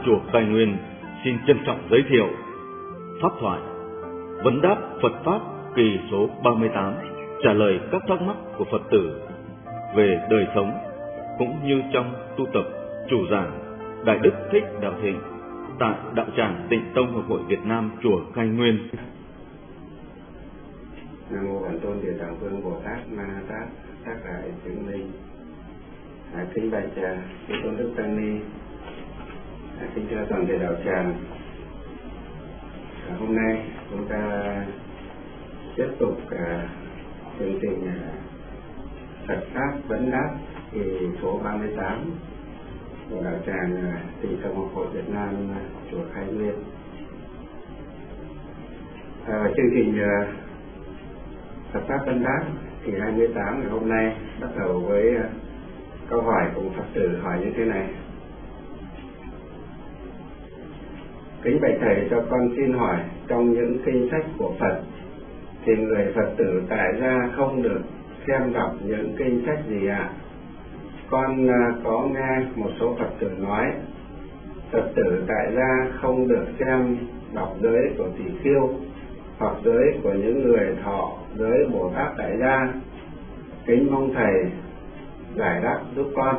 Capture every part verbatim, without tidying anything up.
chùa Khai Nguyên xin trân trọng giới thiệu pháp thoại vấn đáp Phật pháp kỳ số ba mươi tám, trả lời các thắc mắc của Phật tử về đời sống cũng như trong tu tập. Chủ giảng Đại Đức Thích Đạo Thịnh tại đạo tràng Tịnh Tông Học hội Việt Nam, chùa Khai Nguyên. Nam mô Bản Tôn Địa Tạng Vương Bồ Tát Ma Tát Tác Đại Chứng Minh. À, kính bạch à, chư tôn đức tăng ni, à, kính thưa toàn thể đạo tràng. À, hôm nay chúng ta tiếp tục à, chương trình à, Phật pháp vấn đáp kỳ số ba mươi tám của đạo tràng à, Tịnh Tông Học hội Việt Nam, à, chùa Khai Nguyên. À, chương trình à, Phật pháp vấn đáp kỳ hai mươi tám ngày hôm nay bắt đầu với uh, câu hỏi của Phật tử hỏi như thế này: kính bạch thầy, cho con xin hỏi, trong những kinh sách của Phật thì người Phật tử tại gia không được xem đọc những kinh sách gì ạ? À? Con uh, có nghe một số Phật tử nói Phật tử tại gia không được xem đọc giới của tỷ khưu hoặc giới của những người thọ giới Bồ Tát tại gia. Kính mong thầy giải đáp giúp con.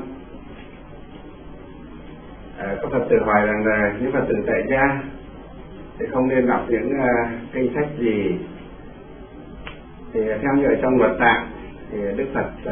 À, có Phật tử hỏi rằng là những Phật tử tại gia thì không nên đọc những uh, kinh sách gì. Thì theo như ở trong luật tạng thì Đức Phật uh,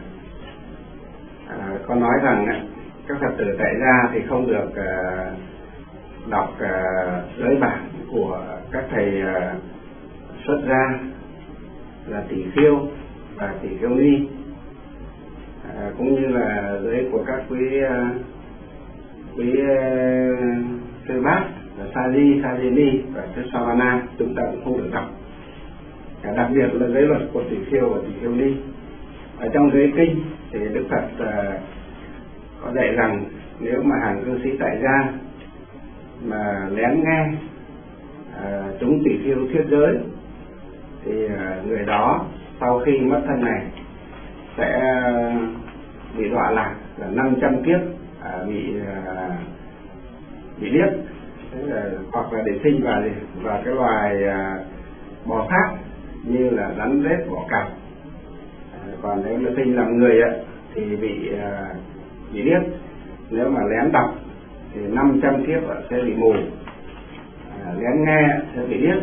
uh, có nói rằng uh, các Phật tử tại gia thì không được uh, đọc uh, giới bản của các thầy uh, xuất gia là tỷ khưu và tỷ khưu ni, à, cũng như là giới của các quý uh, quý uh, sư bát là sa di, sa di ni và sư savana, chúng ta cũng không được đọc. À, đặc biệt là giới luật của tỷ khưu và tỷ khưu ni. Ở trong giới kinh thì Đức Phật uh, có dạy rằng nếu mà hàng cư sĩ tại gia mà lén nghe uh, chúng tỷ khưu thuyết giới thì uh, người đó sau khi mất thân này sẽ bị đọa lạc là năm trăm kiếp, uh, bị uh, bị điếc, là, hoặc là để sinh vào và cái loài uh, bò sát như là rắn rết, bò cạp. Uh, còn nếu mà sinh làm người uh, thì bị uh, bị điếc. Nếu mà lén đọc thì năm trăm kiếp uh, sẽ bị mù, uh, lén nghe sẽ bị điếc.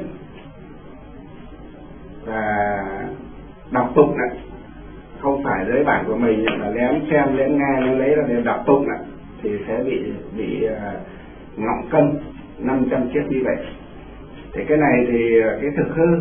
Và đọc tụng này không phải giới bản của mình mà lén xem, lén nghe, lén lấy ra để đọc tụng này thì sẽ bị bị uh, ngọng cân năm trăm kiếp như vậy. Thì cái này thì uh, cái thực hư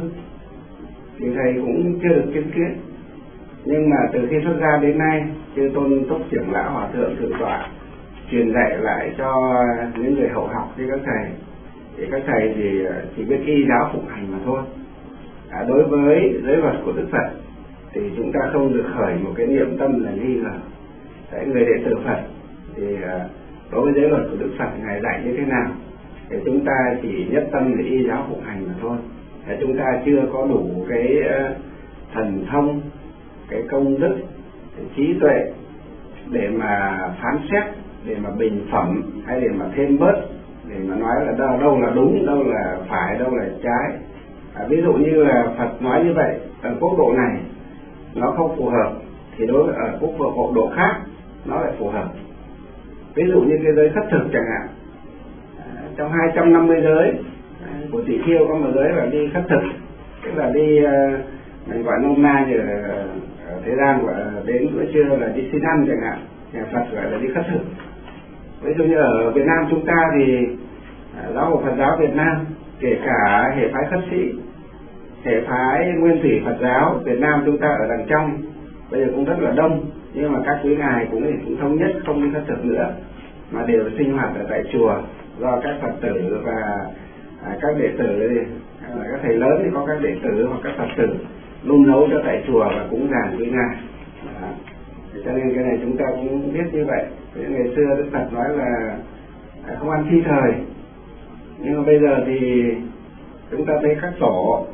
thì thầy cũng chưa được chứng kiến, nhưng mà từ khi xuất gia đến nay, chư tôn túc trưởng lão hòa thượng thượng tọa truyền dạy lại cho những người hậu học như các thầy, thì các thầy thì uh, chỉ biết y giáo phụng hành mà thôi. À, đối với giới luật của Đức Phật thì chúng ta không được khởi một cái niệm tâm là nghi ngờ. Tại người đệ tử Phật thì đối với giới luật của Đức Phật ngài dạy như thế nào thì chúng ta chỉ nhất tâm để y giáo phụng hành mà thôi. Để chúng ta chưa có đủ cái thần thông, cái công đức, cái trí tuệ để mà phán xét, để mà bình phẩm hay để mà thêm bớt, để mà nói là đâu, đâu là đúng, đâu là phải, đâu là trái. À, ví dụ như là Phật nói như vậy, ở quốc độ này nó không phù hợp thì đối với ở quốc độ, độ khác nó lại phù hợp. Ví dụ như cái giới khất thực chẳng hạn, à, trong hai trăm năm mươi giới à, của tỷ khưu có một giới là đi khất thực, tức là đi uh, mình gọi nôm na như ở thế gian gọi là đến bữa trưa là đi xin ăn chẳng hạn, nhà Phật gọi là đi khất thực. Ví dụ như ở Việt Nam chúng ta thì à, giáo hội Phật giáo Việt Nam, kể cả hệ phái khất sĩ, hệ phái nguyên thủy Phật giáo Việt Nam chúng ta ở đằng trong bây giờ cũng rất là đông, nhưng mà các quý ngài cũng, cũng thống nhất không đi khất thực nữa mà đều sinh hoạt ở tại chùa do các Phật tử và à, các đệ tử, à, các thầy lớn thì có các đệ tử hoặc các Phật tử nung nấu cho tại chùa và cũng giảng quý ngài. À, cho nên cái này chúng ta cũng biết như vậy. Ngày xưa Đức Phật nói là à, không ăn phi thời, nhưng mà bây giờ thì chúng ta thấy các tổ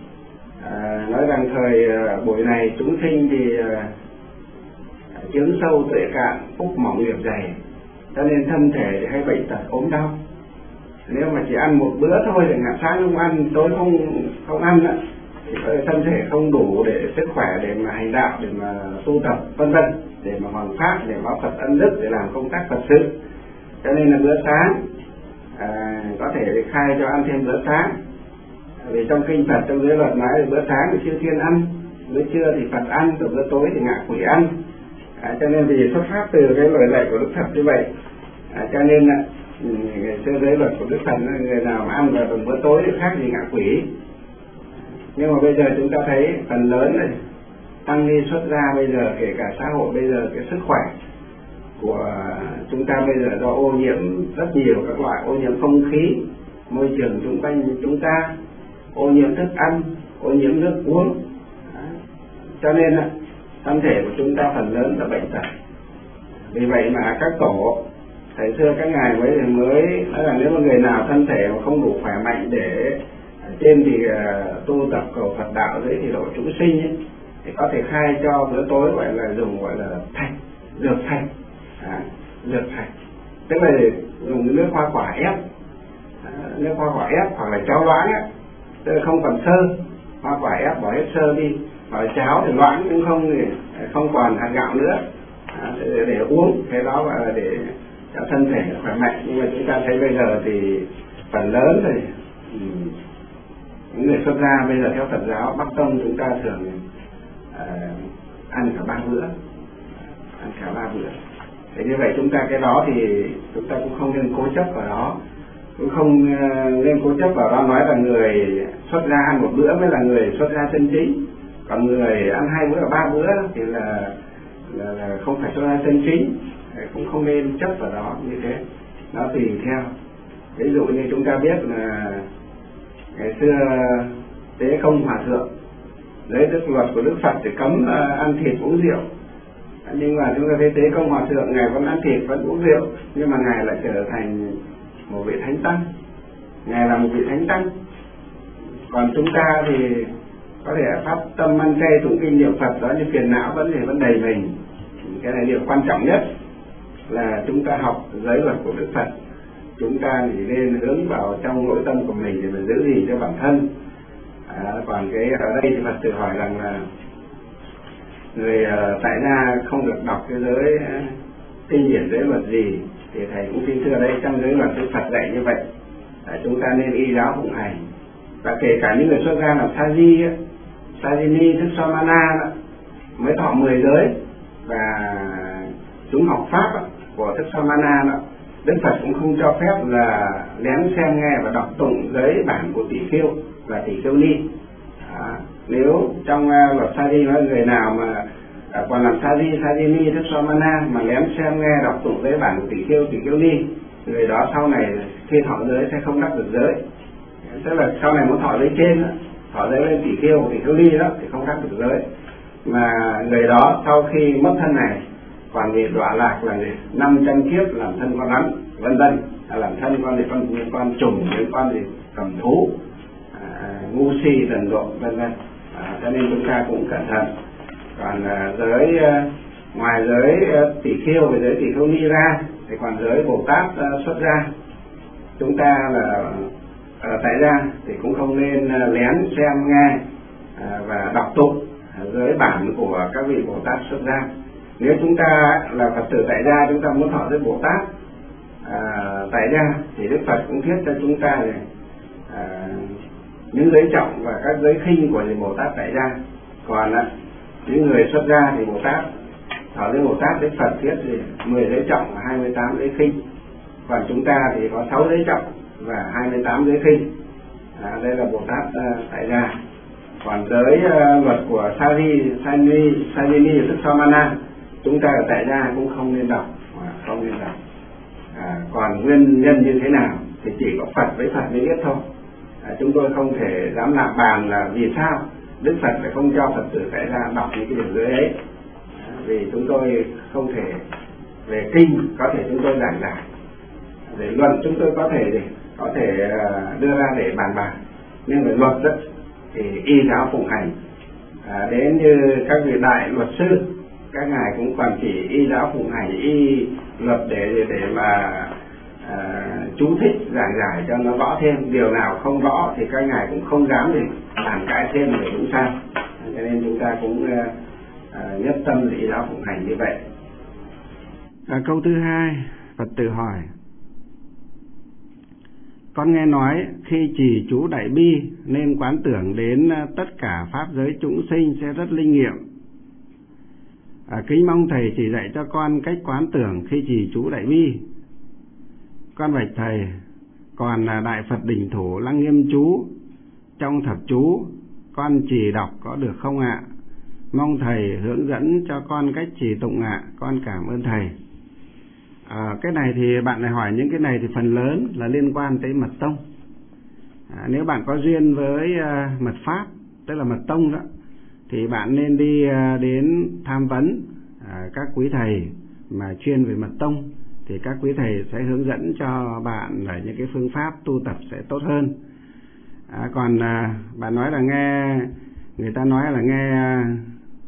à, nói rằng thời à, buổi này chúng sinh thì à, chướng sâu tuệ cạn, phúc mỏng nghiệp dày, cho nên thân thể thì hay bệnh tật ốm đau. Nếu mà chỉ ăn một bữa thôi, chẳng hạn sáng không ăn, tối không không ăn á, thì thân thể không đủ để sức khỏe để mà hành đạo, để mà tu tập vân vân, để mà hoàn pháp, để báo Phật ân đức, để làm công tác Phật sự. Cho nên là bữa sáng à, có thể khai cho ăn thêm bữa sáng. Vì trong kinh Phật, trong giới luật nói là bữa sáng thì chư thiên ăn, bữa trưa thì Phật ăn, rồi bữa tối thì ngạ quỷ ăn. À, cho nên vì xuất phát từ cái lời dạy của Đức Phật như vậy, à, cho nên là ngày xưa giới luật của Đức Phật, người nào mà ăn vào tầm bữa tối thì khác gì ngạ quỷ. Nhưng mà bây giờ chúng ta thấy phần lớn này tăng ni xuất gia bây giờ, kể cả xã hội bây giờ, cái sức khỏe của chúng ta bây giờ do ô nhiễm rất nhiều các loại, ô nhiễm không khí, môi trường xung quanh chúng ta, ô nhiễm thức ăn, ô nhiễm nước uống. Đó. Cho nên là thân thể của chúng ta phần lớn là bệnh tật. Vì vậy mà các tổ thời xưa các ngài mới mới nói là nếu mà người nào thân thể mà không đủ khỏe mạnh để trên thì uh, tu tập cầu Phật đạo, dưới thì độ chúng sinh ấy, thì có thể khai cho bữa tối gọi là dùng gọi là thạch, dược thạch, à, dược thạch, tức là dùng nước hoa quả ép, à, nước hoa quả ép hoặc là cháo loãng ấy, tức là không còn sơ, hoa quả ép bỏ hết sơ đi, hoặc là cháo thì loãng cũng không thì không còn hạt gạo nữa, à, để, để uống, cái đó gọi là để cho thân thể khỏe mạnh. Nhưng mà chúng ta thấy bây giờ thì phần lớn thì um, những người xuất gia bây giờ theo Phật giáo Bắc Tông chúng ta thường uh, ăn cả ba bữa, ăn cả ba bữa. Thế như vậy chúng ta cái đó thì chúng ta cũng không nên cố chấp vào đó, cũng không uh, nên cố chấp vào đó nói là người xuất gia ăn một bữa mới là người xuất gia chân chính, còn người ăn hai bữa và ba bữa thì là, là, là không phải xuất gia chân chính. Cũng không nên chấp vào đó như thế, nó tùy theo. Ví dụ như chúng ta biết là ngày xưa Tế Công Hòa Thượng lấy đức luật của Đức Phật thì cấm uh, ăn thịt uống rượu, nhưng mà chúng ta thấy Tế Công Hòa Thượng ngài vẫn ăn thịt vẫn uống rượu, nhưng mà ngài lại trở thành một vị thánh tăng, ngài là một vị thánh tăng. Còn chúng ta thì có thể pháp tâm ăn chay tụng kinh niệm Phật đó, nhưng phiền não vẫn thì vẫn đầy mình. Cái này điều quan trọng nhất là chúng ta học giới luật của Đức Phật, chúng ta chỉ nên hướng vào trong nội tâm của mình để mình giữ gìn cho bản thân. À, còn cái ở đây thì Phật tự hỏi rằng là người uh, tại gia không được đọc cái giới uh, kinh điển giới luật gì, thì thầy cũng xin thưa đây, trong giới luật Đức Phật dạy như vậy, à, chúng ta nên y giáo phụng hành. Và kể cả những người xuất gia làm sa di, Sajini, Thức Samana mới thọ mười giới, và chúng học pháp của Thức Samana, Đức Phật cũng không cho phép là lén xem nghe và đọc tụng giới bản của tỷ khưu và tỷ khưu ni. À, nếu trong uh, luật sa di nói người nào mà uh, còn làm sa di, sa di ni, Thức Samana mà lén xem nghe đọc tụng giới bản của tỷ khưu, tỷ khưu ni, người đó sau này khi thọ giới sẽ không đắc được giới. Tức là sau này muốn thọ giới trên đó, thọ giới lên tỷ khưu, tỷ khưu ni đó thì không đắc được giới. Mà người đó sau khi mất thân này còn bị đọa lạc là năm trăm kiếp làm thân con rắn vân vân, làm thân con gì con những con trùng, những con gì cầm thú, à, ngu si đần độn vân vân. À, cho nên chúng ta cũng cẩn thận. Còn à, giới à, ngoài giới à, tỷ khưu và giới tỷ khưu ni ra thì còn giới Bồ Tát à, xuất gia, chúng ta là à, tại gia thì cũng không nên à, lén xem nghe à, và đọc tụng giới bản của các vị Bồ Tát xuất gia. Nếu chúng ta là Phật tử tại gia, chúng ta muốn thọ giới Bồ Tát à, tại gia thì Đức Phật cũng thiết cho chúng ta này, à, những giới trọng và các giới khinh của Bồ Tát tại gia. Còn à, những người xuất gia thì Bồ Tát thọ giới Bồ Tát, Đức Phật thiết thì mười giới trọng và hai mươi tám giới khinh. Còn chúng ta thì có sáu giới trọng và hai mươi tám giới khinh. À, đây là Bồ Tát à, tại gia. Còn giới uh, luật của Sari, Sani, Sajini, Thức Samana chúng ta ở tại gia cũng không nên đọc, không nên đọc. À, còn nguyên nhân như thế nào thì chỉ có Phật với Phật mới biết thôi. À, chúng tôi không thể dám nạp bàn là vì sao Đức Phật lại không cho Phật tử tại gia đọc những cái điều giới ấy. À, vì chúng tôi không thể về kinh có thể chúng tôi giảng giải, về luật chúng tôi có thể có thể uh, đưa ra để bàn bạc, nhưng về luật rất thì y giáo phụng hành. À, đến như các vị đại luật sư các ngài cũng còn chỉ y giáo phụng hành, y luật để để mà à, chú thích giảng giải cho nó rõ thêm. Điều nào không rõ thì các ngài cũng không dám để làm cãi thêm để đúng sai. Cho nên chúng ta cũng à, nhất tâm y giáo phụng hành như vậy. À, câu thứ hai, Phật tử hỏi: con nghe nói khi trì chú đại bi nên quán tưởng đến tất cả pháp giới chúng sinh sẽ rất linh nghiệm. À, kính mong thầy chỉ dạy cho con cách quán tưởng khi trì chú đại bi. Con bạch thầy, còn đại Phật đỉnh thủ Lăng Nghiêm chú trong thập chú con trì đọc có được không ạ? Mong thầy hướng dẫn cho con cách trì tụng ạ. Con cảm ơn thầy. À, cái này thì bạn này hỏi những cái này thì phần lớn là liên quan tới mật tông. À, nếu bạn có duyên với uh, mật pháp, tức là mật tông đó, thì bạn nên đi uh, đến tham vấn uh, các quý thầy mà chuyên về mật tông, thì các quý thầy sẽ hướng dẫn cho bạn là những cái phương pháp tu tập sẽ tốt hơn. À, còn uh, bạn nói là nghe người ta nói là nghe uh,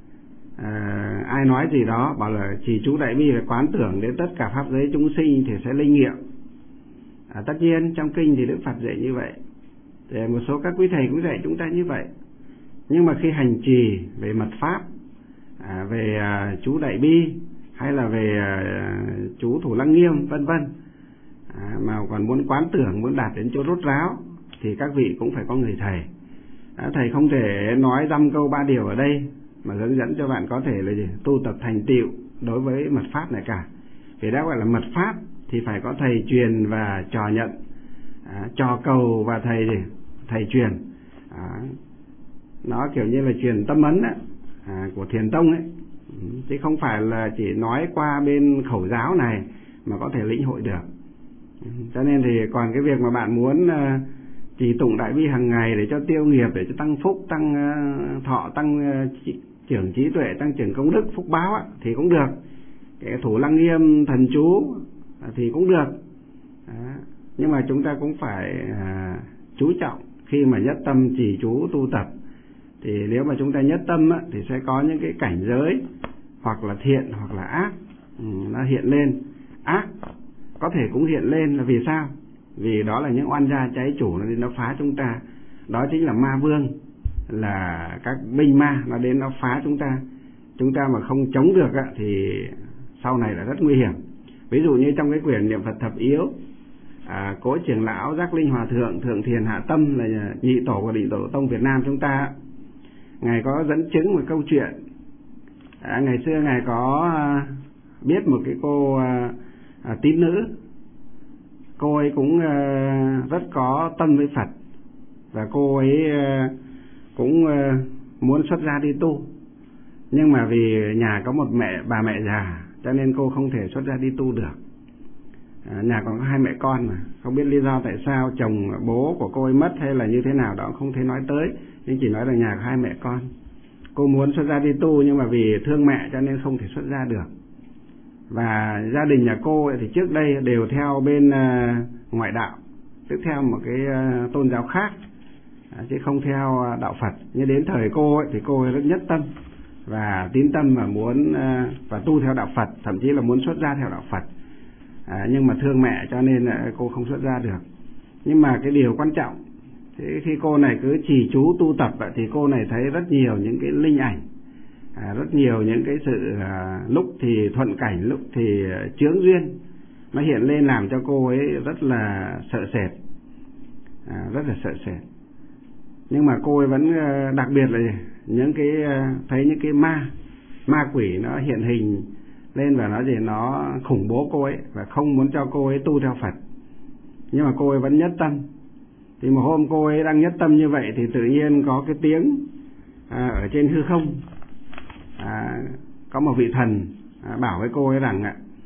À, ai nói gì đó bảo là trì chú đại bi là quán tưởng đến tất cả pháp giới chúng sinh thì sẽ linh nghiệm. À, tất nhiên trong kinh thì Đức Phật dạy như vậy, thì một số các quý thầy cũng dạy chúng ta như vậy. Nhưng mà khi hành trì về mật pháp, à, về à, chú đại bi hay là về à, chú thủ Lăng Nghiêm vân vân, à, mà còn muốn quán tưởng, muốn đạt đến chỗ rốt ráo thì các vị cũng phải có người thầy. À, thầy không thể nói dăm câu ba điều ở đây mà hướng dẫn cho bạn có thể là gì? Tu tập thành tựu đối với mật pháp này cả. Vì đã gọi là mật pháp thì phải có thầy truyền và trò nhận, à, trò cầu và thầy gì? Thầy truyền. À, nó kiểu như là truyền tâm ấn ấy, à, của Thiền Tông ấy, chứ không phải là chỉ nói qua bên khẩu giáo này mà có thể lĩnh hội được. Cho nên thì còn cái việc mà bạn muốn uh, trì tụng đại bi hàng ngày để cho tiêu nghiệp, để cho tăng phúc, tăng uh, thọ, tăng uh, trưởng trí tuệ, tăng trưởng công đức, phúc báo á, thì cũng được. Cái thủ Lăng Nghiêm thần chú thì cũng được. Đó. Nhưng mà chúng ta cũng phải à, chú trọng khi mà nhất tâm trì chú tu tập. Thì nếu mà chúng ta nhất tâm á, thì sẽ có những cái cảnh giới hoặc là thiện hoặc là ác, ừ, nó hiện lên. Ác có thể cũng hiện lên là vì sao? Vì đó là những oan gia cháy chủ nó đến nó phá chúng ta. Đó chính là ma vương, là các binh ma nó đến nó phá chúng ta. Chúng ta mà không chống được á, thì sau này là rất nguy hiểm. Ví dụ như trong cái quyển Niệm Phật Thập Yếu, à, Cố Trưởng Lão Giác Linh Hòa Thượng Thượng Thiền Hạ Tâm là nhị tổ của Định Tổ Tông Việt Nam chúng ta, ngài có dẫn chứng một câu chuyện. À, ngày xưa ngài có à, biết một cái cô à, à, tín nữ. Cô ấy cũng à, rất có tâm với Phật, và cô ấy à, cũng à, muốn xuất gia đi tu. Nhưng mà vì nhà có một mẹ bà mẹ già cho nên cô không thể xuất gia đi tu được. À, nhà còn có hai mẹ con mà, không biết lý do tại sao chồng bố của cô ấy mất hay là như thế nào đó không thể nói tới, nhưng chỉ nói là nhà có hai mẹ con. Cô muốn xuất gia đi tu nhưng mà vì thương mẹ cho nên không thể xuất gia được. Và gia đình nhà cô ấy thì trước đây đều theo bên uh, ngoại đạo, tức theo một cái uh, tôn giáo khác, à, chứ không theo uh, đạo Phật. Nhưng đến thời cô ấy thì cô ấy rất nhất tâm và tín tâm mà muốn uh, và tu theo đạo Phật, thậm chí là muốn xuất gia theo đạo Phật. À, nhưng mà thương mẹ cho nên uh, cô không xuất gia được. Nhưng mà cái điều quan trọng, thế khi cô này cứ trì chú tu tập uh, thì cô này thấy rất nhiều những cái linh ảnh, à, rất nhiều những cái sự uh, lúc thì thuận cảnh, lúc thì uh, chướng duyên nó hiện lên, làm cho cô ấy rất là sợ sệt, à, rất là sợ sệt. Nhưng mà cô ấy vẫn uh, đặc biệt là những cái uh, thấy những cái ma ma quỷ nó hiện hình lên và nó gì nó khủng bố cô ấy và không muốn cho cô ấy tu theo Phật. Nhưng mà cô ấy vẫn nhất tâm. Thì một hôm cô ấy đang nhất tâm như vậy thì tự nhiên có cái tiếng à, ở trên hư không, à, có một vị thần à, bảo với cô ấy rằng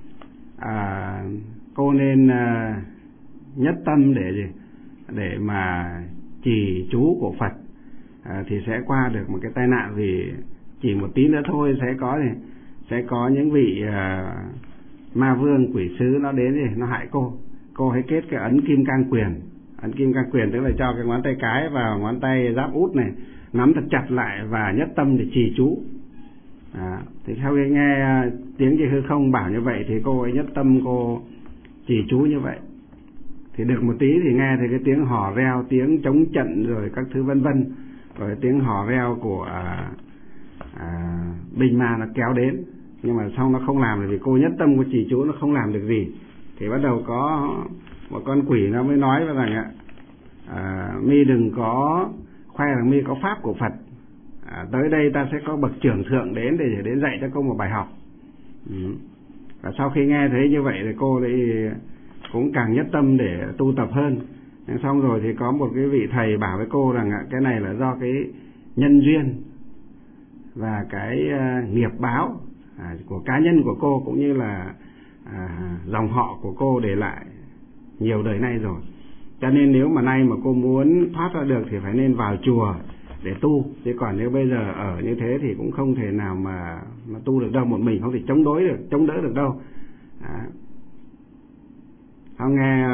à, cô nên à, nhất tâm để gì để mà trì chú của Phật, à, thì sẽ qua được một cái tai nạn. Vì chỉ một tí nữa thôi sẽ có gì sẽ có những vị à, ma vương quỷ sứ nó đến gì nó hại cô. Cô hãy kết cái ấn kim cang quyền. Ấn kim cang quyền tức là cho cái ngón tay cái vào ngón tay giáp út này nắm thật chặt lại và nhất tâm để trì chú. À, thì sau khi nghe tiếng cái hư không bảo như vậy thì cô ấy nhất tâm cô trì chú như vậy. Thì được một tí thì nghe thấy cái tiếng hò reo, tiếng chống trận rồi các thứ vân vân, rồi tiếng hò reo của à, à, binh ma nó kéo đến. Nhưng mà xong nó không làm được, vì cô nhất tâm cô trì chú nó không làm được gì. Thì bắt đầu có một con quỷ nó mới nói với rằng ạ, à, mi đừng có khoe rằng mi có pháp của Phật, à, tới đây ta sẽ có bậc trưởng thượng đến để đến dạy cho cô một bài học. Ừ. Và sau khi nghe thấy như vậy thì cô ấy cũng càng nhất tâm để tu tập hơn. Xong rồi thì có một cái vị thầy bảo với cô rằng cái này là do cái nhân duyên và cái uh, nghiệp báo à, của cá nhân của cô, cũng như là à, dòng họ của cô để lại nhiều đời nay rồi. Cho nên nếu mà nay mà cô muốn thoát ra được thì phải nên vào chùa để tu. Chứ còn nếu bây giờ ở như thế thì cũng không thể nào mà, mà tu được đâu, một mình không thể chống đối được, chống đỡ được đâu. À. Không nghe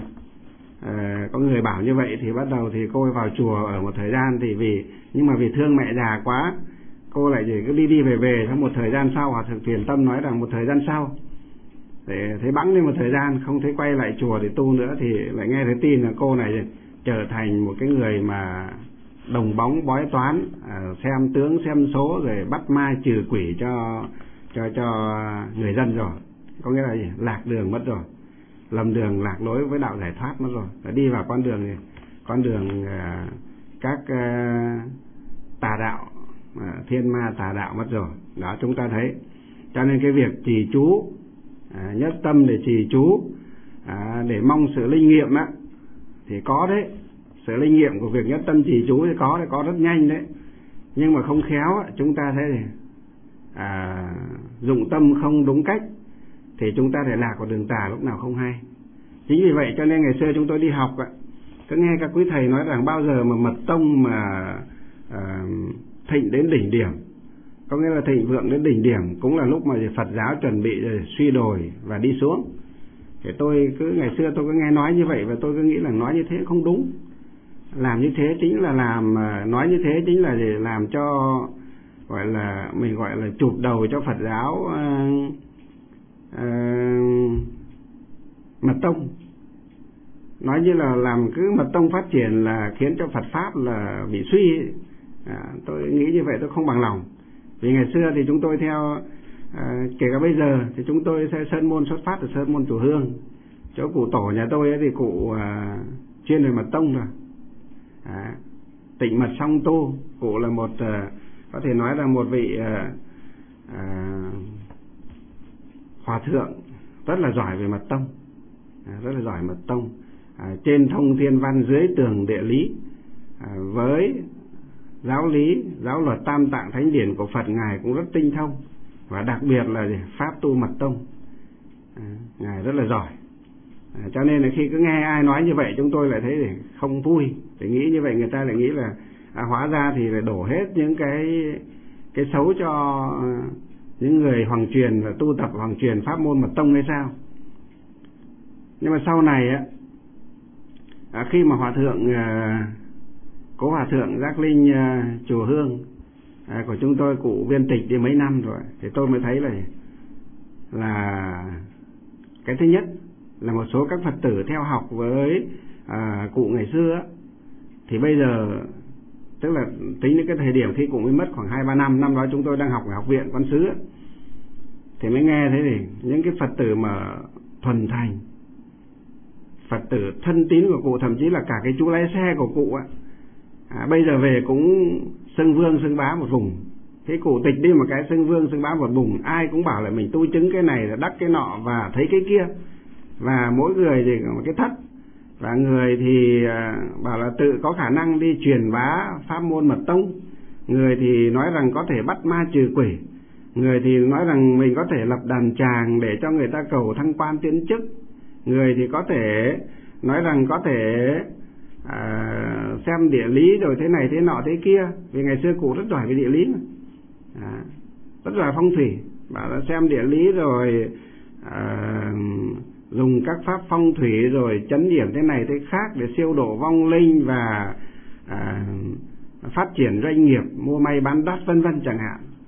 uh, có người bảo như vậy thì bắt đầu thì cô vào chùa ở một thời gian, thì vì nhưng mà vì thương mẹ già quá, cô lại chỉ cứ đi đi về về. Trong một thời gian sau, Hòa Thượng Thiền Tâm nói rằng một thời gian sau để thấy bẵng lên một thời gian không thấy quay lại chùa để tu nữa, thì lại nghe thấy tin là cô này trở thành một cái người mà đồng bóng bói toán, uh, xem tướng xem số rồi bắt ma trừ quỷ cho cho cho người dân rồi. Có nghĩa là gì? Lạc đường mất rồi, lầm đường lạc lối với đạo giải thoát mất rồi, phải đi vào con đường này, con đường uh, các uh, tà đạo, uh, thiên ma tà đạo mất rồi. Đó, chúng ta thấy. Cho nên cái việc trì chú, uh, nhất tâm để trì chú, uh, để mong sự linh nghiệm á, thì có đấy. Sự linh nghiệm của việc nhất tâm trì chú thì có, thì có rất nhanh đấy. Nhưng mà không khéo á, chúng ta thấy thì, à, dụng tâm không đúng cách thì chúng ta để lạc vào đường tà lúc nào không hay. Chính vì vậy cho nên ngày xưa chúng tôi đi học ạ, cứ nghe các quý thầy nói rằng bao giờ mà mật tông mà à, thịnh đến đỉnh điểm, có nghĩa là thịnh vượng đến đỉnh điểm, cũng là lúc mà Phật giáo chuẩn bị suy đồi và đi xuống. Thì tôi cứ ngày xưa tôi cứ nghe nói như vậy, và tôi cứ nghĩ là nói như thế không đúng. Làm như thế chính là làm, nói như thế chính là để làm cho gọi là mình gọi là chụp đầu cho Phật giáo uh, uh, mật tông. Nói như là làm cứ mật tông phát triển là khiến cho Phật pháp là bị suy. À, tôi nghĩ như vậy tôi không bằng lòng. Vì ngày xưa thì chúng tôi theo uh, kể cả bây giờ thì chúng tôi sẽ sơn môn xuất phát từ sơn môn Chùa Hương. Chỗ cụ tổ nhà tôi ấy thì cụ uh, chuyên về mật tông rồi. À, tịnh mật song tu. Cụ là một uh, có thể nói là một vị uh, uh, hòa thượng rất là giỏi về mật tông, à, rất là giỏi mật tông, à, trên thông thiên văn dưới tường địa lý, à, với giáo lý giáo luật tam tạng thánh điển của Phật ngài cũng rất tinh thông, và đặc biệt là pháp tu mật tông, à, ngài rất là giỏi. À, cho nên là khi cứ nghe ai nói như vậy chúng tôi lại thấy thì không vui, để nghĩ như vậy người ta lại nghĩ là à, hóa ra thì phải đổ hết những cái cái xấu cho uh, những người hoàng truyền và tu tập hoàng truyền pháp môn mật tông hay sao. Nhưng mà sau này á, à, khi mà hòa thượng uh, cố hòa thượng Giác Linh uh, Chùa Hương à, của chúng tôi, cụ viên tịch đi mấy năm rồi, thì tôi mới thấy là là cái thứ nhất là một số các Phật tử theo học với à, cụ ngày xưa, thì bây giờ tức là tính đến cái thời điểm khi cụ mới mất khoảng hai ba năm, năm đó chúng tôi đang học ở học viện Quán Sứ, thì mới nghe thế thì những cái Phật tử mà thuần thành, Phật tử thân tín của cụ, thậm chí là cả cái chú lái xe của cụ á, à, bây giờ về cũng xưng vương xưng bá một vùng. Thế cụ tịch đi một cái xưng vương xưng bá một vùng, ai cũng bảo là mình tu chứng cái này là đắc cái nọ và thấy cái kia, và mỗi người thì có một cái thất, và người thì bảo là tự có khả năng đi truyền bá pháp môn mật tông, người thì nói rằng có thể bắt ma trừ quỷ, người thì nói rằng mình có thể lập đàn tràng để cho người ta cầu thăng quan tiến chức, người thì có thể nói rằng có thể à, xem địa lý rồi thế này thế nọ thế kia, vì ngày xưa cụ rất giỏi về địa lý mà. À, rất giỏi phong thủy, bảo là xem địa lý rồi à, dùng các pháp phong thủy rồi chấn điểm thế này thế khác để siêu độ vong linh và à, phát triển doanh nghiệp, mua may bán đắt vân vân chẳng hạn.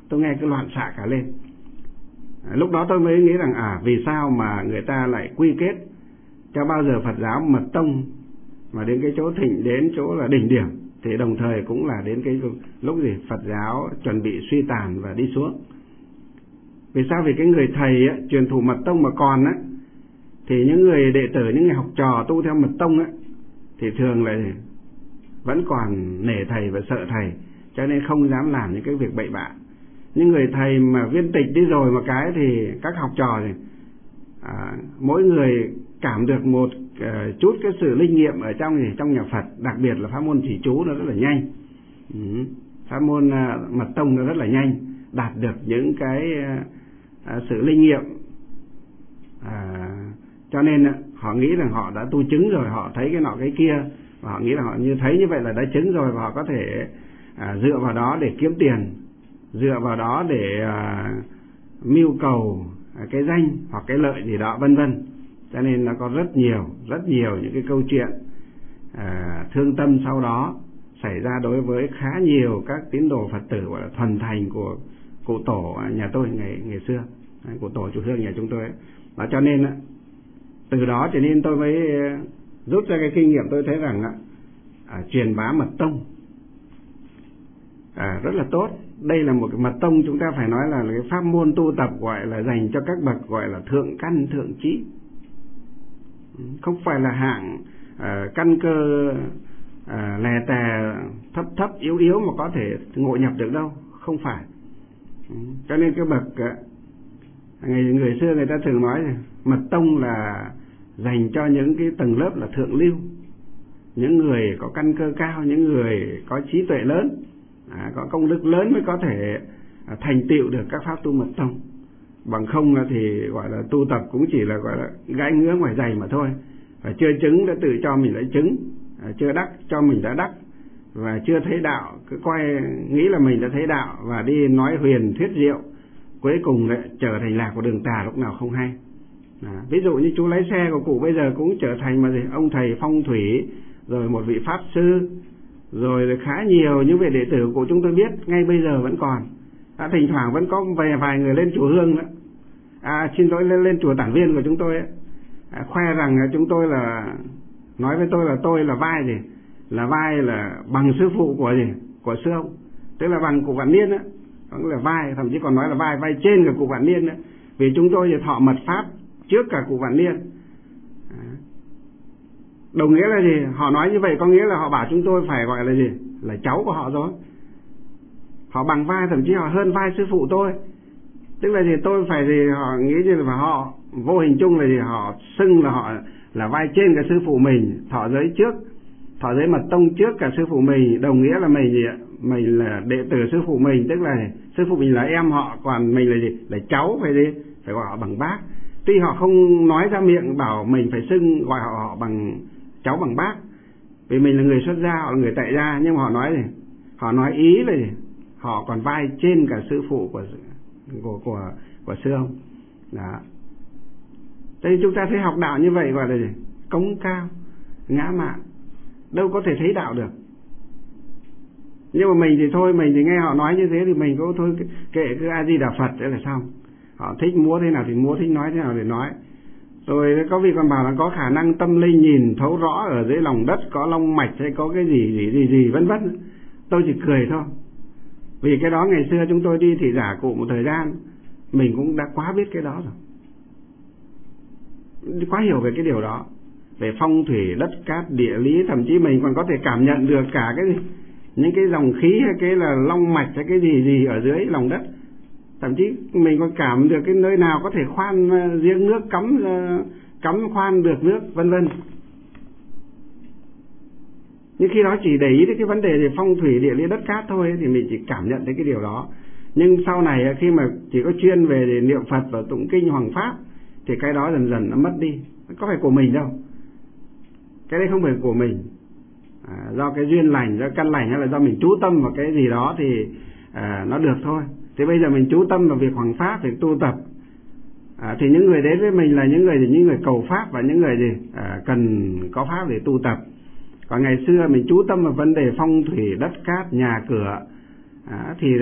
tôi nghe cái loạn xạ cả lên. À, lúc đó tôi mới nghĩ rằng à vì sao mà người ta lại quy kết cho bao giờ Phật giáo mật tông mà đến cái chỗ thịnh, đến chỗ là đỉnh điểm, thì đồng thời cũng là đến cái lúc gì Phật giáo chuẩn bị suy tàn và đi xuống. Vì sao? Vì cái người thầy ấy, truyền thụ mật tông mà còn á, thì những người đệ tử, những người học trò tu theo mật tông á, thì thường là vẫn còn nể thầy và sợ thầy, cho nên không dám làm những cái việc bậy bạ. Những người thầy mà viên tịch đi rồi một cái thì các học trò thì à, mỗi người cảm được một uh, chút cái sự linh nghiệm ở trong gì trong nhà Phật, đặc biệt là pháp môn chỉ chú nó rất là nhanh. Ừ. Pháp môn uh, mật tông nó rất là nhanh, đạt được những cái uh, uh, sự linh nghiệm. À, cho nên uh, họ nghĩ rằng họ đã tu chứng rồi, họ thấy cái nọ cái kia, và họ nghĩ là họ như thấy như vậy là đã chứng rồi, và họ có thể uh, dựa vào đó để kiếm tiền, dựa vào đó để uh, mưu cầu uh, cái danh hoặc cái lợi gì đó, vân vân. Cho nên nó có rất nhiều, rất nhiều những cái câu chuyện à, thương tâm sau đó xảy ra đối với khá nhiều các tín đồ Phật tử gọi là thuần thành của cụ tổ nhà tôi ngày ngày xưa, cụ tổ chùa Hương nhà chúng tôi ấy. Và cho nên từ đó cho nên tôi mới rút ra cái kinh nghiệm, tôi thấy rằng à, truyền bá mật tông à, rất là tốt. Đây là một cái mật tông, chúng ta phải nói là, là cái pháp môn tu tập gọi là dành cho các bậc gọi là thượng căn thượng trí, không phải là hạng uh, căn cơ uh, lè tè thấp thấp yếu yếu mà có thể ngộ nhập được đâu, không phải. Cho nên cái bậc uh, ngày người xưa người ta thường nói này, mật tông là dành cho những cái tầng lớp là thượng lưu, những người có căn cơ cao, những người có trí tuệ lớn, à, có công đức lớn mới có thể uh, thành tựu được các pháp tu mật tông. Bằng không thì gọi là tu tập cũng chỉ là gọi là gãi ngứa ngoài giày mà thôi. Và chưa chứng đã tự cho mình đã chứng, chưa đắc cho mình đã đắc, và chưa thấy đạo cứ quay nghĩ là mình đã thấy đạo và đi nói huyền thuyết diệu, cuối cùng lại trở thành lạc của đường tà lúc nào không hay. À, ví dụ như chú lái xe của cụ bây giờ cũng trở thành mà gì ông thầy phong thủy, rồi một vị pháp sư, rồi khá nhiều những vị đệ tử của chúng tôi biết ngay bây giờ vẫn còn. À, thỉnh thoảng vẫn có vài vài người lên chùa Hương đó, à, xin lỗi lên lên chùa Tản Viên của chúng tôi ấy, à, khoe rằng chúng tôi là nói với tôi là tôi là vai gì, là vai là bằng sư phụ của gì của sư ông, tức là bằng cụ Vạn Niên á, cũng là vai, thậm chí còn nói là vai vai trên cả cụ Vạn Niên nữa, vì chúng tôi thì thọ mật pháp trước cả cụ Vạn Niên. À, đồng nghĩa là gì? Họ nói như vậy có nghĩa là họ bảo chúng tôi phải gọi là gì, là cháu của họ rồi. Họ bằng vai, thậm chí họ hơn vai sư phụ tôi. Tức là gì, tôi phải gì, họ nghĩ như là họ vô hình chung là gì, họ xưng là họ là vai trên cả sư phụ mình, thọ giới trước, thọ giới mật tông trước cả sư phụ mình, đồng nghĩa là mình gì ạ, mình là đệ tử sư phụ mình, tức là sư phụ mình là em họ, còn mình là gì, là cháu, phải gì, phải gọi họ bằng bác. Tuy họ không nói ra miệng bảo mình phải xưng gọi họ, họ bằng cháu bằng bác, vì mình là người xuất gia, họ là người tại gia, nhưng mà họ nói gì, họ nói ý là gì, họ còn vai trên cả sư phụ của của của, của sư ông. Đó. Thế chúng ta thấy học đạo như vậy gọi là gì? Cống cao, ngã mạn, đâu có thể thấy đạo được. Nhưng mà mình thì thôi, mình thì nghe họ nói như thế thì mình cũng thôi kệ cứ A Di Đà Phật thế là xong. Họ thích múa thế nào thì múa, thích nói thế nào thì nói. Rồi có vị còn bảo là có khả năng tâm linh nhìn thấu rõ ở dưới lòng đất có long mạch hay có cái gì gì gì gì vân vân. Tôi chỉ cười thôi. Vì cái đó ngày xưa chúng tôi đi thị giả cụ một thời gian, mình cũng đã quá biết cái đó rồi, quá hiểu về cái điều đó, về phong thủy, đất cát, địa lý, thậm chí mình còn có thể cảm nhận được cả cái gì, những cái dòng khí hay cái là long mạch hay cái gì gì ở dưới lòng đất. Thậm chí mình còn cảm được cái nơi nào có thể khoan giếng nước, cắm cắm khoan được nước, vân vân. Nhưng khi đó chỉ để ý đến cái vấn đề về phong thủy, địa lý, đất cát thôi thì mình chỉ cảm nhận thấy cái điều đó. Nhưng sau này khi mà chỉ có chuyên về niệm Phật và tụng kinh hoằng pháp thì cái đó dần dần nó mất đi. Có phải của mình đâu, cái đấy không phải của mình, à, do cái duyên lành, do căn lành, hay là do mình chú tâm vào cái gì đó thì à, nó được thôi. Thì bây giờ mình chú tâm vào việc hoằng pháp, việc tu tập, à, thì những người đến với mình là những người những người cầu pháp và những người gì à, cần có pháp để tu tập. Còn ngày xưa mình chú tâm vào vấn đề phong thủy, đất cát, nhà cửa, à, thì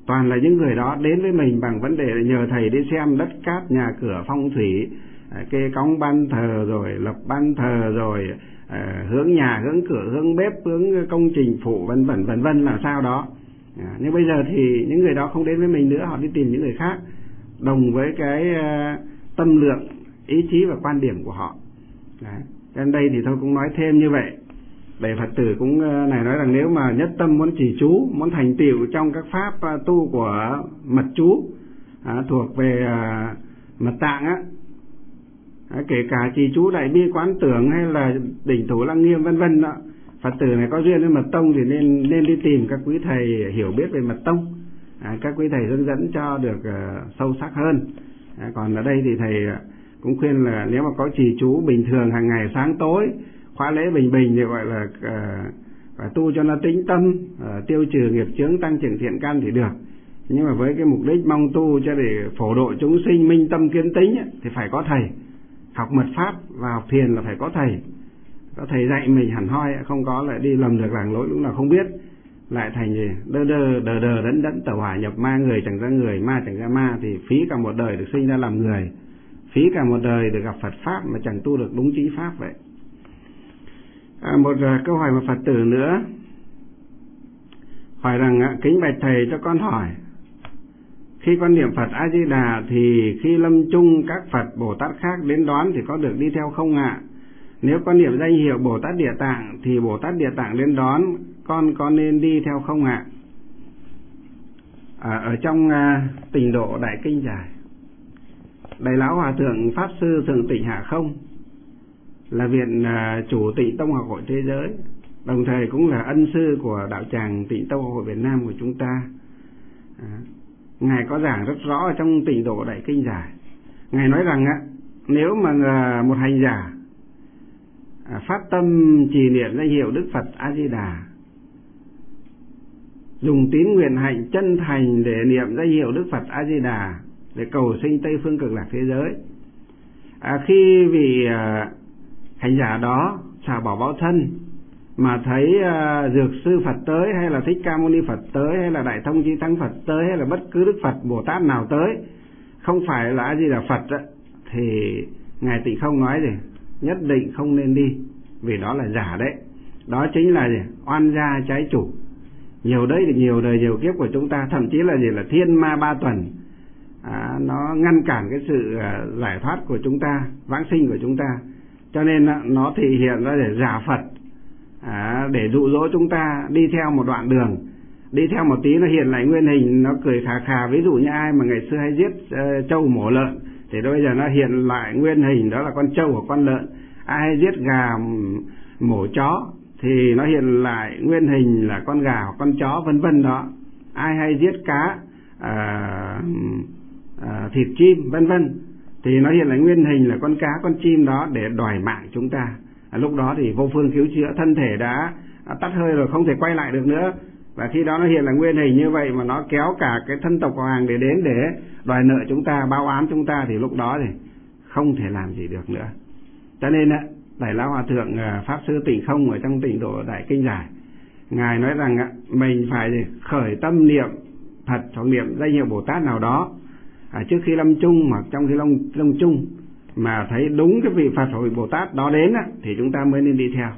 toàn là những người đó đến với mình bằng vấn đề là nhờ thầy đi xem đất cát, nhà cửa, phong thủy, kê cống ban thờ, rồi lập ban thờ, rồi à, hướng nhà, hướng cửa, hướng bếp, hướng công trình phụ, vân vân vân vân là sao đó. À, nhưng bây giờ thì những người đó không đến với mình nữa, họ đi tìm những người khác đồng với cái uh, tâm lượng, ý chí và quan điểm của họ. Đấy. Đến đây thì tôi cũng nói thêm như vậy để Phật tử cũng uh, này nói rằng nếu mà nhất tâm muốn trì chú, muốn thành tựu trong các pháp uh, tu của mật chú uh, thuộc về uh, mật tạng á, uh, kể cả trì chú đại bi quán tưởng hay là đỉnh thủ lăng nghiêm vân vân đó, Phật tử này có duyên với mật tông thì nên nên đi tìm các quý thầy hiểu biết về mật tông, à, các quý thầy hướng dẫn cho được uh, sâu sắc hơn. À, còn ở đây thì thầy cũng khuyên là nếu mà có trì chú bình thường hàng ngày sáng tối, khóa lễ bình bình thì gọi là uh, tu cho nó tĩnh tâm, uh, tiêu trừ nghiệp chướng, tăng trưởng thiện căn thì được. Nhưng mà với cái mục đích mong tu cho để phổ độ chúng sinh, minh tâm kiến tính ấy, thì phải có thầy. Học mật pháp và học thiền là phải có thầy, có thầy dạy mình hẳn hoi, không có lại đi lầm được làng lối lúc nào không biết, lại thành gì đơ đơ đờ đờ đẫn đẫn tẩu hỏa nhập ma, người chẳng ra người, ma chẳng ra ma, thì phí cả một đời được sinh ra làm người, phí cả một đời được gặp Phật pháp mà chẳng tu được đúng chính pháp vậy. À, một uh, câu hỏi mà Phật tử nữa hỏi rằng uh, kính bạch thầy cho con hỏi, khi con niệm Phật A Di Đà thì khi lâm chung các Phật Bồ Tát khác đến đón thì có được đi theo không ạ? Nếu con niệm danh hiệu Bồ Tát Địa Tạng thì Bồ Tát Địa Tạng đến đón, con có nên đi theo không ạ? À, ở trong uh, Tịnh Độ Đại Kinh Giải, Đại Lão Hòa Thượng Pháp Sư Thượng Tịnh Hạ Không là viện uh, chủ Tịnh Tông Học Hội Thế Giới, đồng thời cũng là ân sư của đạo tràng Tịnh Tông Học Hội Việt Nam của chúng ta. À, Ngài có giảng rất rõ ở trong Tịnh Độ Đại Kinh Giải. Ngài nói rằng á, nếu mà uh, một hành giả À, phát tâm trì niệm danh hiệu Đức Phật A Di Đà, dùng tín nguyện hạnh chân thành để niệm danh hiệu Đức Phật A Di Đà để cầu sinh Tây Phương Cực Lạc thế giới, à, khi vị à, hành giả đó xả bỏ báo thân mà thấy à, Dược Sư Phật tới, hay là Thích Ca Mâu Ni Phật tới, hay là Đại Thông Chí Thắng Phật tới, hay là bất cứ Đức Phật Bồ Tát nào tới, không phải là A Di Đà Phật đó, thì Ngài Tịnh Không nói gì nhất định không nên đi, vì đó là giả đấy. Đó chính là gì? Oan gia trái chủ. Nhiều đấy thì nhiều đời nhiều kiếp của chúng ta, thậm chí là gì là thiên ma ba tuần, à, nó ngăn cản cái sự à, giải thoát của chúng ta, vãng sinh của chúng ta. Cho nên à, nó thể hiện ra để giả Phật, à, để dụ dỗ chúng ta đi theo một đoạn đường, đi theo một tí nó hiện lại nguyên hình, nó cười khà khà. Ví dụ như ai mà ngày xưa hay giết uh, trâu mổ lợn thì bây giờ nó hiện lại nguyên hình đó là con trâu hoặc con lợn. Ai hay giết gà mổ chó thì nó hiện lại nguyên hình là con gà hoặc con chó vân vân đó. Ai hay giết cá, à, à, thịt chim vân vân thì nó hiện lại nguyên hình là con cá, con chim đó để đòi mạng chúng ta. À, lúc đó thì vô phương cứu chữa, thân thể đã à, tắt hơi rồi, không thể quay lại được nữa. Và khi đó nó hiện là nguyên hình như vậy mà nó kéo cả cái thân tộc hoàng để đến để đòi nợ chúng ta, báo án chúng ta, thì lúc đó thì không thể làm gì được nữa. Cho nên Đại Lão Hòa Thượng Pháp Sư Tịnh Không ở trong Tịnh Độ Đại Kinh Giải, Ngài nói rằng mình phải khởi tâm niệm Phật hoặc niệm danh hiệu Bồ Tát nào đó à, trước khi lâm chung hoặc trong khi lâm, lâm chung mà thấy đúng cái vị Phật hoặc vị Bồ Tát đó đến thì chúng ta mới nên đi theo.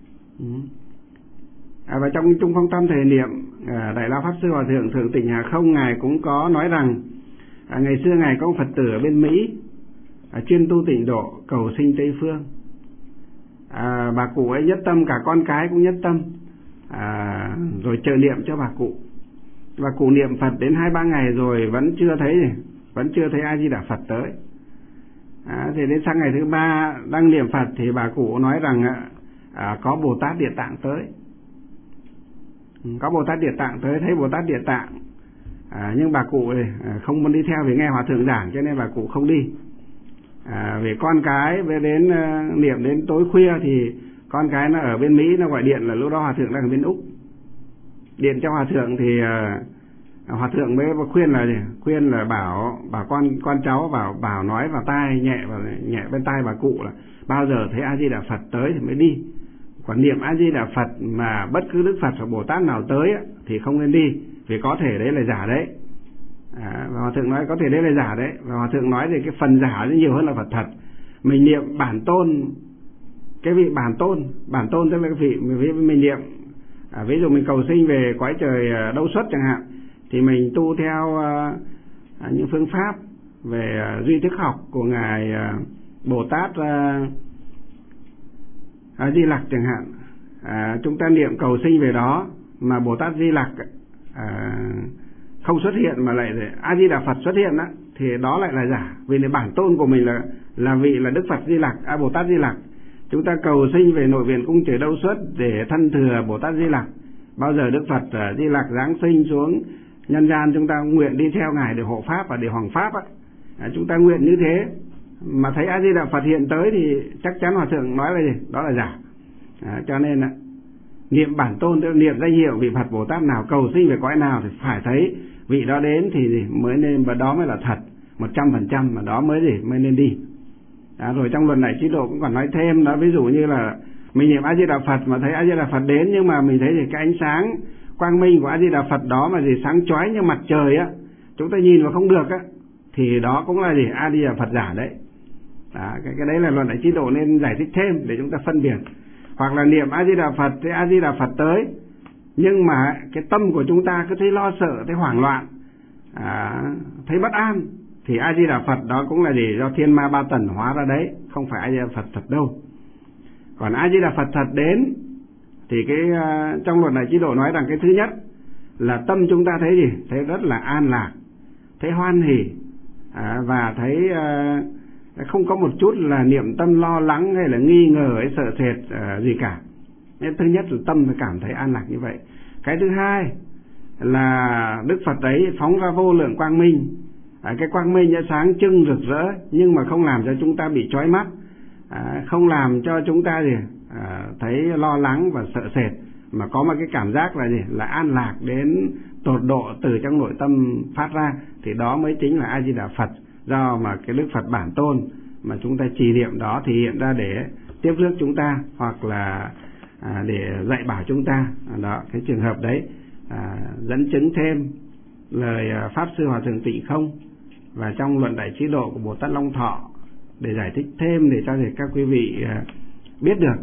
À, và trong Trung Phong Tâm Thể Niệm, à, Đại Lão Pháp Sư Hòa Thượng Thượng Tịnh Hạ Không Ngài cũng có nói rằng à, ngày xưa Ngài có một Phật tử ở bên Mỹ à, chuyên tu tịnh độ cầu sinh Tây Phương. À, bà cụ ấy nhất tâm, cả con cái cũng nhất tâm, à, rồi trợ niệm cho bà cụ. Bà cụ niệm Phật đến hai ba ngày rồi vẫn chưa thấy vẫn chưa thấy A Di Đà Phật tới. À, thì đến sang ngày thứ ba đang niệm Phật thì bà cụ nói rằng à, có Bồ Tát Địa Tạng tới. Có Bồ Tát Địa Tạng tới, thấy Bồ Tát Địa Tạng, à, nhưng bà cụ này không muốn đi theo vì nghe Hòa Thượng giảng, cho nên bà cụ không đi. À, vì con cái về đến uh, niệm đến tối khuya thì con cái nó ở bên Mỹ, nó gọi điện là lúc đó Hòa Thượng đang ở bên Úc, điện cho Hòa Thượng thì uh, Hòa Thượng mới khuyên là gì? khuyên là bảo bảo con con cháu bảo bảo nói vào tai nhẹ vào nhẹ bên tai bà cụ là bao giờ thấy A Di Đà Phật tới thì mới đi. Còn niệm A Di Đà Phật mà bất cứ Đức Phật hoặc Bồ Tát nào tới thì không nên đi, vì có thể đấy là giả đấy. À, và Hòa Thượng nói có thể đây là giả đấy, và Hòa Thượng nói thì cái phần giả nó nhiều hơn là Phật thật. Mình niệm bản tôn, cái vị bản tôn, bản tôn tức là cái vị mình, mình niệm, à, ví dụ mình cầu sinh về cõi trời Đâu Xuất chẳng hạn, thì mình tu theo uh, những phương pháp về uh, duy thức học của ngài uh, Bồ Tát uh, uh, Di Lặc chẳng hạn. À, chúng ta niệm cầu sinh về đó mà Bồ Tát Di Lặc à, không xuất hiện mà lại A Di Đà Phật xuất hiện đó, thì đó lại là giả. Vì là bản tôn của mình là là vị là Đức Phật Di Lặc, A Bồ Tát Di Lặc. Chúng ta cầu sinh về nội viện cung trời Đâu Xuất để thân thừa Bồ Tát Di Lặc. Bao giờ Đức Phật uh, Di Lặc giáng sinh xuống nhân gian, chúng ta nguyện đi theo ngài để hộ pháp và để hoàng pháp á. À, chúng ta nguyện như thế mà thấy A Di Đà Phật hiện tới thì chắc chắn Hòa Thượng nói là gì? Đó là giả. À, cho nên là niệm bản tôn, tức là niệm danh hiệu vị Phật Bồ Tát nào, cầu sinh về cõi nào thì phải thấy vị đó đến thì gì? Mới nên, và đó mới là thật một trăm phần trăm, mà đó mới gì? Mới nên đi. À, rồi trong luận này chế độ cũng còn nói thêm đó, ví dụ như là mình niệm A Di Đà Phật mà thấy A Di Đà Phật đến, nhưng mà mình thấy thì cái ánh sáng quang minh của A Di Đà Phật đó mà gì sáng chói như mặt trời á, chúng ta nhìn mà không được á, thì đó cũng là gì? A Di Đà Phật giả đấy. À, cái, cái đấy là luận đại chế độ nên giải thích thêm để chúng ta phân biệt. Hoặc là niệm A Di Đà Phật thì A Di Đà Phật tới, nhưng mà cái tâm của chúng ta cứ thấy lo sợ, thấy hoảng loạn, à, thấy bất an, thì A Di Đà Phật đó cũng là gì? Do thiên ma ba tần hóa ra đấy, không phải A Di Đà Phật thật đâu. Còn A Di Đà Phật thật đến thì cái uh, trong luật này chế độ nói rằng cái thứ nhất là tâm chúng ta thấy gì? Thấy rất là an lạc, thấy hoan hỉ, à, và thấy uh, không có một chút là niệm tâm lo lắng hay là nghi ngờ hay sợ sệt uh, gì cả. Nên thứ nhất là tâm phải cảm thấy an lạc như vậy. Cái thứ hai là Đức Phật ấy phóng ra vô lượng quang minh, à, cái quang minh nó sáng trưng rực rỡ, nhưng mà không làm cho chúng ta bị chói mắt, à, không làm cho chúng ta gì à, thấy lo lắng và sợ sệt, mà có một cái cảm giác là gì? Là an lạc đến tột độ từ trong nội tâm phát ra, thì đó mới chính là A Di Đà Phật, do mà cái Đức Phật bản tôn mà chúng ta trì niệm đó thì hiện ra để tiếp rước chúng ta, hoặc là à, để dạy bảo chúng ta. Đó, cái trường hợp đấy à, dẫn chứng thêm lời à, Pháp Sư Hòa Thượng Tịnh Không và trong luận đại trí độ của Bồ Tát Long Thọ, để giải thích thêm để cho để các quý vị à, biết được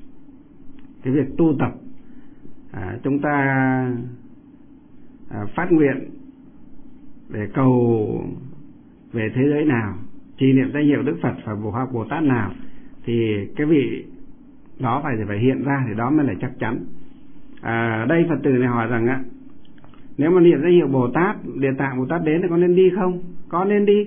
cái việc tu tập. À, chúng ta à, phát nguyện để cầu về thế giới nào, trì niệm danh hiệu Đức Phật và Bồ Hoặc Bồ Tát nào, thì cái vị đó phải phải hiện ra, thì đó mới là chắc chắn. À, đây Phật tử này hỏi rằng á, nếu mà niệm danh hiệu Bồ Tát, Địa Tạng Bồ Tát đến thì có nên đi không? Có, nên đi.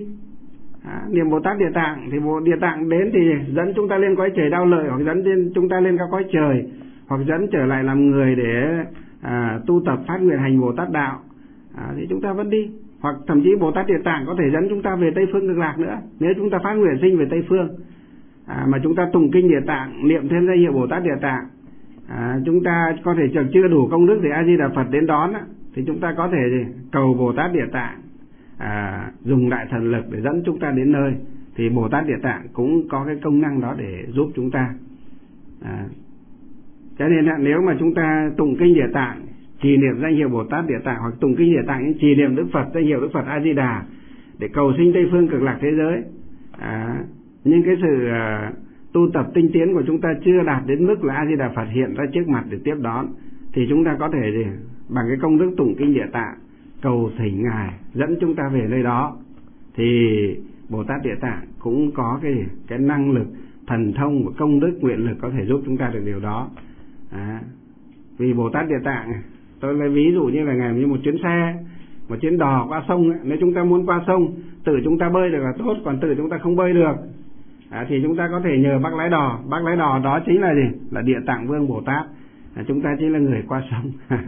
À, niệm Bồ Tát Địa Tạng thì Bồ Địa Tạng đến thì dẫn chúng ta lên cõi trời Đau Lợi, hoặc dẫn lên chúng ta lên các cõi trời, hoặc dẫn trở lại làm người để à, tu tập phát nguyện hành Bồ Tát đạo, à, thì chúng ta vẫn đi. Hoặc thậm chí Bồ Tát Địa Tạng có thể dẫn chúng ta về Tây Phương Cực Lạc nữa, nếu chúng ta phát nguyện sinh về Tây Phương. À, mà chúng ta tụng kinh Địa Tạng, niệm thêm danh hiệu Bồ Tát Địa Tạng, à, chúng ta có thể chưa đủ công đức để A Di Đà Phật đến đón á, thì chúng ta có thể cầu Bồ Tát Địa Tạng à, dùng đại thần lực để dẫn chúng ta đến nơi, thì Bồ Tát Địa Tạng cũng có cái công năng đó để giúp chúng ta. À, cho nên là nếu mà chúng ta tụng kinh Địa Tạng, trì niệm danh hiệu Bồ Tát Địa Tạng, hoặc tụng kinh Địa Tạng nhưng trì niệm Đức Phật, danh hiệu Đức Phật A Di Đà để cầu sinh Tây Phương Cực Lạc thế giới, à, nhưng cái sự à, tu tập tinh tiến của chúng ta chưa đạt đến mức là A Di Đà Phật hiện ra trước mặt để tiếp đón, thì chúng ta có thể gì? Bằng cái công đức tụng kinh Địa Tạng cầu thỉnh ngài dẫn chúng ta về nơi đó, thì Bồ Tát Địa Tạng cũng có cái cái năng lực thần thông và công đức nguyện lực có thể giúp chúng ta được điều đó. À, vì Bồ Tát Địa Tạng, tôi lấy ví dụ như là ngài như một chuyến xe, một chuyến đò qua sông ấy. Nếu chúng ta muốn qua sông, tự chúng ta bơi được là tốt, còn tự chúng ta không bơi được, à, thì chúng ta có thể nhờ bác lái đò. Bác lái đò đó chính là gì? Là Địa Tạng Vương Bồ Tát, à, chúng ta chính là người qua sông.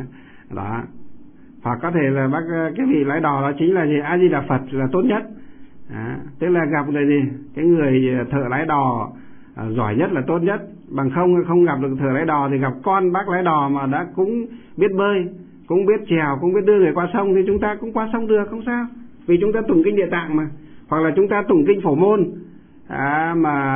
Đó. Hoặc có thể là bác cái vị lái đò đó chính là gì? A Di Đà Phật là tốt nhất. À, tức là gặp người gì? Cái người thợ lái đò à, giỏi nhất là tốt nhất. Bằng không không gặp được thợ lái đò thì gặp con bác lái đò mà đã cũng biết bơi, cũng biết chèo, cũng biết đưa người qua sông, thì chúng ta cũng qua sông được, không sao. Vì chúng ta tụng kinh Địa Tạng mà. Hoặc là chúng ta tụng kinh Phổ Môn, à,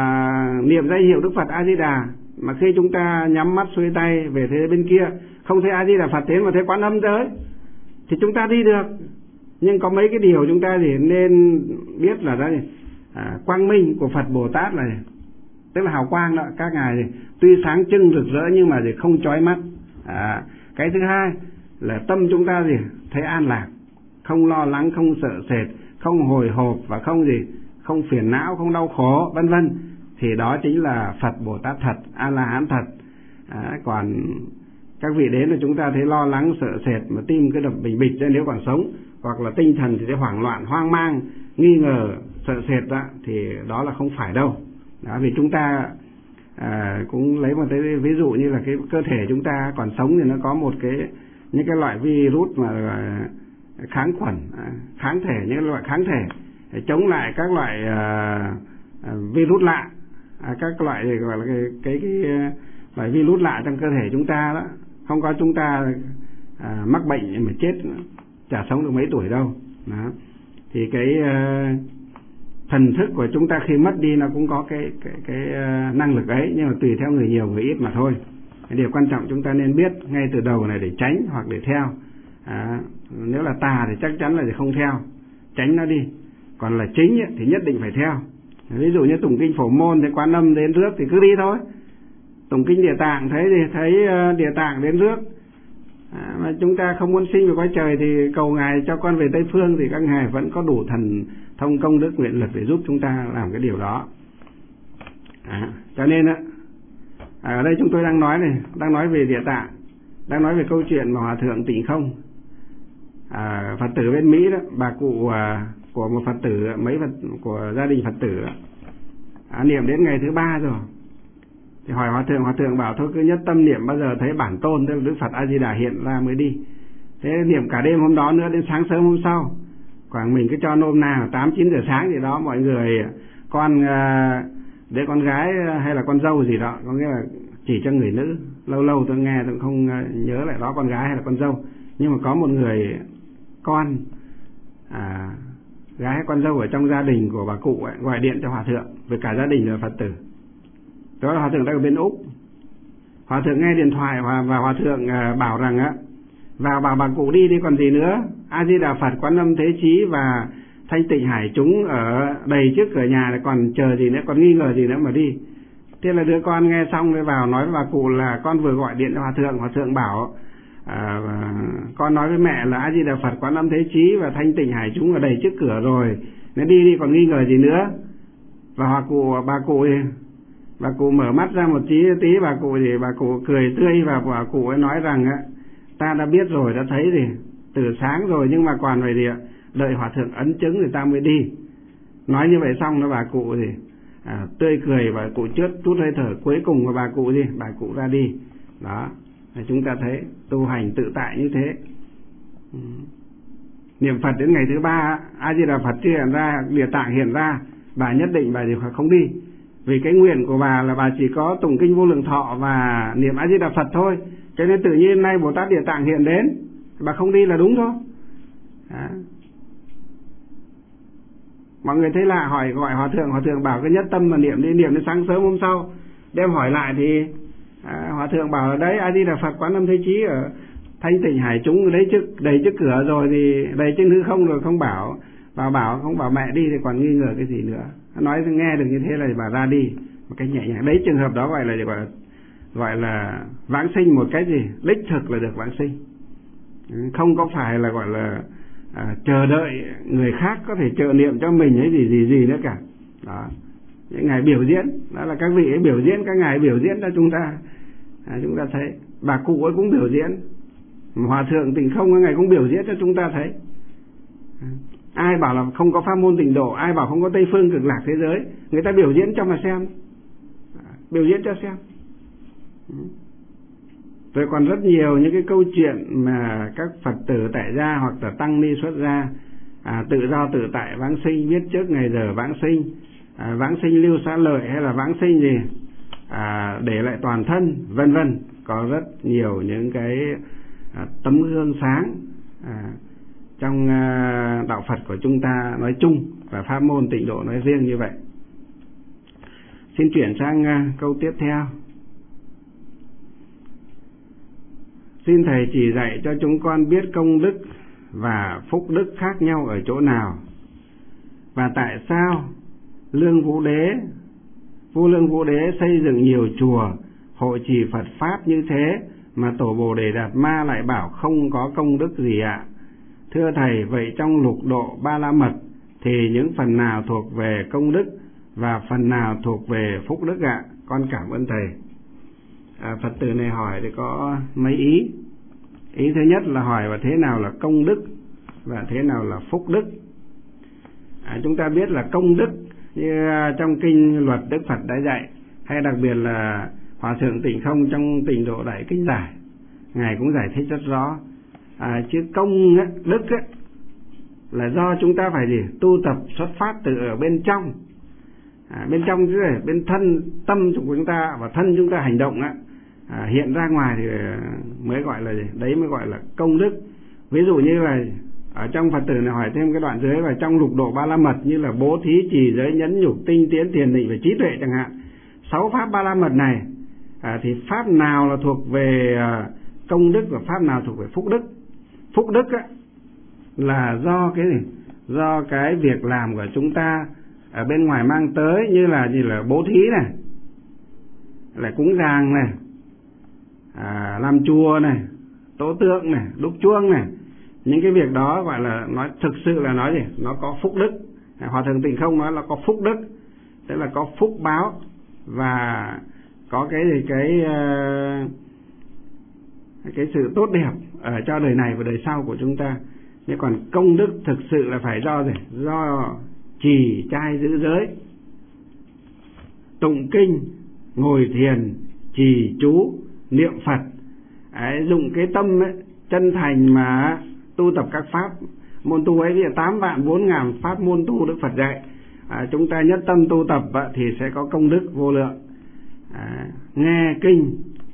mà niệm danh hiệu Đức Phật A Di Đà, mà khi chúng ta nhắm mắt xuôi tay về thế bên kia không thấy A Di Đà Phật đến mà thấy Quán Âm tới, thì chúng ta đi được. Nhưng có mấy cái điều chúng ta thì nên biết là đây, à, quang minh của Phật Bồ Tát là tức là hào quang đó, các ngài thì tuy sáng trưng rực rỡ nhưng mà thì không chói mắt. À, cái thứ hai là tâm chúng ta gì thấy an lạc, không lo lắng, không sợ sệt, không hồi hộp và không gì không phiền não, không đau khổ, vân vân, thì đó chính là Phật Bồ Tát thật, A La Hán thật. À, còn các vị đến là chúng ta thấy lo lắng sợ sệt mà tim cứ đập bình bịch ra nếu còn sống, hoặc là tinh thần thì sẽ hoảng loạn, hoang mang, nghi ngờ, sợ sệt đó, thì đó là không phải đâu. Đó, vì chúng ta à, cũng lấy một cái ví dụ như là cái cơ thể chúng ta còn sống thì nó có một cái những cái loại virus mà kháng khuẩn, kháng thể, những loại kháng thể để chống lại các loại à, virus lạ, à, các loại gọi là cái cái, cái, cái loại virus lạ trong cơ thể chúng ta đó. Không có chúng ta à, mắc bệnh mà chết chả sống được mấy tuổi đâu. Đó. Thì cái uh, thần thức của chúng ta khi mất đi nó cũng có cái cái cái uh, năng lực ấy, nhưng mà tùy theo người nhiều người ít mà thôi. Cái điều quan trọng chúng ta nên biết ngay từ đầu này để tránh hoặc để theo. À, nếu là tà thì chắc chắn là không theo, tránh nó đi. Còn là chính ấy, thì nhất định phải theo. Ví dụ như tụng kinh Phổ Môn thì Quan Âm đến rước thì cứ đi thôi. Tụng kinh Địa Tạng thấy thì thấy uh, Địa Tạng đến rước. À, mà chúng ta không muốn sinh về cõi trời thì cầu ngài cho con về Tây Phương, thì các ngài vẫn có đủ thần thông công đức nguyện lực để giúp chúng ta làm cái điều đó. À, cho nên á, à, ở đây chúng tôi đang nói này, đang nói về Địa Tạng, đang nói về câu chuyện mà Hòa Thượng Tịnh Không, à, Phật tử bên Mỹ đó, bà cụ à, của một Phật tử, mấy Phật của gia đình Phật tử à, niệm đến ngày thứ ba rồi. Thì hỏi Hòa Thượng, Hòa Thượng bảo thôi cứ nhất tâm niệm bao giờ thấy bản tôn, tức là Đức Phật A Di Đà hiện ra mới đi. Thế niệm cả đêm hôm đó nữa đến sáng sớm hôm sau. Khoảng mình cứ cho nôm nào tám chín giờ sáng gì đó, mọi người con đứa con gái hay là con dâu gì đó, có nghĩa là chỉ cho người nữ. Lâu lâu tôi nghe tôi không nhớ lại đó con gái hay là con dâu, nhưng mà có một người con à, gái hay con dâu ở trong gia đình của bà cụ ấy, gọi điện cho Hòa Thượng với cả gia đình là Phật tử. Đó là Hòa Thượng đang ở bên Úc. Hòa Thượng nghe điện thoại và, và Hòa Thượng uh, bảo rằng á, vào bảo bà cụ đi đi còn gì nữa. A Di Đà Phật, Quán Âm Thế Chí và Thanh Tịnh Hải chúng ở đầy trước cửa nhà này, còn chờ gì nữa, còn nghi ngờ gì nữa mà đi. Thế là đứa con nghe xong mới vào nói với bà cụ là con vừa gọi điện cho Hòa Thượng. Hòa Thượng bảo à, con nói với mẹ là A Di Đà Phật, Quán Âm Thế Chí và Thanh Tịnh Hải chúng ở đầy trước cửa rồi, nếu đi đi còn nghi ngờ gì nữa. Và hòa cụ bà cụ thì bà cụ mở mắt ra một tí tí bà cụ thì bà cụ cười tươi và bà cụ ấy nói rằng á, ta đã biết rồi, đã thấy thì từ sáng rồi, nhưng mà còn phải gì ạ, đợi Hòa Thượng ấn chứng thì ta mới đi. Nói như vậy xong đó bà cụ thì à, tươi cười và cụ chớt chút hơi thở cuối cùng của bà cụ gì bà cụ ra đi. Đó, chúng ta thấy tu hành tự tại như thế. Ừ. Niệm Phật đến ngày thứ ba A Di Đà Phật hiện ra, Địa Tạng hiện ra, bà nhất định bà thì không đi. Vì cái nguyện của bà là bà chỉ có tụng kinh Vô Lượng Thọ và niệm A Di Đà Phật thôi, cho nên tự nhiên nay Bồ Tát Địa Tạng hiện đến, bà không đi là đúng thôi. Đó. Mọi người thấy lạ hỏi gọi Hòa Thượng, Hòa Thượng bảo cái nhất tâm mà niệm đi, niệm đến sáng sớm hôm sau. Đem hỏi lại thì à, Hòa Thượng bảo là đấy A Di Đà Phật, Quán Âm Thế Chí ở Thanh Tịnh Hải chúng đấy trước đầy trước cửa rồi, thì đầy trên hư không rồi, không bảo bà bảo không bảo mẹ đi thì còn nghi ngờ cái gì nữa. Nói nghe được như thế là bà ra đi một cách nhẹ nhàng. Đấy, trường hợp đó gọi là gọi là gọi là vãng sinh một cách gì đích thực là được vãng sinh, không có phải là gọi là à, chờ đợi người khác có thể trợ niệm cho mình hay gì gì gì nữa cả. Đó, những ngày biểu diễn đó là các vị ấy biểu diễn, các ngài biểu diễn cho chúng ta à, chúng ta thấy bà cụ ấy cũng biểu diễn, Hòa Thượng Tịnh Không các ngài cũng biểu diễn cho chúng ta thấy. Ai bảo là không có pháp môn tịnh độ, ai bảo không có Tây Phương Cực Lạc thế giới, người ta biểu diễn cho mà xem, biểu diễn cho xem. Rồi còn rất nhiều những cái câu chuyện mà các Phật tử tại gia hoặc là tăng ni xuất gia à, tự do tự tại vãng sinh, biết trước ngày giờ vãng sinh, à, vãng sinh lưu xá lợi hay là vãng sinh gì à, để lại toàn thân vân vân. Có rất nhiều những cái à, tấm gương sáng à, trong à, đạo Phật của chúng ta nói chung và pháp môn tịnh độ nói riêng như vậy. Xin chuyển sang à, câu tiếp theo. Xin Thầy chỉ dạy cho chúng con biết công đức và phúc đức khác nhau ở chỗ nào? Và tại sao Lương Vũ Đế, vua Lương Vũ Đế xây dựng nhiều chùa, hội trì Phật Pháp như thế mà Tổ Bồ Đề Đạt Ma lại bảo không có công đức gì ạ? Thưa Thầy, vậy trong lục độ Ba La Mật thì những phần nào thuộc về công đức và phần nào thuộc về phúc đức ạ? Con cảm ơn Thầy. À, Phật tử này hỏi thì có mấy ý. Ý thứ nhất là hỏi và thế nào là công đức và thế nào là phúc đức. À, chúng ta biết là công đức như trong kinh luật Đức Phật đã dạy, hay đặc biệt là Hòa Thượng Tịnh Không trong Tịnh Độ Đại Kinh Giải, Ngài cũng giải thích rất rõ. À, chứ công ấy, đức ấy, là do chúng ta phải gì? Tu tập xuất phát từ ở bên trong. À, bên trong chứ là bên thân, tâm của chúng ta và thân chúng ta hành động á, à, hiện ra ngoài thì mới gọi là gì? Đấy mới gọi là công đức. Ví dụ như là ở trong Phật tử này hỏi thêm cái đoạn dưới, và trong lục độ Ba La Mật như là bố thí, trì giới, nhẫn nhục, tinh tiến, thiền định và trí tuệ chẳng hạn. Sáu pháp Ba La Mật này à, thì pháp nào là thuộc về à, công đức và pháp nào thuộc về phúc đức? Phúc đức á, là do cái gì? Do cái việc làm của chúng ta ở bên ngoài mang tới, như là như là bố thí này, là cúng dường này, à, làm chùa này, tổ tượng này, đúc chuông này. Những cái việc đó gọi là nói thực sự là nói gì? Nó có phúc đức. Hòa Thượng Tịnh Không nói là có phúc đức, tức là có phúc báo và có cái gì cái cái sự tốt đẹp ở cho đời này và đời sau của chúng ta. Nhưng còn công đức thực sự là phải do gì? Do trì trai giữ giới, tụng kinh, ngồi thiền, trì chú, niệm Phật. Đấy, dụng cái tâm ấy, chân thành mà tu tập các pháp môn tu ấy, tám vạn bốn ngàn pháp môn tu Đức Phật dạy. À, chúng ta nhất tâm tu tập à, thì sẽ có công đức vô lượng. À, nghe kinh,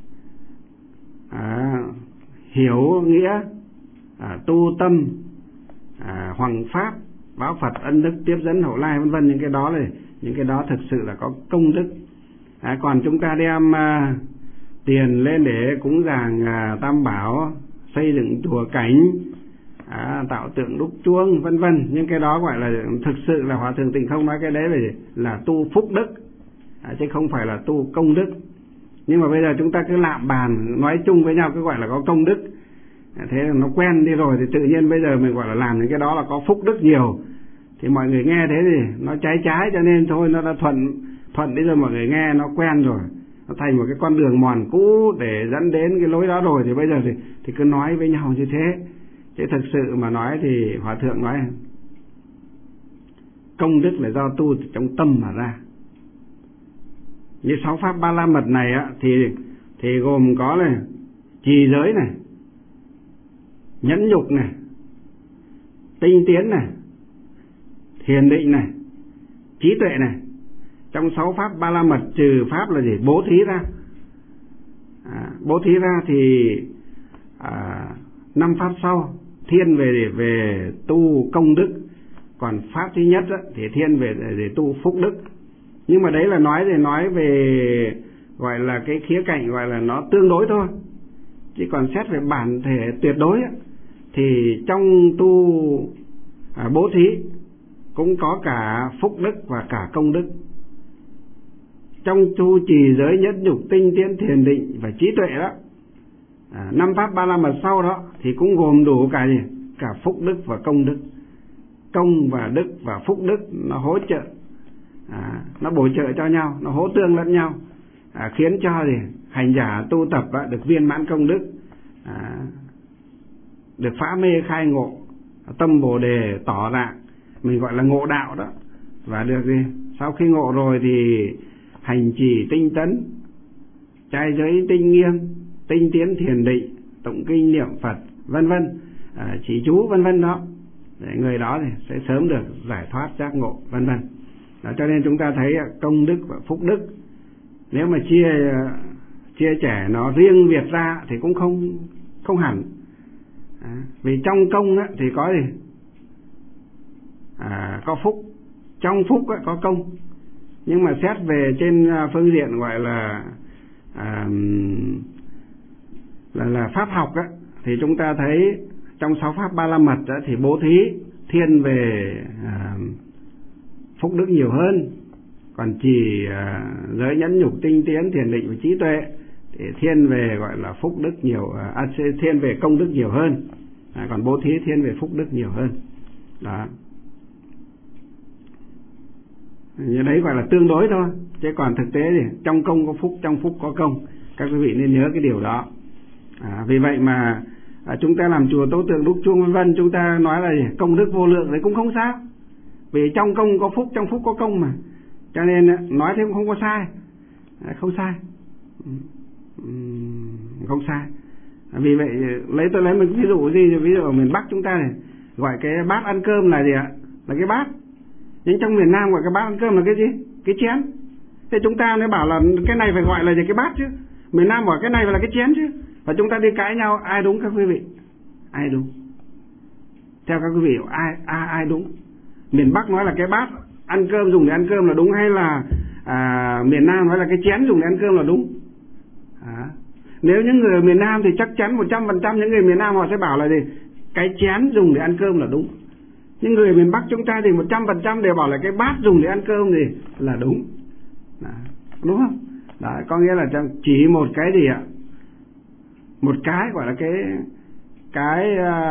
à, hiểu nghĩa, à, tu tâm, à, hoằng pháp, báo Phật ân đức, tiếp dẫn hậu lai, vân vân. Những cái đó này, những cái đó thực sự là có công đức. À, còn chúng ta đem à, tiền lên để cúng dường à, Tam Bảo, xây dựng chùa cảnh, à, tạo tượng đúc chuông, vân vân. Nhưng cái đó gọi là thực sự là Hòa Thượng Tịnh Không nói cái đấy là gì? Là tu phúc đức, à, chứ không phải là tu công đức. Nhưng mà bây giờ chúng ta cứ lạm bàn nói chung với nhau, cứ gọi là có công đức. À, thế là nó quen đi rồi thì tự nhiên bây giờ mình gọi là làm những cái đó là có phúc đức nhiều. Thì mọi người nghe thế thì nó trái trái, cho nên thôi nó đã thuận thuận đi rồi, mọi người nghe nó quen rồi, nó thành một cái con đường mòn cũ để dẫn đến cái lối đó rồi. Thì bây giờ thì, thì cứ nói với nhau như thế. Chứ thực sự mà nói thì Hòa Thượng nói công đức là do tu trong tâm mà ra. Như sáu pháp Ba La Mật này á, thì thì gồm có này trì giới này, nhẫn nhục này, tinh tiến này, thiền định này, trí tuệ này. Trong sáu pháp Ba La Mật trừ pháp là gì? Bố thí ra. À, bố thí ra thì à, năm pháp sau thiên về về tu công đức, còn pháp thứ nhất á, thì thiên về để tu phúc đức. Nhưng mà đấy là nói thì nói về gọi là cái khía cạnh gọi là nó tương đối thôi. Chứ còn xét về bản thể tuyệt đối á, thì trong tu à, bố thí cũng có cả phúc đức và cả công đức. Trong tu trì giới, nhẫn nhục, tinh tiến, thiền định và trí tuệ đó, à, năm pháp Ba La Mật sau đó thì cũng gồm đủ cả gì? Cả phúc đức và công đức. Công và đức và phúc đức nó hỗ trợ, à, nó bổ trợ cho nhau, nó hỗ tương lẫn nhau, à, khiến cho gì? Hành giả tu tập á, được viên mãn công đức, à, được phá mê khai ngộ, tâm Bồ Đề tỏ rạng, mình gọi là ngộ đạo đó. Và được gì? Sau khi ngộ rồi thì hành trì tinh tấn, trai giới tinh nghiêm, tinh tiến thiền định, tụng kinh niệm Phật, vân vân, à, chỉ chú vân vân đó. Để người đó thì sẽ sớm được giải thoát giác ngộ, vân vân. Đó, cho nên chúng ta thấy công đức và phúc đức nếu mà chia chia sẻ nó riêng biệt ra thì cũng không không hẳn. À, vì trong công á, thì có gì? À, có phúc, trong phúc á, có công. Nhưng mà xét về trên phương diện gọi là à, là, là pháp học á, thì chúng ta thấy trong sáu pháp ba la mật đó, thì bố thí thiên về à, phúc đức nhiều hơn, còn chỉ à, giới nhẫn nhục tinh tiến thiền định và trí tuệ thì thiên về gọi là phúc đức nhiều, à, thiên về công đức nhiều hơn, à, còn bố thí thiên về phúc đức nhiều hơn. Đó, như đấy gọi là tương đối thôi, chứ còn thực tế thì trong công có phúc, trong phúc có công, các quý vị nên nhớ cái điều đó. À, vì vậy mà à, chúng ta làm chùa tố tượng đúc chuông vân vân, chúng ta nói là gì? Công đức vô lượng đấy cũng không sao, vì trong công có phúc, trong phúc có công mà, cho nên nói thế cũng không có sai, à, không sai, không sai. À, vì vậy lấy tôi lấy một ví dụ gì, ví dụ ở miền Bắc chúng ta này gọi cái bát ăn cơm là gì ạ? Là cái bát. Nhưng trong miền Nam gọi cái bát ăn cơm là cái gì? Cái chén. Thế chúng ta mới bảo là cái này phải gọi là gì? Cái bát chứ. Miền Nam bảo cái này phải là cái chén chứ. Và chúng ta đi cãi nhau, ai đúng các quý vị? Ai đúng? Theo các quý vị, ai ai ai đúng? Miền Bắc nói là cái bát ăn cơm dùng để ăn cơm là đúng, hay là à, miền Nam nói là cái chén dùng để ăn cơm là đúng? À, nếu những người ở miền Nam thì chắc chắn một trăm phần trăm những người miền Nam họ sẽ bảo là gì? Cái chén dùng để ăn cơm là đúng. Nhưng người miền Bắc chúng ta thì một trăm phần trăm đều bảo là cái bát dùng để ăn cơm thì là đúng. Đó, đúng không? Đó, có nghĩa là chỉ một cái gì ạ? Một cái gọi là cái cái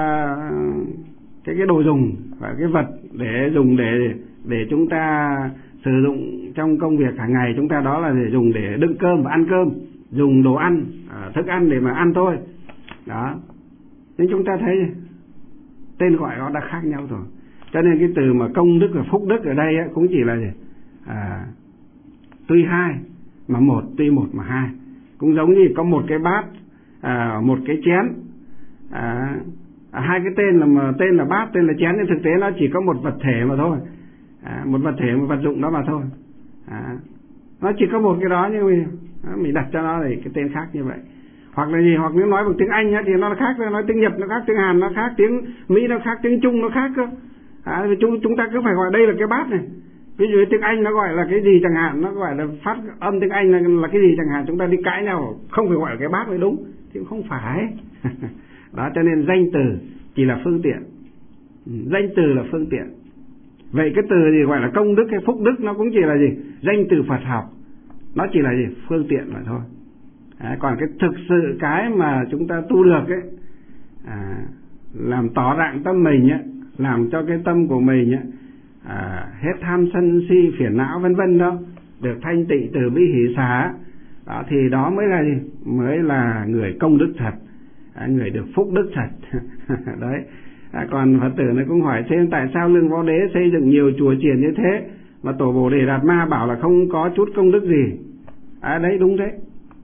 cái cái đồ dùng, và cái vật để dùng để để chúng ta sử dụng trong công việc hàng ngày chúng ta, đó là để dùng để đựng cơm và ăn cơm, dùng đồ ăn, thức ăn để mà ăn thôi. Đó. Nhưng chúng ta thấy tên gọi nó đã khác nhau rồi. Cho nên cái từ mà công đức và phúc đức ở đây ấy, cũng chỉ là gì? À, tuy hai mà một, tuy một mà hai. Cũng giống như có một cái bát, à, một cái chén, à, à, hai cái tên là mà tên là bát, tên là chén, nhưng thực tế nó chỉ có một vật thể mà thôi, à, một vật thể, một vật dụng đó mà thôi. À, nó chỉ có một cái đó, nhưng mình, mình đặt cho nó thì cái tên khác như vậy. Hoặc là gì? Hoặc nếu nói bằng tiếng Anh ấy, thì nó khác, nói tiếng Nhật nó khác, tiếng Hàn nó khác, tiếng Mỹ nó khác, tiếng Trung nó khác cơ. À, chúng, chúng ta cứ phải gọi đây là cái bát này. Ví dụ tiếng Anh nó gọi là cái gì chẳng hạn, nó gọi là phát âm tiếng Anh là, là cái gì chẳng hạn, chúng ta đi cãi nhau không phải gọi là cái bát mới đúng, chứ không phải. Đó, cho nên danh từ chỉ là phương tiện, danh từ là phương tiện. Vậy cái từ gì gọi là công đức hay phúc đức nó cũng chỉ là gì? Danh từ Phật học, nó chỉ là gì? Phương tiện mà thôi. À, còn cái thực sự cái mà chúng ta tu được ấy, à, làm tỏ rạng tâm mình ấy, làm cho cái tâm của mình ấy, à, hết tham sân si phiền não vân vân đó, được thanh tịnh từ bi hỷ xả, đó, thì đó mới là gì? Mới là người công đức thật, à, người được phúc đức thật. Đấy. À, còn Phật tử nó cũng hỏi xem tại sao Lương Võ Đế xây dựng nhiều chùa chiền như thế mà Tổ Bồ Đề Đạt Ma bảo là không có chút công đức gì. À đấy, đúng thế.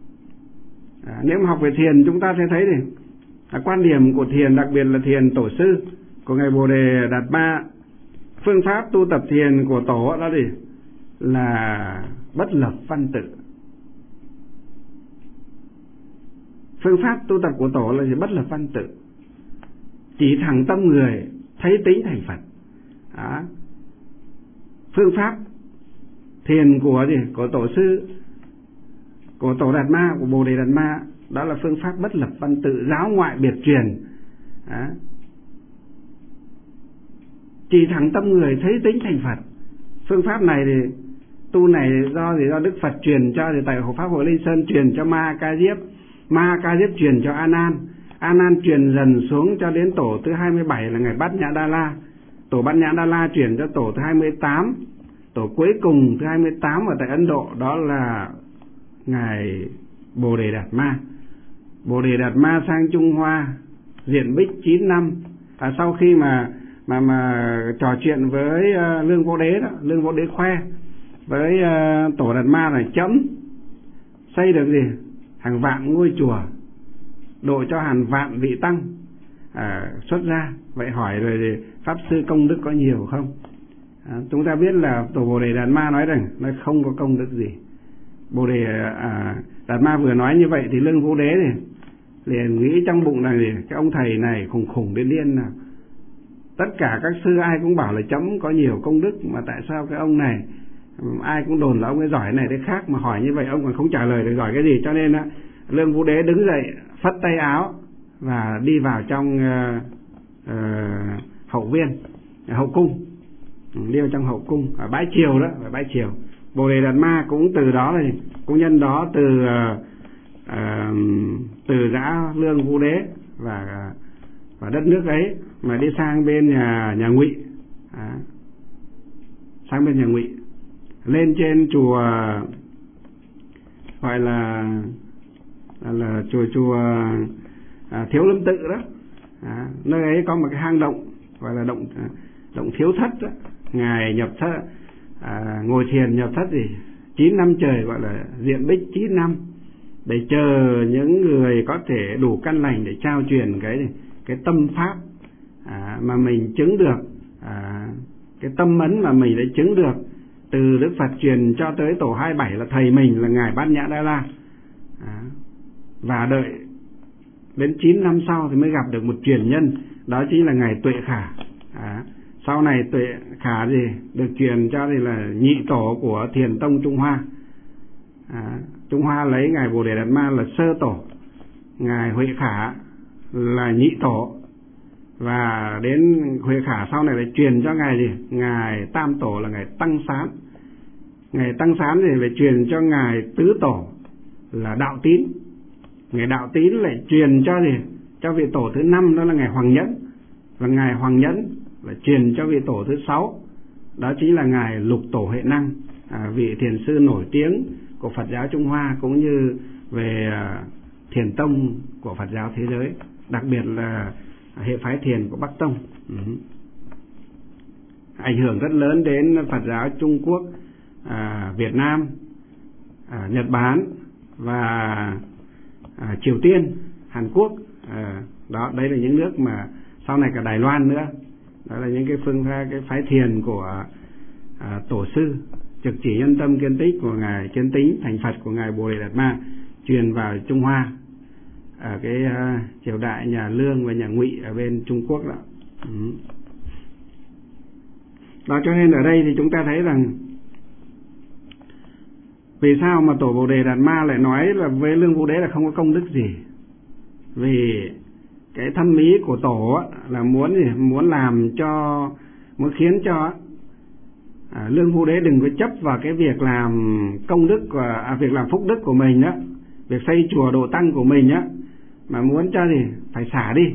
À, nếu mà học về thiền chúng ta sẽ thấy thì à, quan điểm của thiền, đặc biệt là thiền tổ sư của ngài Bồ Đề Đạt Ma, phương pháp tu tập thiền của tổ đó gì? Là bất lập văn tự. Phương pháp tu tập của tổ là gì? Bất lập văn tự, chỉ thẳng tâm người, thấy tính thành Phật. Đó. Phương pháp thiền của gì? Của tổ sư, của Tổ Đạt Ma, của Bồ Đề Đạt Ma, đó là phương pháp bất lập văn tự, giáo ngoại biệt truyền. Đó. Chỉ thẳng tâm người, thấy tính thành Phật. Phương pháp này thì tu này do thì do Đức Phật truyền cho, thì tại Hộ Pháp Hội Linh Sơn truyền cho Ma Ca Diếp, Ma Ca Diếp truyền cho A Nan, A Nan truyền dần xuống cho đến tổ thứ hai mươi bảy là ngài Bát Nhã Đa La, tổ Bát Nhã Đa La truyền cho tổ thứ hai mươi tám, tổ cuối cùng thứ hai mươi tám ở tại Ấn Độ đó là ngài Bồ Đề Đạt Ma. Bồ Đề Đạt Ma sang Trung Hoa diện bích chín năm, à, sau khi mà mà mà trò chuyện với uh, Lương Võ Đế đó, Lương Võ Đế khoe với uh, Tổ Đạt Ma này chấm xây được gì? Hàng vạn ngôi chùa, độ cho hàng vạn vị tăng à, xuất ra. Vậy hỏi rồi thì pháp sư công đức có nhiều không? À, chúng ta biết là Tổ Bồ Đề Đạt Ma nói rằng nó không có công đức gì. Bồ Đề à, Đạt Ma vừa nói như vậy thì Lương Vũ Đế thì liền nghĩ trong bụng rằng gì? Cái ông thầy này khùng khùng điên điên nào. Tất cả các sư ai cũng bảo là chấm có nhiều công đức, mà tại sao cái ông này ai cũng đồn là ông ấy giỏi này thế khác, mà hỏi như vậy ông còn không trả lời được giỏi cái gì. Cho nên Lương Vũ Đế đứng dậy phất tay áo và đi vào trong uh, hậu viên, hậu cung, đi vào trong hậu cung ở bãi triều đó, ở bãi triều. Bồ Đề Đạt Ma cũng từ đó này, cũng nhân đó từ uh, uh, từ Dã Lương Vũ Đế và và đất nước ấy mà đi sang bên nhà nhà Ngụy, à, sang bên nhà Ngụy, lên trên chùa gọi là là, là chùa chùa à, Thiếu Lâm Tự đó, à, nơi ấy có một cái hang động gọi là động động Thiếu Thất đó. Ngài nhập thất, à, ngồi thiền nhập thất gì chín năm trời, gọi là diện bích chín năm, để chờ những người có thể đủ căn lành để trao truyền cái cái tâm pháp à, mà mình chứng được, à, cái tâm ấn mà mình đã chứng được từ Đức Phật truyền cho tới tổ hai mươi bảy là thầy mình là ngài Bát Nhã Đa La, à, và đợi đến chín năm sau thì mới gặp được một truyền nhân, đó chính là ngài Tuệ Khả. À, sau này Tuệ Khả gì được truyền cho thì là nhị tổ của Thiền Tông Trung Hoa. À, Trung Hoa lấy ngài Bồ Đề Đạt Ma là sơ tổ, ngài Huệ Khả là nhị tổ, và đến Huệ Khả sau này lại truyền cho ngài gì ngài tam tổ là ngài Tăng Sán. Ngài Tăng Sán thì lại truyền cho ngài tứ tổ là Đạo Tín. Ngài Đạo Tín lại truyền cho gì cho vị tổ thứ năm, đó là ngài Hoàng Nhẫn, và ngài Hoàng Nhẫn là truyền cho vị tổ thứ sáu, đó chính là ngài Lục Tổ Huệ Năng, à, vị thiền sư nổi tiếng của Phật giáo Trung Hoa cũng như về à, thiền tông của Phật giáo thế giới, đặc biệt là hệ phái thiền của Bắc Tông. Ừ. Ảnh hưởng rất lớn đến Phật giáo Trung Quốc, à, Việt Nam, à, Nhật Bản và à, Triều Tiên, Hàn Quốc. À, đó, đây là những nước mà sau này cả Đài Loan nữa. Đó là những cái phương pháp, cái phái thiền của à, tổ sư Trực Chỉ Nhân Tâm Kiên Tích của ngài Kiến Tính thành Phật của ngài Bồ Đề Đạt Ma truyền vào Trung Hoa ở cái uh, triều đại nhà Lương và nhà Ngụy ở bên Trung Quốc đó. Ừ. Đó, cho nên ở đây thì chúng ta thấy rằng vì sao mà tổ Bồ Đề Đạt Ma lại nói là với Lương Vũ Đế là không có công đức gì? Vì cái thâm ý của tổ á, là muốn gì? Muốn làm cho, muốn khiến cho à, Lương Vũ Đế đừng có chấp vào cái việc làm công đức và à, việc làm phúc đức của mình đó, việc xây chùa độ tăng của mình á, mà muốn cho gì phải xả đi,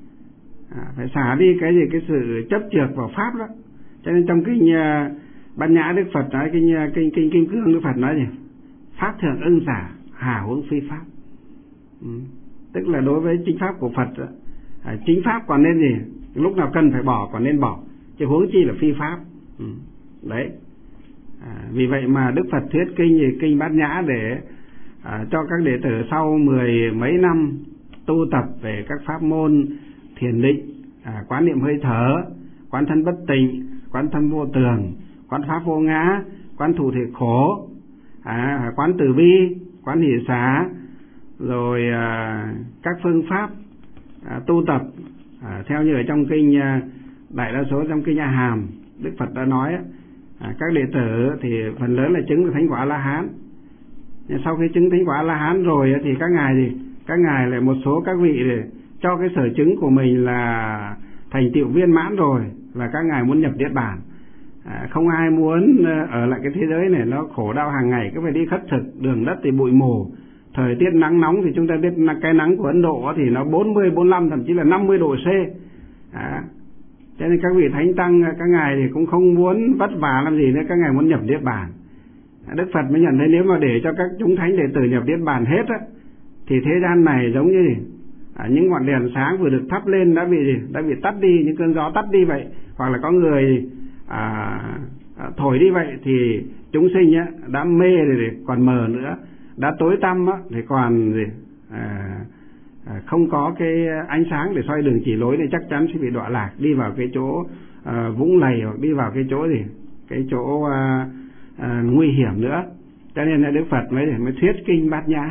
à, phải xả đi cái gì cái sự chấp chược vào pháp đó. Cho nên trong kinh uh, Bát Nhã Đức Phật nói, kinh uh, kinh kinh kim cương Đức Phật nói gì pháp thượng ưng xả, hà huống phi pháp. Ừ. Tức là đối với chính pháp của Phật đó, à, chính pháp còn nên gì lúc nào cần phải bỏ còn nên bỏ, chứ huống chi là phi pháp. Ừ. Đấy, à, vì vậy mà Đức Phật thuyết kinh gì kinh Bát Nhã để à, cho các đệ tử sau mười mấy năm tu tập về các pháp môn thiền định, à, quán niệm hơi thở, quán thân bất tịnh, quán thân vô tường, quán pháp vô ngã, quán thụ thể khổ, à, quán từ bi, quán hỷ xả, rồi à, các phương pháp à, tu tập à, theo như ở trong kinh à, đại đa số trong kinh A Hàm Đức Phật đã nói à, các đệ tử thì phần lớn là chứng được thánh quả A La Hán. Nhưng sau khi chứng thánh quả A La Hán rồi thì các ngài thì các ngài lại một số các vị để cho cái sở chứng của mình là thành tựu viên mãn rồi, là các ngài muốn nhập niết bàn. À, không ai muốn ở lại cái thế giới này nó khổ đau hàng ngày, cứ phải đi khất thực, đường đất thì bụi mù, thời tiết nắng nóng thì chúng ta biết là cái nắng của Ấn Độ thì nó bốn mươi, bốn mươi lăm, thậm chí là năm mươi độ C. À, cho nên các vị thánh tăng các ngài thì cũng không muốn vất vả làm gì nữa, các ngài muốn nhập niết bàn. À, Đức Phật mới nhận thấy nếu mà để cho các chúng thánh đệ tử nhập niết bàn hết á, thì thế gian này giống như gì? À, những ngọn đèn sáng vừa được thắp lên đã bị đã bị tắt đi, những cơn gió tắt đi vậy, hoặc là có người à, à, thổi đi vậy, thì chúng sinh á, đã mê rồi còn mờ nữa, đã tối tăm á, thì còn gì à, à, không có cái ánh sáng để soi đường chỉ lối, thì chắc chắn sẽ bị đọa lạc, đi vào cái chỗ à, vũng lầy, hoặc đi vào cái chỗ gì cái chỗ à, à, nguy hiểm nữa. Cho nên là Đức Phật mới mới thuyết kinh Bát Nhã,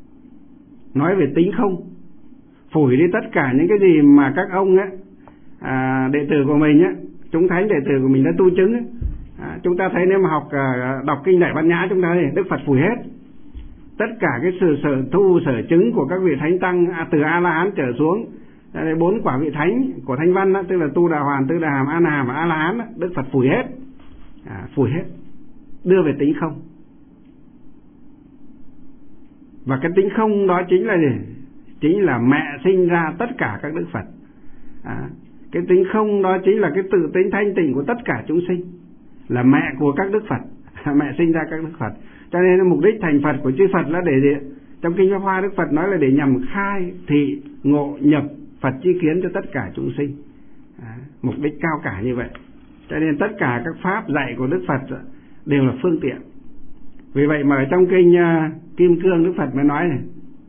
nói về tính không, phủi đi tất cả những cái gì mà các ông á, à, đệ tử của mình á, chúng thánh đệ tử của mình đã tu chứng ấy. À, chúng ta thấy nếu mà học à, đọc kinh Đại Bát Nhã chúng ta thì Đức Phật phủi hết tất cả cái sự sở thu sở chứng của các vị thánh tăng à, từ A La Hán trở xuống, Bốn quả vị thánh của Thanh Văn đó, tức là Tu Đà Hoàn, Tư Đà Hàm, A Na Hàm và A La Hán đó, Đức Phật phủi hết, à, phủi hết, đưa về tính không. Và cái tính không đó chính là gì? Chính là mẹ sinh ra tất cả các Đức Phật. À, cái tính không đó chính là cái tự tính thanh tịnh của tất cả chúng sinh, là mẹ của các Đức Phật, mẹ sinh ra các Đức Phật. Cho nên mục đích thành Phật của chư Phật là để, trong Kinh Pháp Hoa Đức Phật nói là để nhằm khai thị ngộ nhập Phật chi kiến cho tất cả chúng sinh. À, mục đích cao cả như vậy. Cho nên tất cả các pháp dạy của Đức Phật đều là phương tiện. Vì vậy mà ở trong Kinh uh, Kim Cương Đức Phật mới nói này: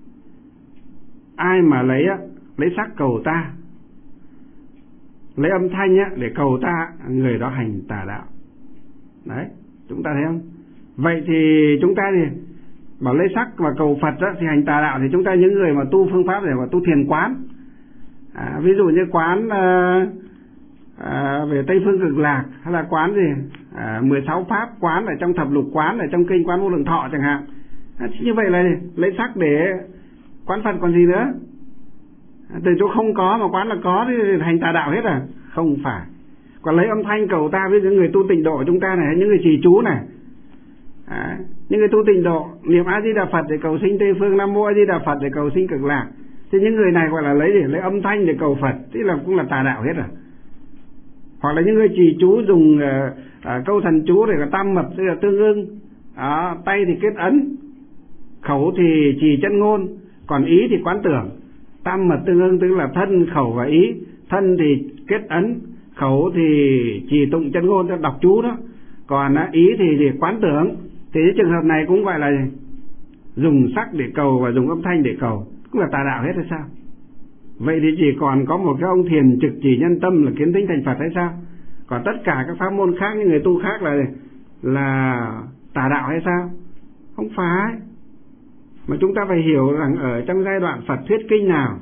ai mà lấy lấy sắc cầu ta, lấy âm thanh á, để cầu ta, người đó hành tà đạo. Đấy, chúng ta thấy không? Vậy thì chúng ta thì bảo lấy sắc và cầu Phật á, thì hành tà đạo. Thì chúng ta những người mà tu phương pháp để mà tu thiền quán, à, ví dụ như quán à, à, về Tây Phương Cực Lạc, hay là quán gì à, mười sáu pháp quán ở trong thập lục quán, ở trong Kinh Quán Vô Lượng Thọ chẳng hạn. À, như vậy là lấy sắc để quán Phật còn gì nữa. À, từ chỗ không có mà quán là có thì hành tà đạo hết à? Không phải. Còn lấy âm thanh cầu ta, với những người tu tịnh độ chúng ta này, hay những người trì chú này, à, những người tu tịnh độ niệm A Di Đà Phật để cầu sinh Tây Phương, Nam Mô A Di Đà Phật để cầu sinh Cực Lạc, thì những người này gọi là lấy gì? Lấy âm thanh để cầu Phật, thì là cũng là tà đạo hết à? Hoặc là những người trì chú dùng uh, uh, câu thần chú để là tam mật, tức là tương ưng, à, tay thì kết ấn, khẩu thì trì chân ngôn, còn ý thì quán tưởng. Tam mật tương ưng tức là thân, khẩu và ý. Thân thì kết ấn, khẩu thì trì tụng chân ngôn, cho đọc chú đó, còn uh, ý thì, thì quán tưởng. Thì cái trường hợp này cũng gọi là dùng sắc để cầu và dùng âm thanh để cầu, cũng là tà đạo hết hay sao? Vậy thì chỉ còn có một cái ông thiền trực chỉ nhân tâm là kiến tính thành Phật hay sao? Còn tất cả các pháp môn khác, những người tu khác là là tà đạo hay sao? Không phải. Mà chúng ta phải hiểu rằng ở trong giai đoạn Phật thuyết kinh nào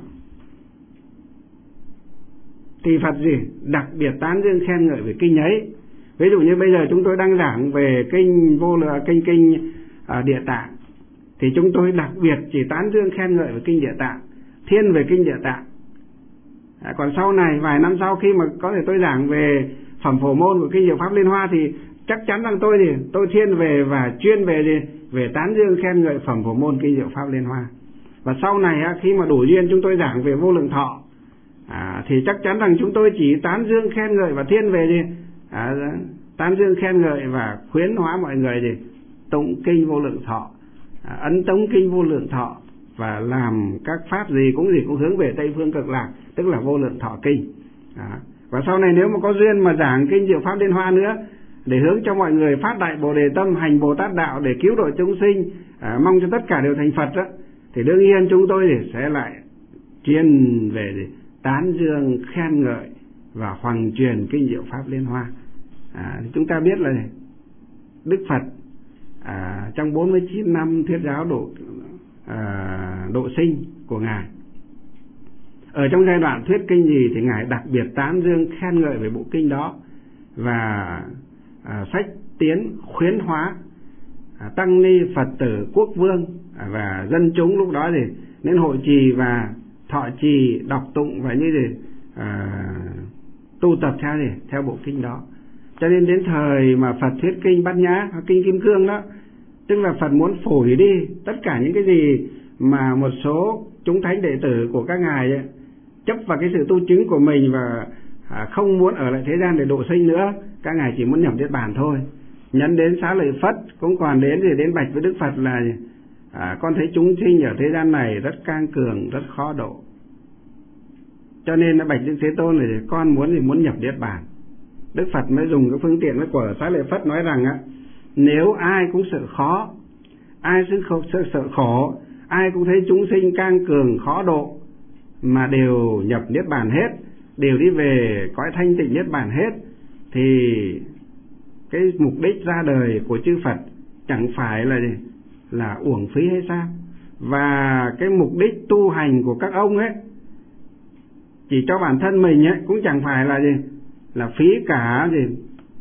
thì Phật gì? Đặc biệt tán dương khen ngợi về kinh ấy. Ví dụ như bây giờ chúng tôi đang giảng về kinh vô lượng kinh kinh à, Địa Tạng, thì chúng tôi đặc biệt chỉ tán dương khen ngợi về kinh Địa Tạng, thiên về kinh Địa Tạng. À, còn sau này vài năm sau khi mà có thể tôi giảng về phẩm phổ môn của kinh Diệu Pháp Liên Hoa thì chắc chắn rằng tôi thì tôi thiên về và chuyên về gì? Về tán dương khen ngợi phẩm phổ môn kinh Diệu Pháp Liên Hoa. Và sau này á, khi mà đủ duyên chúng tôi giảng về Vô Lượng Thọ, à, thì chắc chắn rằng chúng tôi chỉ tán dương khen ngợi và thiên về gì? À, tán dương khen ngợi và khuyến hóa mọi người gì? Tụng kinh Vô Lượng Thọ, à, ấn tống kinh Vô Lượng Thọ, và làm các pháp gì cũng gì cũng hướng về Tây Phương Cực Lạc, tức là Vô Lượng Thọ kinh. À, và sau này nếu mà có duyên mà giảng kinh Diệu Pháp Liên Hoa nữa, để hướng cho mọi người phát đại Bồ Đề tâm, hành Bồ Tát đạo để cứu độ chúng sinh, à, mong cho tất cả đều thành Phật đó, thì đương nhiên chúng tôi thì sẽ lại chuyên về gì? Tán dương khen ngợi và hoằng truyền kinh Diệu Pháp Liên Hoa. À, chúng ta biết là Đức Phật à, trong bốn mươi chín năm thuyết giáo độ à, độ sinh của Ngài, ở trong giai đoạn thuyết kinh gì thì Ngài đặc biệt tán dương khen ngợi về bộ kinh đó, và à, sách tiến khuyến hóa à, tăng ni Phật tử quốc vương à, và dân chúng lúc đó thì nên hội trì và thọ trì, đọc tụng và như gì à, tu tập theo gì theo bộ kinh đó. Cho nên đến thời mà Phật thuyết kinh Bát Nhã, kinh Kim Cương đó, tức là Phật muốn phổi đi tất cả những cái gì mà một số chúng thánh đệ tử của các ngài ấy, chấp vào cái sự tu chứng của mình và à, không muốn ở lại thế gian để độ sinh nữa. Các ngài chỉ muốn nhập Niết Bàn thôi. Nhấn đến Xá Lợi Phất cũng còn đến thì đến bạch với Đức Phật là à, con thấy chúng sinh ở thế gian này rất cang cường, rất khó độ, cho nên là bạch Đức Thế Tôn là con muốn thì muốn nhập Niết Bàn. Đức Phật mới dùng cái phương tiện của Xá Lợi Phất nói rằng á, nếu ai cũng sợ khó, ai cũng sợ, sợ khổ, ai cũng thấy chúng sinh cang cường khó độ mà đều nhập Niết Bàn hết, đều đi về cõi thanh tịnh Niết Bàn hết, thì cái mục đích ra đời của chư Phật chẳng phải là gì? Là uổng phí hay sao? Và cái mục đích tu hành của các ông ấy chỉ cho bản thân mình ấy cũng chẳng phải là gì? Là phí cả gì?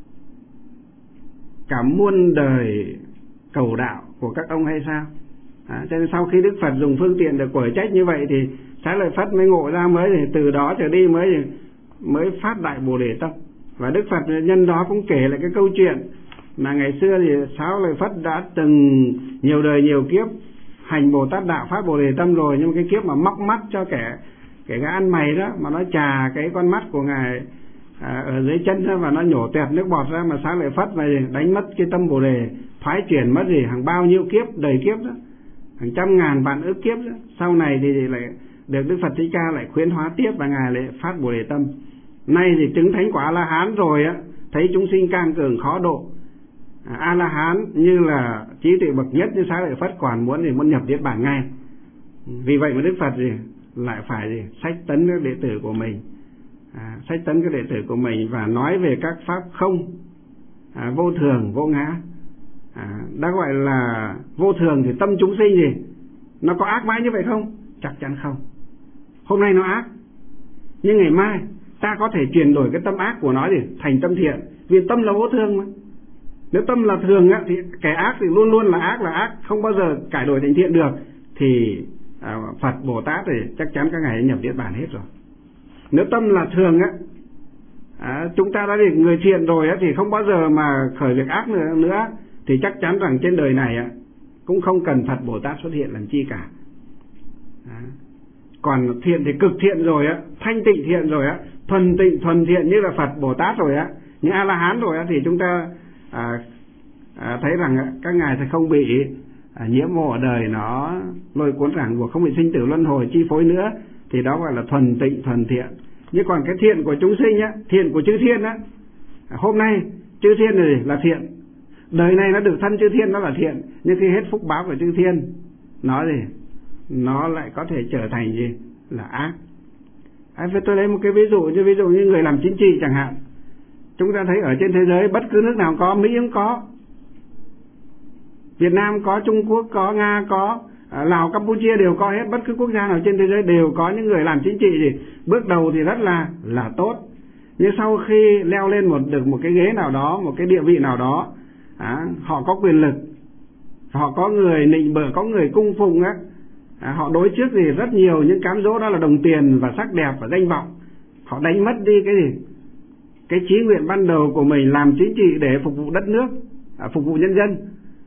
Cả muôn đời cầu đạo của các ông hay sao? À, cho nên sau khi Đức Phật dùng phương tiện để quở trách như vậy thì Xá Lợi Phất mới ngộ ra mới, thì từ đó trở đi mới mới phát đại Bồ Đề tâm. Và Đức Phật nhân đó cũng kể lại cái câu chuyện mà ngày xưa thì Xá Lợi Phất đã từng nhiều đời nhiều kiếp hành Bồ Tát đạo phát Bồ Đề tâm rồi, nhưng mà cái kiếp mà móc mắt cho kẻ kẻ gã ăn mày đó, mà nó chà cái con mắt của ngài à, ở dưới chân đó, và nó nhổ tẹt nước bọt ra, mà Xá Lợi Phất này đánh mất cái tâm Bồ Đề, thoái chuyển mất gì hàng bao nhiêu kiếp, đầy kiếp đó, hàng trăm ngàn vạn ức kiếp đó. Sau này thì lại được Đức Phật Thích Ca lại khuyến hóa tiếp, và ngài lại phát Bồ Đề tâm. Nay thì chứng thánh quả A La Hán rồi á, thấy chúng sinh cam cường khó độ. À, A La Hán như là trí tuệ bậc nhất như Xá Lợi Phất còn muốn thì muốn nhập niết bàn ngay. Vì vậy mà Đức Phật gì lại phải gì sách tấn các đệ tử của mình, à, sách tấn các đệ tử của mình và nói về các pháp không, à, vô thường vô ngã. À, đã gọi là vô thường thì tâm chúng sinh gì nó có ác mãi như vậy không? Chắc chắn không. Hôm nay nó ác, nhưng ngày mai ta có thể chuyển đổi cái tâm ác của nó thì thành tâm thiện, vì tâm là vô thường mà. Nếu tâm là thường á, thì kẻ ác thì luôn luôn là ác là ác, không bao giờ cải đổi thành thiện được. Thì à, Phật Bồ Tát thì chắc chắn các ngài nhập niết bàn hết rồi. Nếu tâm là thường á, à, chúng ta đã được người thiện rồi á, thì không bao giờ mà khởi việc ác nữa, nữa thì chắc chắn rằng trên đời này á, cũng không cần Phật Bồ Tát xuất hiện làm chi cả. À, còn thiện thì cực thiện rồi á, thanh tịnh thiện rồi á, thuần tịnh thuần thiện như là Phật Bồ Tát rồi á, như A La Hán rồi á, thì chúng ta à, à, thấy rằng á, các ngài sẽ không bị à, nhiễm mộ ở đời nó lôi cuốn ràng buộc, không bị sinh tử luân hồi chi phối nữa, thì đó gọi là thuần tịnh thuần thiện. Nhưng còn cái thiện của chúng sinh á, thiện của chư thiên á, hôm nay chư thiên này là thiện, đời này nó được thân chư thiên nó là thiện, nhưng khi hết phúc báo của chư thiên nó gì nó lại có thể trở thành gì là ác. À, tôi lấy một cái ví dụ như ví dụ như người làm chính trị chẳng hạn. Chúng ta thấy ở trên thế giới bất cứ nước nào có, Mỹ cũng có, Việt Nam có, Trung Quốc có, Nga có, Lào, Campuchia đều có hết. Bất cứ quốc gia nào trên thế giới đều có những người làm chính trị gì bước đầu thì rất là là tốt, nhưng sau khi leo lên một được một cái ghế nào đó, một cái địa vị nào đó, à, họ có quyền lực, họ có người nịnh bợ, có người cung phụng á, à, họ đối trước thì rất nhiều những cám dỗ, đó là đồng tiền và sắc đẹp và danh vọng. Họ đánh mất đi cái gì cái chí nguyện ban đầu của mình làm chính trị để phục vụ đất nước, à, phục vụ nhân dân.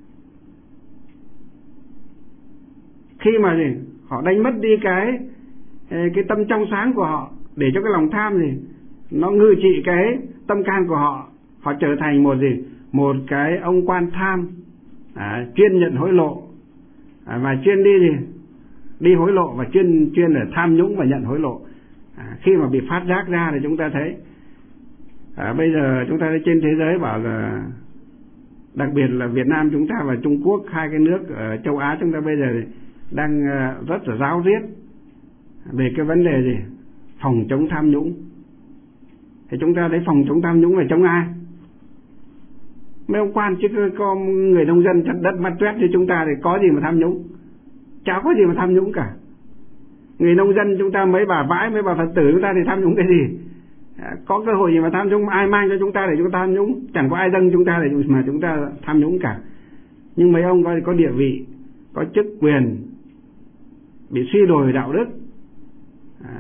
Khi mà gì họ đánh mất đi cái cái tâm trong sáng của họ, để cho cái lòng tham gì nó ngự trị cái tâm can của họ, họ trở thành một gì một cái ông quan tham, à, chuyên nhận hối lộ, à, và chuyên đi gì đi hối lộ và chuyên chuyên là tham nhũng và nhận hối lộ. À, khi mà bị phát giác ra thì chúng ta thấy à, bây giờ chúng ta thấy trên thế giới bảo là, đặc biệt là Việt Nam chúng ta và Trung Quốc, hai cái nước ở châu Á chúng ta bây giờ đang rất là ráo riết về cái vấn đề gì phòng chống tham nhũng. Thì chúng ta thấy phòng chống tham nhũng là chống ai? Mấy ông quan, chứ có người nông dân chặt đất mắt tuét như chúng ta thì có gì mà tham nhũng? Chả có gì mà tham nhũng cả. Người nông dân chúng ta, mấy bà vãi, mấy bà Phật tử chúng ta thì tham nhũng cái gì? À, có cơ hội gì mà tham nhũng? Ai mang cho chúng ta để chúng ta tham nhũng? Chẳng có ai dâng chúng ta để mà chúng ta tham nhũng cả. Nhưng mấy ông có, có địa vị, có chức quyền, bị suy đồi đạo đức, à,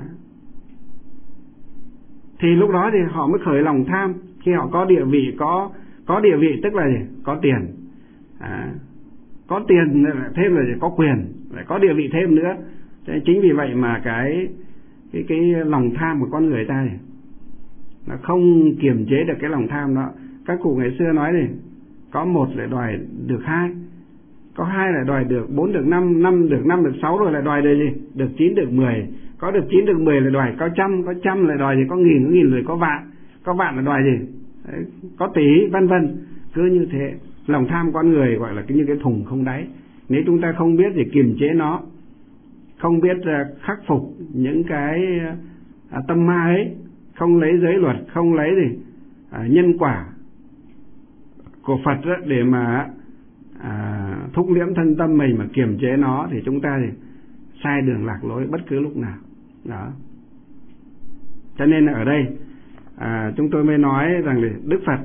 thì lúc đó thì họ mới khởi lòng tham. Khi họ có địa vị, có có địa vị tức là gì? Có tiền, à, có tiền thêm là gì? Có quyền, lại có địa vị thêm nữa. Thế chính vì vậy mà cái cái cái lòng tham của con người ta này, nó không kiềm chế được cái lòng tham đó. Các cụ ngày xưa nói này, có một lại đòi được hai, có hai lại đòi được bốn, được năm, năm được năm, được sáu, rồi lại đòi được gì? Được chín, được mười. Có được chín, được mười lại đòi có trăm, có trăm lại đòi gì? Có nghìn, có nghìn rồi có vạn, có vạn là đòi gì? Đấy, có tỷ, vân vân. Cứ như thế, lòng tham con người gọi là cái như cái thùng không đáy. Nếu chúng ta không biết để kiềm chế nó, không biết khắc phục những cái à, tâm ma ấy, không lấy giới luật, không lấy gì à, nhân quả của Phật đó để mà à, thúc liễm thân tâm mình mà kiềm chế nó, thì chúng ta thì sai đường lạc lối bất cứ lúc nào đó. Cho nên ở đây à, chúng tôi mới nói rằng là Đức Phật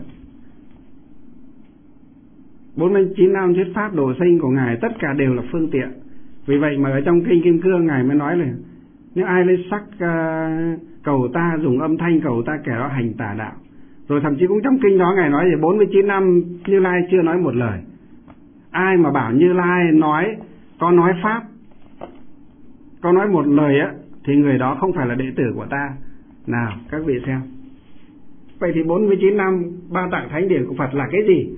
bốn mươi chín năm thuyết pháp độ sinh của ngài tất cả đều là phương tiện. Vì vậy mà ở trong kinh Kim Cương ngài mới nói là Nếu ai lấy sắc uh, cầu ta, dùng âm thanh cầu ta, kẻ đó hành tà đạo. Rồi thậm chí cũng trong kinh đó Ngài nói gì bốn mươi chín năm Như Lai chưa nói một lời. Ai mà bảo Như Lai nói có nói pháp, có nói một lời á, thì người đó không phải là đệ tử của ta. Nào các vị xem. Vậy thì bốn mươi chín năm Ba Tạng Thánh Điển của Phật là cái gì?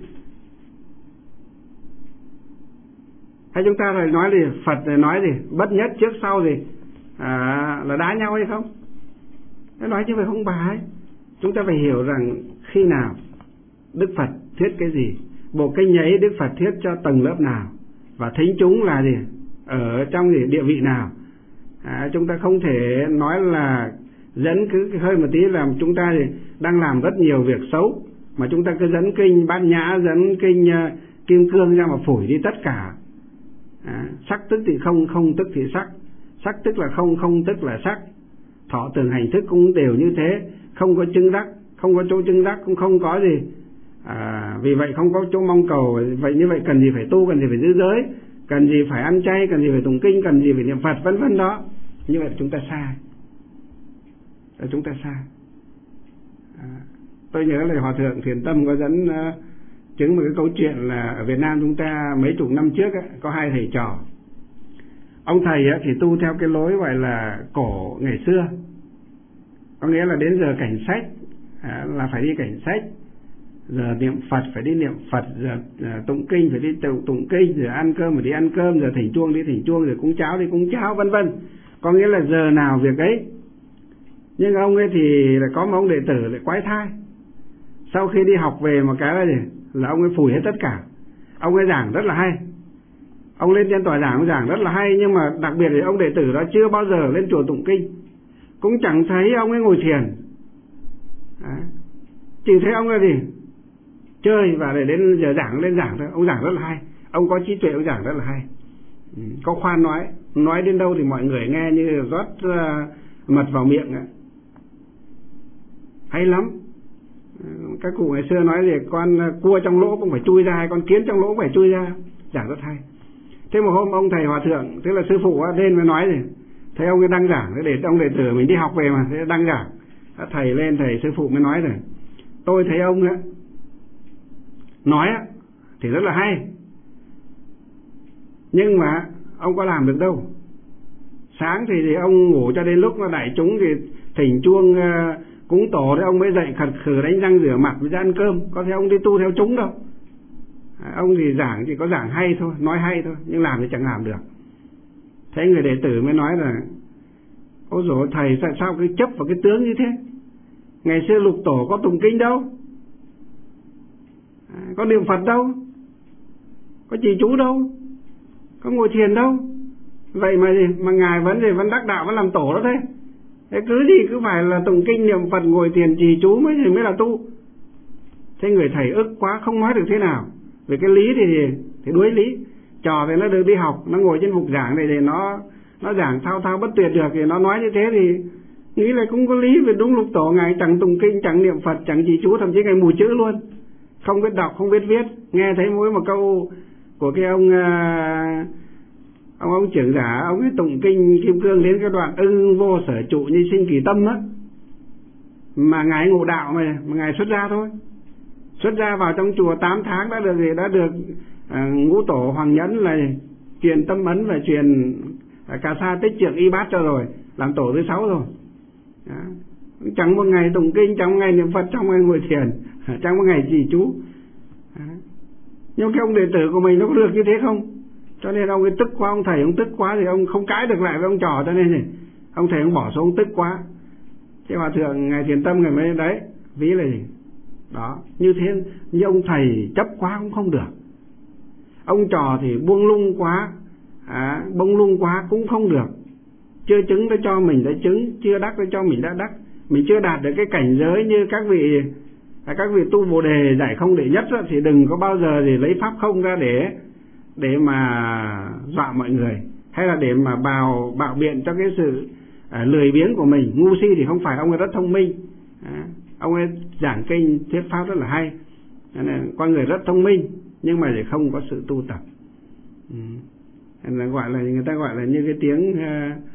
Hay chúng ta lại nói gì? Phật này nói gì? Bất nhất trước sau gì? À, là đá nhau hay không? Nó nói chứ phải không bà ấy. Chúng ta phải hiểu rằng khi nào Đức Phật thuyết cái gì, bộ kinh ấy Đức Phật thuyết cho tầng lớp nào, và thính chúng là gì, ở trong gì địa vị nào. À, chúng ta không thể nói là dẫn cứ hơi một tí làm chúng ta thì đang làm rất nhiều việc xấu, mà chúng ta cứ dẫn kinh Bát Nhã, dẫn kinh uh, Kim Cương ra mà phủi đi tất cả. À, sắc tức thì không, không tức thì sắc, sắc tức là không, không tức là sắc. Thọ tưởng hành thức cũng đều như thế, không có chứng đắc, không có chỗ chứng đắc, cũng không có gì. À, vì vậy không có chỗ mong cầu. Vậy như vậy cần gì phải tu, cần gì phải giữ giới, cần gì phải ăn chay, cần gì phải tụng kinh, cần gì phải niệm Phật, vân vân đó. Như vậy chúng ta sai, chúng ta sai. À, tôi nhớ là Hòa Thượng Thiền Tâm có dẫn uh, chứng một cái câu chuyện là ở Việt Nam chúng ta mấy chục năm trước ấy, có hai thầy trò. Ông thầy ấy, thì tu theo cái lối gọi là cổ ngày xưa, có nghĩa là đến giờ cảnh sách à, là phải đi cảnh sách, giờ niệm Phật phải đi niệm Phật, giờ à, tụng kinh phải đi tụng, tụng kinh, giờ ăn cơm phải đi ăn cơm, giờ thỉnh chuông đi thỉnh chuông, giờ cúng cháo đi cúng cháo, vân vân. Có nghĩa là giờ nào việc ấy. Nhưng ông ấy thì là có một ông đệ tử lại quái thai. Sau khi đi học về một cái là gì? Là ông ấy phủi hết tất cả. Ông ấy giảng rất là hay, ông lên trên tòa giảng ông giảng rất là hay, nhưng mà đặc biệt thì ông đệ tử đó chưa bao giờ lên chùa tụng kinh, cũng chẳng thấy ông ấy ngồi thiền. Đấy. Chỉ thấy ông ấy gì chơi, và để đến giờ giảng lên giảng thôi. Ông giảng rất là hay, ông có trí tuệ, ông giảng rất là hay, có khoan nói, nói đến đâu thì mọi người nghe như rót uh, mật vào miệng ấy. Hay lắm. Các cụ ngày xưa nói gì con cua trong lỗ cũng phải chui ra, con kiến trong lỗ cũng phải chui ra, giảng rất hay. Thế một hôm ông thầy Hòa Thượng, tức là sư phụ lên mới nói gì, thấy ông ấy đăng giảng, để ông đệ tử mình đi học về mà, thế đăng giảng, thầy lên, thầy sư phụ mới nói rồi, tôi thấy ông ấy nói thì rất là hay, nhưng mà ông có làm được đâu. Sáng thì, thì ông ngủ cho đến lúc nó đại chúng thì thỉnh chuông uh, cúng tổ, thì ông mới dậy khật khử đánh răng rửa mặt với ăn cơm, có thấy ông đi tu theo chúng đâu. À, ông thì giảng chỉ có giảng hay thôi, nói hay thôi, nhưng làm thì chẳng làm được. Thế người đệ tử mới nói là ôi dồi thầy sao, sao cái chấp vào cái tướng như thế, ngày xưa lục tổ có tụng kinh đâu, à, có niệm Phật đâu, có trì chú đâu, có ngồi thiền đâu, vậy mà gì mà ngài vẫn gì vẫn đắc đạo, vẫn làm tổ đó thế. Thế cứ gì cứ phải là tụng kinh niệm Phật ngồi thiền trì chú mới thì mới là tu. Thế người thầy ức quá, không nói được thế nào. Về cái lý thì thì đuối lý. Trò thì nó được đi học, nó ngồi trên bục giảng này thì nó nó giảng thao thao bất tuyệt được, thì nó nói như thế thì nghĩ là cũng có lý. Vì đúng lục tổ ngài chẳng tụng kinh, chẳng niệm Phật, chẳng trì chú, thậm chí ngài mù chữ luôn, không biết đọc, không biết viết. Nghe thấy mỗi một câu của cái ông uh, ông ông trưởng giả, ông ấy tụng kinh Kim Cương đến cái đoạn ưng vô sở trụ như sinh kỳ tâm á, mà ngài ngộ đạo mà, mà ngài xuất gia thôi, xuất gia vào trong chùa tám tháng đã được gì đã được à, ngũ tổ Hoàng Nhẫn là truyền tâm ấn và truyền à, cà sa tích trượng y bát cho rồi, làm tổ thứ sáu rồi. Đó. Chẳng một ngày tụng kinh, chẳng một ngày niệm Phật, chẳng một ngày ngồi thiền, chẳng một ngày trì chú. Đó. Nhưng cái ông đệ tử của mình nó có được như thế không? Cho nên ông ấy tức quá, ông thầy ông tức quá thì ông không cãi được lại với ông trò, cho nên thì ông thầy ông bỏ xuống, ông tức quá. Thế Hòa Thượng ngài Thiền Tâm ngài mới đấy ví là gì đó, như thế. Như ông thầy chấp quá cũng không được, ông trò thì buông lung quá, à, bông lung quá cũng không được. Chưa chứng đã cho mình đã chứng, chưa đắc đã cho mình đã đắc. Mình chưa đạt được cái cảnh giới như các vị các vị tu Bồ Đề giải không đệ nhất đó, thì đừng có bao giờ thì lấy pháp không ra để để mà dọa mọi người, hay là để mà bào bạo biện cho cái sự à, lười biếng của mình. Ngu si thì không phải, ông ấy rất thông minh, à, ông ấy giảng kinh thuyết pháp rất là hay, nên con người rất thông minh, nhưng mà thì không có sự tu tập. Ừ. Là gọi là người ta gọi là như cái tiếng uh,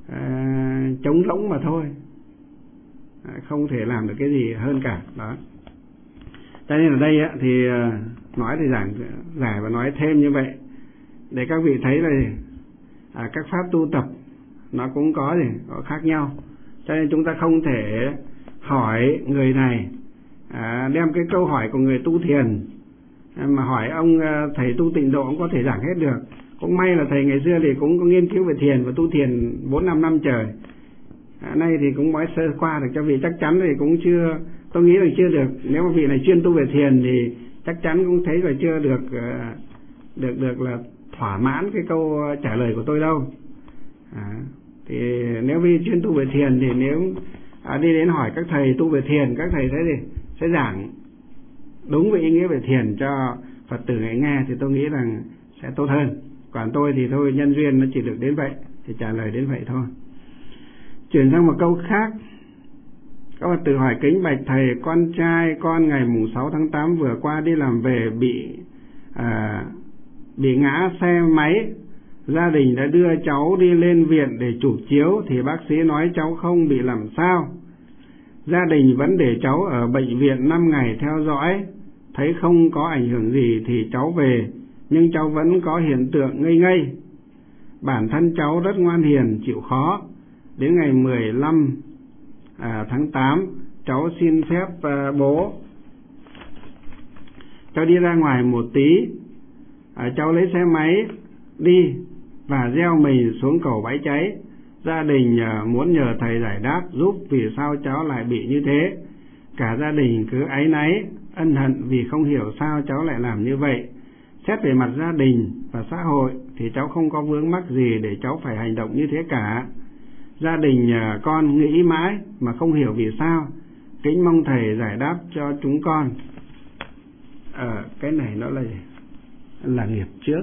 à, trống rỗng mà thôi, à, không thể làm được cái gì hơn cả đó. Cho nên ở đây á, thì nói thì giảng giải và nói thêm như vậy để các vị thấy là à, các pháp tu tập nó cũng có gì có khác nhau. Cho nên chúng ta không thể hỏi người này à, đem cái câu hỏi của người tu thiền mà hỏi ông thầy tu tịnh độ cũng có thể giảng hết được. Cũng may là thầy ngày xưa thì cũng có nghiên cứu về thiền và tu thiền bốn năm năm trời. À, nay thì cũng mới sơ qua được cho vị, chắc chắn thì cũng chưa, tôi nghĩ là chưa được. Nếu mà vị này chuyên tu về thiền thì chắc chắn cũng thấy là chưa được được được là thỏa mãn cái câu trả lời của tôi đâu. À, thì nếu vị chuyên tu về thiền thì nếu à, đi đến hỏi các thầy tu về thiền, các thầy sẽ gì sẽ giảng đúng về ý nghĩa về thiền cho Phật tử nghe nghe thì tôi nghĩ rằng sẽ tốt hơn. Còn tôi thì thôi, nhân duyên nó chỉ được đến vậy thì trả lời đến vậy thôi. Chuyển sang một câu khác. Các Phật tử hỏi kính bạch thầy, con trai con ngày mùng sáu tháng tám vừa qua đi làm về bị à, bị ngã xe máy. Gia đình đã đưa cháu đi lên viện để chụp chiếu thì bác sĩ nói cháu không bị làm sao. Gia đình vẫn để cháu ở bệnh viện năm ngày theo dõi, thấy không có ảnh hưởng gì thì cháu về, nhưng cháu vẫn có hiện tượng ngây ngây. Bản thân cháu rất ngoan hiền, chịu khó. Đến ngày mười lăm à, tháng tám, cháu xin phép à, bố cháu đi ra ngoài một tí. à, Cháu lấy xe máy đi và gieo mình xuống cầu Bãi Cháy. Gia đình à, muốn nhờ thầy giải đáp giúp vì sao cháu lại bị như thế. Cả gia đình cứ áy náy, ân hận vì không hiểu sao cháu lại làm như vậy. Xét về mặt gia đình và xã hội thì cháu không có vướng mắc gì để cháu phải hành động như thế cả. Gia đình à, con nghĩ mãi mà không hiểu vì sao. Kính mong thầy giải đáp cho chúng con. à, Cái này nó là là nghiệp trước,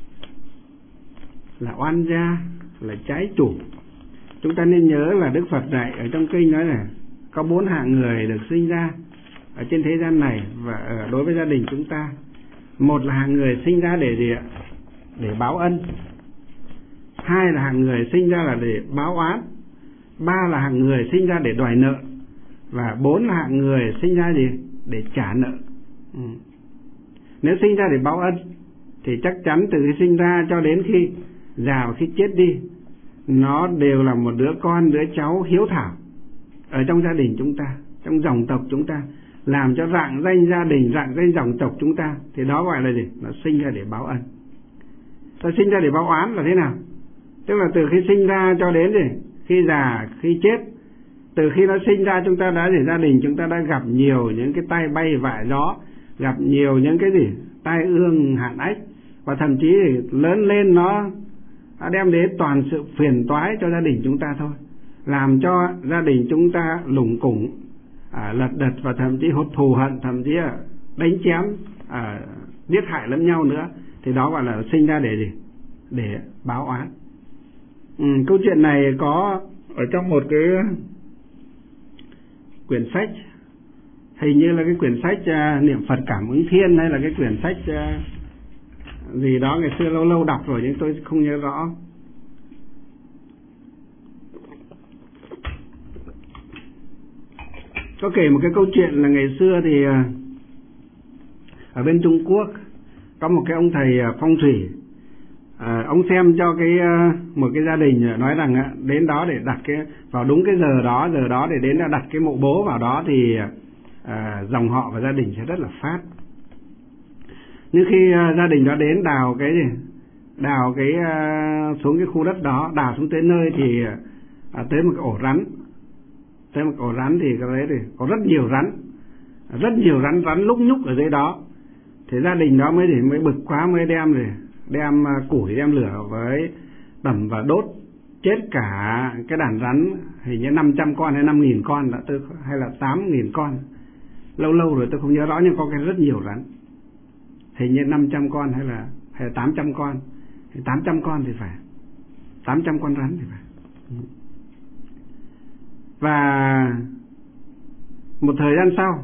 là oan gia, là trái chủ. Chúng ta nên nhớ là Đức Phật dạy ở trong kinh nói là có bốn hạng người được sinh ra ở trên thế gian này và ở đối với gia đình chúng ta. Một là hạng người sinh ra để gì ạ? Để báo ân. Hai là hạng người sinh ra là để báo oán. Ba là hạng người sinh ra để đòi nợ. Và bốn là hạng người sinh ra gì? Để trả nợ. ừ. Nếu sinh ra để báo ân thì chắc chắn từ khi sinh ra cho đến khi già và khi chết đi, nó đều là một đứa con, đứa cháu hiếu thảo ở trong gia đình chúng ta, trong dòng tộc chúng ta, làm cho rạng danh gia đình, rạng danh dòng tộc chúng ta. Thì đó gọi là gì? Nó sinh ra để báo ân. Ta sinh ra để báo oán là thế nào? Tức là từ khi sinh ra cho đến gì? Khi già, khi chết, từ khi nó sinh ra chúng ta đã gì? Gia đình chúng ta đã gặp nhiều những cái tai bay vạ gió, gặp nhiều những cái gì? Tai ương hạn ách, và thậm chí thì lớn lên nó đã đem đến toàn sự phiền toái cho gia đình chúng ta thôi, làm cho gia đình chúng ta lủng củng, à, lật đật và thậm chí hốt thù hận, thậm chí là đánh chém, à, giết hại lẫn nhau nữa. Thì đó gọi là sinh ra để gì? Để báo oán. ừ, Câu chuyện này có ở trong một cái quyển sách, hình như là cái quyển sách uh, Niệm Phật Cảm Ứng Thiên, hay là cái quyển sách uh, gì đó ngày xưa lâu lâu đọc rồi nhưng tôi không nhớ rõ. Có kể một cái câu chuyện là ngày xưa thì uh, ở bên Trung Quốc có một cái ông thầy uh, phong thủy. À, ông xem cho cái uh, một cái gia đình nói rằng uh, đến đó để đặt cái vào đúng cái giờ đó giờ đó để đến đặt cái mộ bố vào đó thì uh, dòng họ và gia đình sẽ rất là phát. Nhưng khi uh, gia đình đó đến đào cái gì đào cái uh, xuống cái khu đất đó, đào xuống tới nơi thì uh, tới một cái ổ rắn, tới một ổ rắn thì cái đấy thì có rất nhiều rắn, rất nhiều rắn rắn lúc nhúc ở dưới đó. Thì gia đình đó mới thì mới bực quá, mới đem rồi đem củi đem lửa với tẩm và đốt chết cả cái đàn rắn, hình như năm trăm con hay năm nghìn con đã tôi, hay là tám nghìn con, lâu lâu rồi tôi không nhớ rõ, nhưng có cái rất nhiều rắn, hình như năm trăm con hay là hay là tám trăm con, tám trăm con thì phải, tám trăm con rắn thì phải. Và một thời gian sau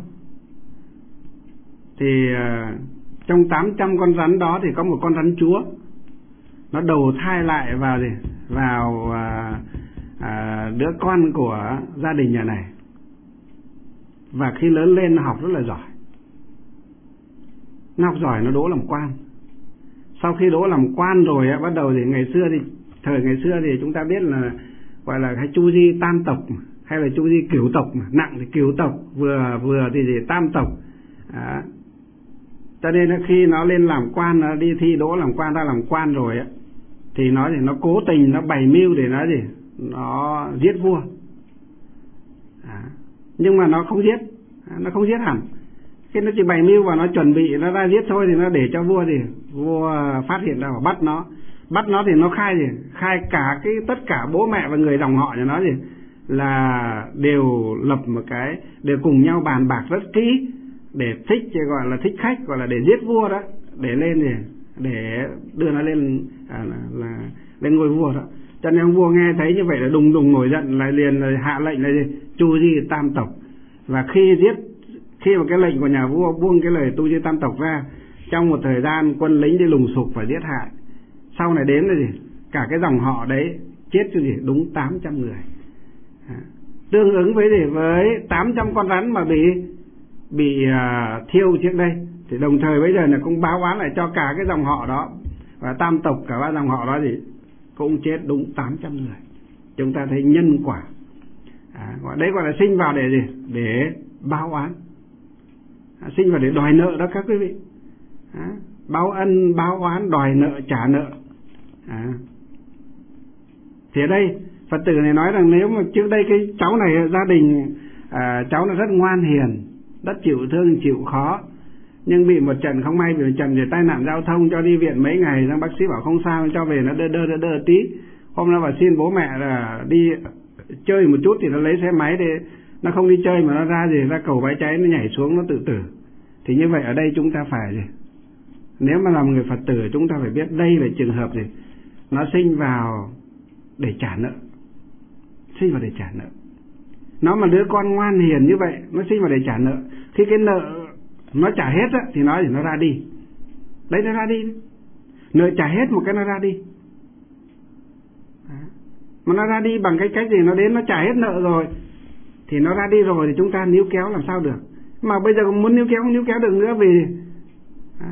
thì trong tám trăm con rắn đó thì có một con rắn chúa, nó đầu thai lại vào gì vào à, à, đứa con của gia đình nhà này, và khi lớn lên nó học rất là giỏi. Nó học giỏi, nó đỗ làm quan. Sau khi đỗ làm quan rồi á, bắt đầu thì ngày xưa thì thời ngày xưa thì chúng ta biết là gọi là hay chu di tam tộc hay là chu di cửu tộc, mà nặng thì cửu tộc, vừa vừa thì, thì tam tộc. À, cho nên là khi nó lên làm quan, nó đi thi đỗ làm quan, ra làm quan rồi á, thì nó thì nó cố tình nó bày mưu để nó gì nó giết vua. À, nhưng mà nó không giết, nó không giết hẳn. Khi nó chỉ bày mưu và nó chuẩn bị nó ra giết thôi, thì nó để cho vua thì vua phát hiện ra và bắt nó. Bắt nó thì nó khai gì khai cả cái tất cả bố mẹ và người dòng họ nhà nó gì là đều lập một cái, đều cùng nhau bàn bạc rất kỹ để thích, gọi là thích khách, gọi là để giết vua đó, để lên gì để đưa nó lên à, là, là lên ngôi vua đó. Cho nên ông vua nghe thấy như vậy là đùng đùng nổi giận, lại liền là hạ lệnh là gì chu di tam tộc. Và khi giết khi mà cái lệnh của nhà vua buông cái lời tu di tam tộc ra, trong một thời gian quân lính đi lùng sục và giết hại. Sau này đến là gì cả cái dòng họ đấy chết cho gì đúng tám trăm người, à, tương ứng với gì với tám trăm con rắn mà bị bị uh, thiêu trước đây. Thì đồng thời bây giờ là cũng báo oán lại cho cả cái dòng họ đó, và tam tộc cả ba dòng họ đó thì cũng chết đúng tám trăm người. Chúng ta thấy nhân quả, à, gọi đấy gọi là sinh vào để gì để báo oán, à, sinh vào để đòi nợ đó các quý vị, à, báo ân báo oán, đòi nợ trả nợ. À, thì ở đây Phật tử này nói rằng nếu mà trước đây cái cháu này gia đình à, cháu nó rất ngoan hiền, rất chịu thương chịu khó, nhưng bị một trận không may, bị một trận về tai nạn giao thông, cho đi viện mấy ngày, bác sĩ bảo không sao, cho về nó đơ đơ đơ, đơ tí. Hôm nó bảo xin bố mẹ là đi chơi một chút, thì nó lấy xe máy để nó không đi chơi mà nó ra gì ra cầu Bãi Cháy, nó nhảy xuống nó tự tử. Thì như vậy ở đây chúng ta phải gì nếu mà làm người Phật tử, chúng ta phải biết đây là trường hợp gì nó sinh vào để trả nợ, sinh vào để trả nợ. Nó mà đứa con ngoan hiền như vậy, nó sinh vào để trả nợ. Khi cái nợ nó trả hết á, thì nó thì nó ra đi. Đấy, nó ra đi. Nợ trả hết một cái nó ra đi. Đó. Mà nó ra đi bằng cái cách gì? Nó đến nó trả hết nợ rồi, thì nó ra đi rồi thì chúng ta níu kéo làm sao được. Mà bây giờ muốn níu kéo không níu kéo được nữa, vì đó.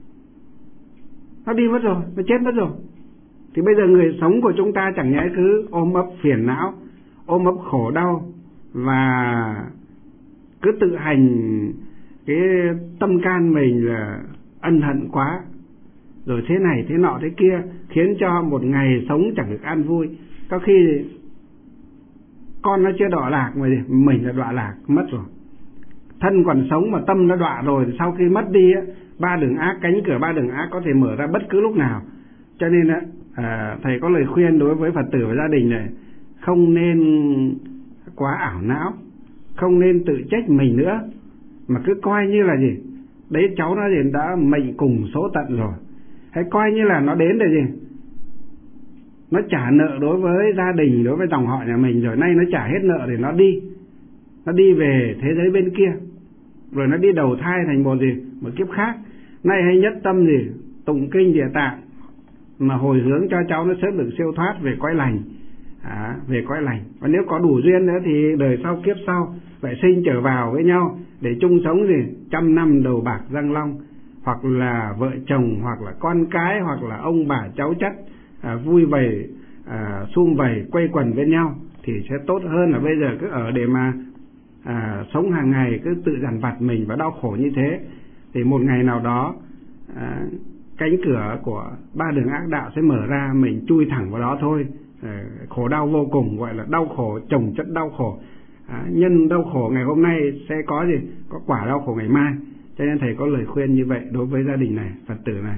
Nó đi mất rồi, nó chết mất rồi. Thì bây giờ người sống của chúng ta chẳng nhẽ cứ ôm ấp phiền não, ôm ấp khổ đau, và cứ tự hành cái tâm can mình là ân hận quá, rồi thế này thế nọ thế kia, khiến cho một ngày sống chẳng được an vui. Có khi con nó chưa đọa lạc mà mình là đọa lạc mất rồi. Thân còn sống mà tâm nó đọa rồi, thì sau khi mất đi á, ba đường ác, cánh cửa ba đường ác có thể mở ra bất cứ lúc nào. Cho nên á, à, thầy có lời khuyên đối với Phật tử và gia đình này, không nên quá ảo não, không nên tự trách mình nữa, mà cứ coi như là gì đấy cháu nó thì đã mệnh cùng số tận rồi, hãy coi như là nó đến để gì nó trả nợ đối với gia đình, đối với dòng họ nhà mình rồi. Nay nó trả hết nợ thì nó đi, nó đi về thế giới bên kia, rồi nó đi đầu thai thành một gì một kiếp khác. Nay hãy nhất tâm gì tụng kinh Địa Tạng, mà hồi hướng cho cháu nó sớm được siêu thoát về cõi lành, à, về cõi lành. Và nếu có đủ duyên nữa thì đời sau kiếp sau lại sinh trở vào với nhau để chung sống gì trăm năm đầu bạc răng long, hoặc là vợ chồng, hoặc là con cái, hoặc là ông bà cháu chắt, à, vui vầy, à, sum vầy quây quần bên nhau, thì sẽ tốt hơn là bây giờ cứ ở để mà à, sống hàng ngày cứ tự dằn vặt mình và đau khổ như thế. Thì một ngày nào đó à, cánh cửa của ba đường ác đạo sẽ mở ra, mình chui thẳng vào đó thôi. À, khổ đau vô cùng, gọi là đau khổ chồng chất đau khổ. À, nhân đau khổ ngày hôm nay sẽ có gì có quả đau khổ ngày mai. Cho nên thầy có lời khuyên như vậy đối với gia đình này, Phật tử này.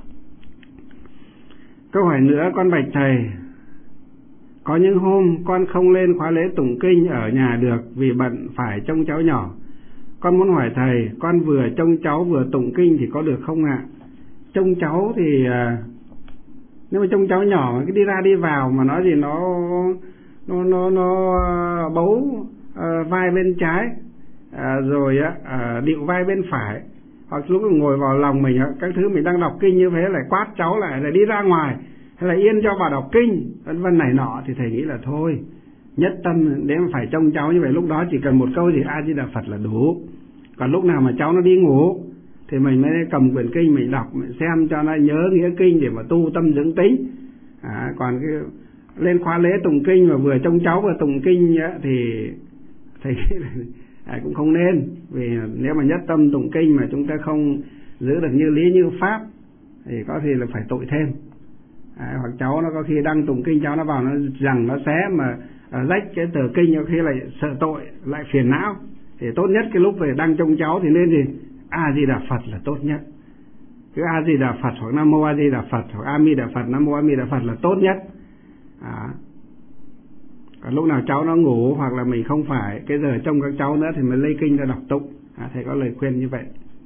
Câu hỏi nữa, con bạch thầy, có những hôm con không lên khóa lễ tụng kinh ở nhà được vì bận phải trông cháu nhỏ. Con muốn hỏi thầy, con vừa trông cháu vừa tụng kinh thì có được không ạ? Trông cháu thì à, nếu mà trông cháu nhỏ mà cứ đi ra đi vào mà nói gì nó nó nó nó bấu à, vai bên trái, à, rồi à, điệu vai bên phải, hoặc lúc ngồi vào lòng mình các thứ mình đang đọc kinh như thế lại quát cháu lại là đi ra ngoài, hay là yên cho bà đọc kinh vân vân này nọ, thì thầy nghĩ là thôi, nhất tâm để mà phải trông cháu như vậy, lúc đó chỉ cần một câu gì A Di Đà Phật là đủ. Còn lúc nào mà cháu nó đi ngủ thì mình mới cầm quyển kinh mình đọc, mình xem cho nó nhớ nghĩa kinh để mà tu tâm dưỡng tính. À, còn cái lên khóa lễ tụng kinh mà vừa trông cháu vừa tụng kinh ấy, thì thì à, cũng không nên. Vì nếu mà nhất tâm tụng kinh mà chúng ta không giữ được như lý như pháp thì có khi là phải tội thêm. À, hoặc cháu nó có khi đang tụng kinh, cháu nó vào nó rằng nó xé mà à, rách cái tờ kinh, có khi lại sợ tội, lại phiền não. Thì tốt nhất cái lúc về đang trông cháu thì nên gì A Di Đà Phật là tốt nhất. Cứ A Di Đà Phật hoặc Nam Mô A Di Đà Phật hoặc A Mi Đà Phật, Nam Mô A Mi Đà Phật là tốt nhất. À, còn lúc nào cháu nó ngủ hoặc là mình không phải cái giờ trông các cháu nữa thì mình lấy kinh ra đọc tụng. À, thầy có lời khuyên như vậy.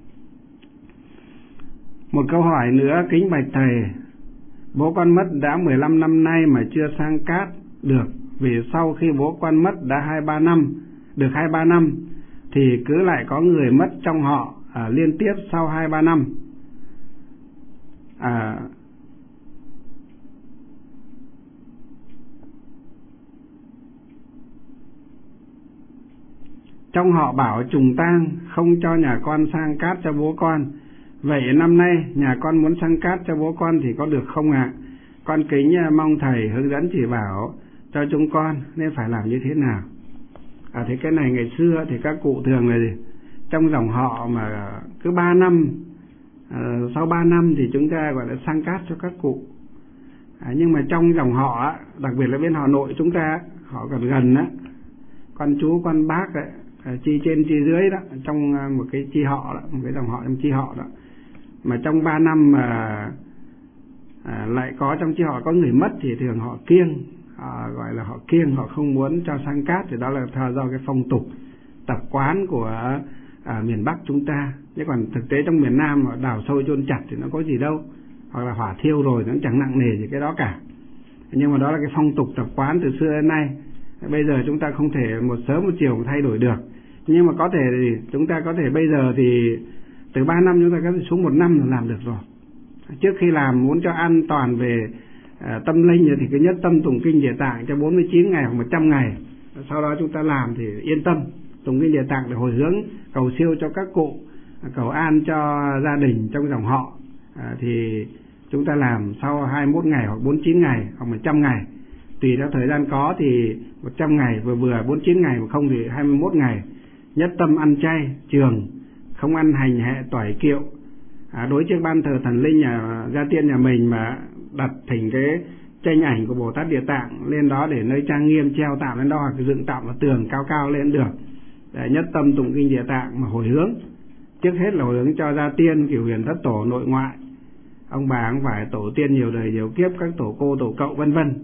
Một câu hỏi nữa, kính bạch thầy, bố con mất đã mười lăm năm nay mà chưa sang cát được, vì sau khi bố con mất đã hai ba năm, được hai ba năm thì cứ lại có người mất trong họ à, liên tiếp sau hai ba năm. À, trong họ bảo trùng tang không cho nhà con sang cát cho bố con. Vậy năm nay nhà con muốn sang cát cho bố con thì có được không ạ? À? Con kính mong thầy hướng dẫn chỉ bảo cho chúng con nên phải làm như thế nào. À, thì cái này ngày xưa thì các cụ thường là gì? Trong dòng họ mà cứ ba năm, à, sau ba năm thì chúng ta gọi là sang cát cho các cụ. À, nhưng mà trong dòng họ, đặc biệt là bên họ nội chúng ta, họ gần gần á, con chú, con bác ấy, chi trên chi dưới đó, trong một cái chi họ đó, một cái dòng họ trong chi họ đó, mà trong ba năm mà à, lại có trong chi họ có người mất thì thường họ kiêng, à, gọi là họ kiêng, họ không muốn cho sang cát. Thì đó là theo do cái phong tục tập quán của à, miền Bắc chúng ta. Chứ còn thực tế trong miền Nam họ đào sâu chôn chặt thì nó có gì đâu, hoặc là hỏa thiêu rồi nó chẳng nặng nề gì cái đó cả. Nhưng mà đó là cái phong tục tập quán từ xưa đến nay. Bây giờ chúng ta không thể một sớm một chiều mà thay đổi được, nhưng mà có thể thì chúng ta có thể bây giờ thì từ ba năm chúng ta có thể xuống một năm là làm được rồi. Trước khi làm muốn cho an toàn về uh, tâm linh thì cứ nhất tâm tụng kinh Địa Tạng cho bốn mươi chín ngày hoặc một trăm ngày. Sau đó chúng ta làm thì yên tâm tụng kinh Địa Tạng để hồi hướng cầu siêu cho các cụ, cầu an cho gia đình trong dòng họ. À, thì chúng ta làm sau hai mươi mốt ngày hoặc bốn mươi chín ngày hoặc một trăm ngày, tùy theo thời gian có thì một trăm ngày vừa vừa, bốn mươi chín ngày, mà không thì hai mươi mốt ngày. Nhất tâm ăn chay trường, không ăn hành hệ tỏi kiệu. À, đối trước ban thờ thần linh nhà gia tiên nhà mình mà đặt thỉnh cái tranh ảnh của Bồ Tát Địa Tạng lên đó để nơi trang nghiêm treo tạm lên đó, hoặc dựng tạm vào tường cao cao lên được. Để nhất tâm tụng kinh Địa Tạng mà hồi hướng. Trước hết là hồi hướng cho gia tiên, cửu huyền thất tổ nội ngoại, ông bà ông phải tổ tiên nhiều đời nhiều kiếp, các tổ cô tổ cậu vân vân.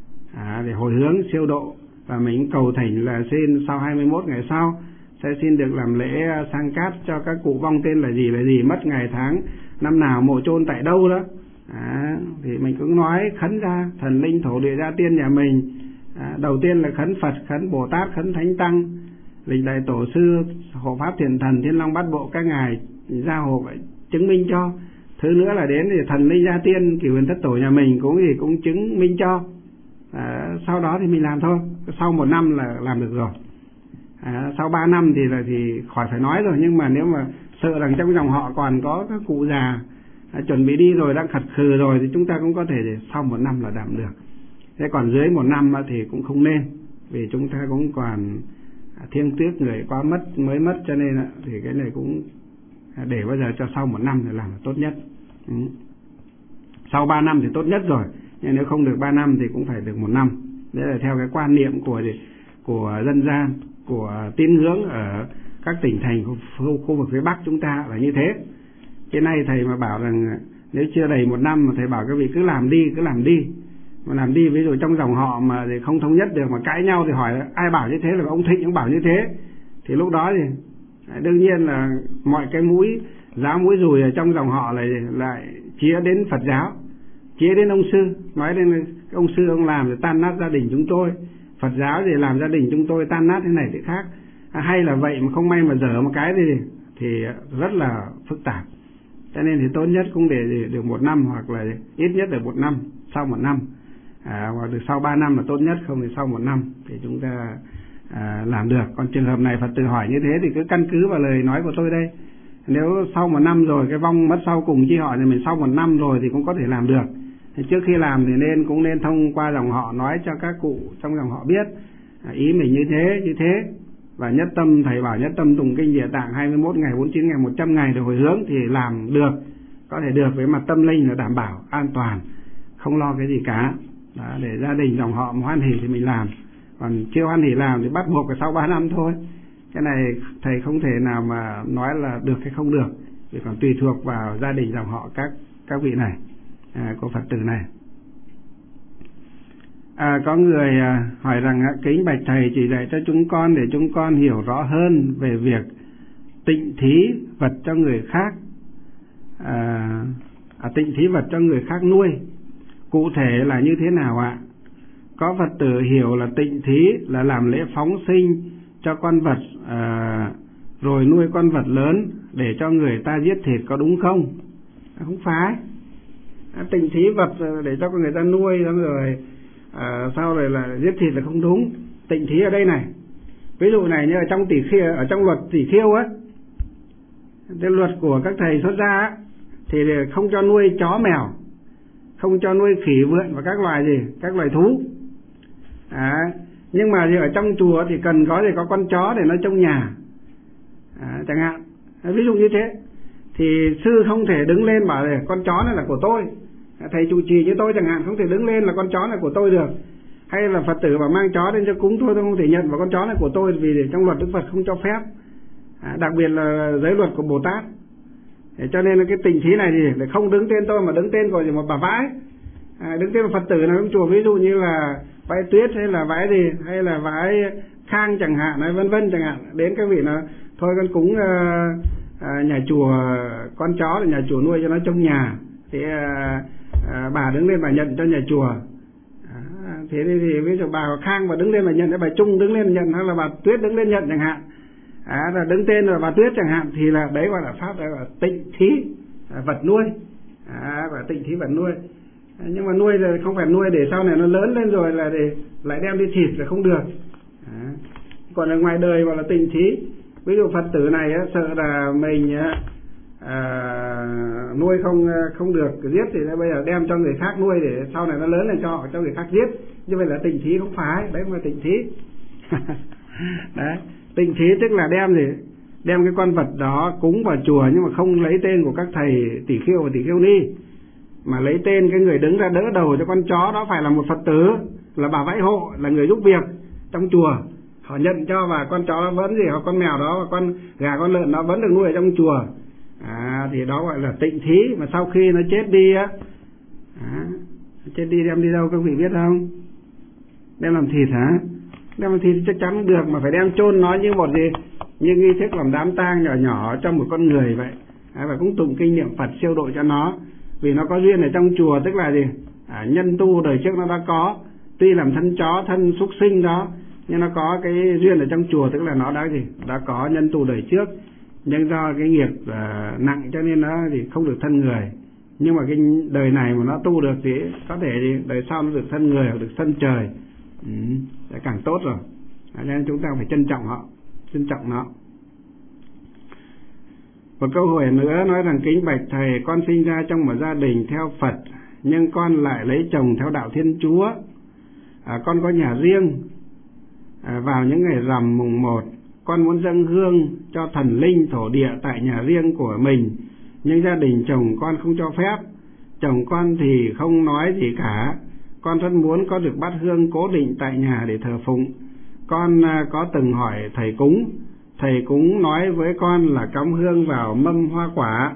À, để hồi hướng siêu độ. Và mình cầu thỉnh là xin sau hai mươi mốt ngày sau sẽ xin được làm lễ sang cát cho các cụ vong tên là gì là gì, mất ngày tháng năm nào, mộ chôn tại đâu đó. À, thì mình cũng nói khấn ra thần linh thổ địa gia tiên nhà mình. À, đầu tiên là khấn Phật, khấn Bồ Tát, khấn Thánh Tăng, lịch đại tổ sư, hộ pháp thiền thần, thiên long bát bộ các ngài gia hộ chứng minh cho. Thứ nữa là đến thì thần linh gia tiên, cửu huyền thất tổ nhà mình cũng thì cũng chứng minh cho. À, sau đó thì mình làm thôi, sau một năm là làm được rồi. À, sau ba năm thì là thì khỏi phải nói rồi. Nhưng mà nếu mà sợ rằng trong dòng họ còn có các cụ già à, chuẩn bị đi rồi, đang khật khừ rồi, thì chúng ta cũng có thể để sau một năm là làm được. Thế còn dưới một năm thì cũng không nên, vì chúng ta cũng còn thiêng tiếc người quá mất mới mất, cho nên thì cái này cũng để bao giờ cho sau một năm là làm là tốt nhất. Ừ. Sau ba năm thì tốt nhất rồi, nhưng nếu không được ba năm thì cũng phải được một năm. Đấy là theo cái quan niệm của của dân gian, của tín ngưỡng ở các tỉnh thành khu, khu vực phía Bắc chúng ta là như thế. Cái nay thầy mà bảo rằng nếu chưa đầy một năm mà thầy bảo các vị cứ làm đi, cứ làm đi. Mà làm đi, ví dụ trong dòng họ mà thì không thống nhất được mà cãi nhau thì hỏi ai bảo như thế, là ông Thịnh cũng bảo như thế. Thì lúc đó thì đương nhiên là mọi cái mũi giáo mũi dùi ở trong dòng họ lại lại chĩa đến Phật giáo, chĩa đến ông sư, nói đến ông sư ông làm thì tan nát gia đình chúng tôi, Phật giáo thì làm gia đình chúng tôi tan nát thế này thế khác. À, hay là vậy mà không may mà dở một cái thì thì rất là phức tạp. Cho nên thì tốt nhất cũng để được một năm, hoặc là ít nhất là một năm, sau một năm à, hoặc được sau ba năm là tốt nhất, không thì sau một năm thì chúng ta à, làm được. Còn trường hợp này Phật tử hỏi như thế thì cứ căn cứ vào lời nói của tôi đây. Nếu sau một năm rồi cái vong mất sau cùng chi họ thì mình sau một năm rồi thì cũng có thể làm được. Thì trước khi làm thì nên cũng nên thông qua dòng họ nói cho các cụ trong dòng họ biết à, ý mình như thế như thế, và nhất tâm, thầy bảo nhất tâm tụng kinh Địa Tạng hai mươi mốt ngày, bốn mươi chín ngày, một trăm ngày để hồi hướng thì làm được, có thể được với mặt tâm linh là đảm bảo an toàn, không lo cái gì cả. Đó, để gia đình dòng họ hoan hỉ thì mình làm, còn chưa hoan hỉ làm thì bắt buộc phải sau ba năm thôi. Cái này thầy không thể nào mà nói là được hay không được, vì còn tùy thuộc vào gia đình dòng họ các các vị này à, của Phật tử này. À, có người à, hỏi rằng kính bạch thầy chỉ dạy cho chúng con để chúng con hiểu rõ hơn về việc tịnh thí vật cho người khác, à, à, tịnh thí vật cho người khác nuôi, cụ thể là như thế nào ạ? Có Phật tử hiểu là tịnh thí là làm lễ phóng sinh cho con vật à, rồi nuôi con vật lớn để cho người ta giết thịt, có đúng không? À, không phải. À, tịnh thí vật để cho người ta nuôi rồi à, sau rồi là giết thịt là không đúng. Tịnh thí ở đây này, ví dụ này như ở trong tỷ khiêu, ở trong luật tỷ khiêu á, cái luật của các thầy xuất gia á, thì không cho nuôi chó mèo, không cho nuôi khỉ vượn và các loài gì, các loài thú. À, nhưng mà ở trong chùa thì cần có thì có con chó để nó trông nhà, à, chẳng hạn. À, ví dụ như thế thì sư không thể đứng lên bảo là con chó này là của tôi. Thầy trụ trì như tôi chẳng hạn không thể đứng lên là con chó này của tôi được, hay là Phật tử bảo mang chó lên cho cúng tôi, tôi không thể nhận vào con chó này của tôi, vì trong luật Đức Phật không cho phép, à, đặc biệt là giới luật của Bồ Tát. Để cho nên là cái tịnh thí này thì để không đứng tên tôi mà đứng tên của một bà vãi, à, đứng tên một Phật tử nào trong chùa, ví dụ như là vãi Tuyết hay là vãi gì, hay là vãi Khang chẳng hạn, hay vân vân chẳng hạn. Đến các vị là thôi con cúng uh, uh, nhà chùa con chó để nhà chùa nuôi cho nó trông nhà, thì uh, uh, bà đứng lên bà nhận cho nhà chùa. À, thế thì, thì ví dụ bà Khang bà đứng lên bà nhận, bà Trung đứng lên nhận, hay là bà Tuyết đứng lên nhận chẳng hạn, à, là đứng tên rồi bà Tuyết chẳng hạn, thì là đấy gọi là pháp, đấy gọi là tịnh thí à, vật nuôi, à, và tịnh thí vật nuôi. À, nhưng mà nuôi rồi không phải nuôi để sau này nó lớn lên rồi là để lại đem đi thịt là không được. À, còn ở ngoài đời gọi là tịnh thí. Ví dụ Phật tử này á, sợ là mình á, à, nuôi không không được giết thì bây giờ đem cho người khác nuôi để sau này nó lớn lên cho cho người khác giết, như vậy là tịnh thí không phải, đấy không phải tịnh thí. Đấy, tịnh thí tức là đem gì, đem cái con vật đó cúng vào chùa nhưng mà không lấy tên của các thầy tỷ khiêu và tỷ khiêu ni, mà lấy tên cái người đứng ra đỡ đầu cho con chó đó phải là một Phật tử, là bà vãi hộ, là người giúp việc trong chùa, họ nhận cho, và con chó nó vẫn gì, hoặc con mèo đó, và con gà con lợn nó vẫn được nuôi ở trong chùa. À, thì đó gọi là tịnh thí. Mà sau khi nó chết đi á, à, chết đi đem đi đâu các vị biết không? Đem làm thịt hả? Đem làm thịt chắc chắn được, mà phải đem chôn nó như một gì, như nghi thức làm đám tang nhỏ nhỏ trong một con người vậy. À, và cũng tụng kinh niệm Phật siêu độ cho nó, vì nó có duyên ở trong chùa, tức là gì, à, nhân tu đời trước nó đã có, tuy làm thân chó thân súc sinh đó, nhưng nó có cái duyên ở trong chùa, tức là nó đã gì, đã có nhân tu đời trước, nhưng do cái nghiệp uh, nặng cho nên nó thì không được thân người. Nhưng mà cái đời này mà nó tu được thì có thể thì đời sau nó được thân người hoặc được thân trời, ừ, sẽ càng tốt rồi. À, nên chúng ta phải trân trọng họ, trân trọng nó. Một câu hỏi nữa nói rằng kính bạch thầy, con sinh ra trong một gia đình theo Phật, nhưng con lại lấy chồng theo đạo Thiên Chúa. À, con có nhà riêng. À, vào những ngày rằm mùng một, con muốn dâng hương cho thần linh thổ địa tại nhà riêng của mình, nhưng gia đình chồng con không cho phép. Chồng con thì không nói gì cả. Con rất muốn có được bát hương cố định tại nhà để thờ phụng. Con à, có từng hỏi thầy cúng. Thầy cúng nói với con là cắm hương vào mâm hoa quả,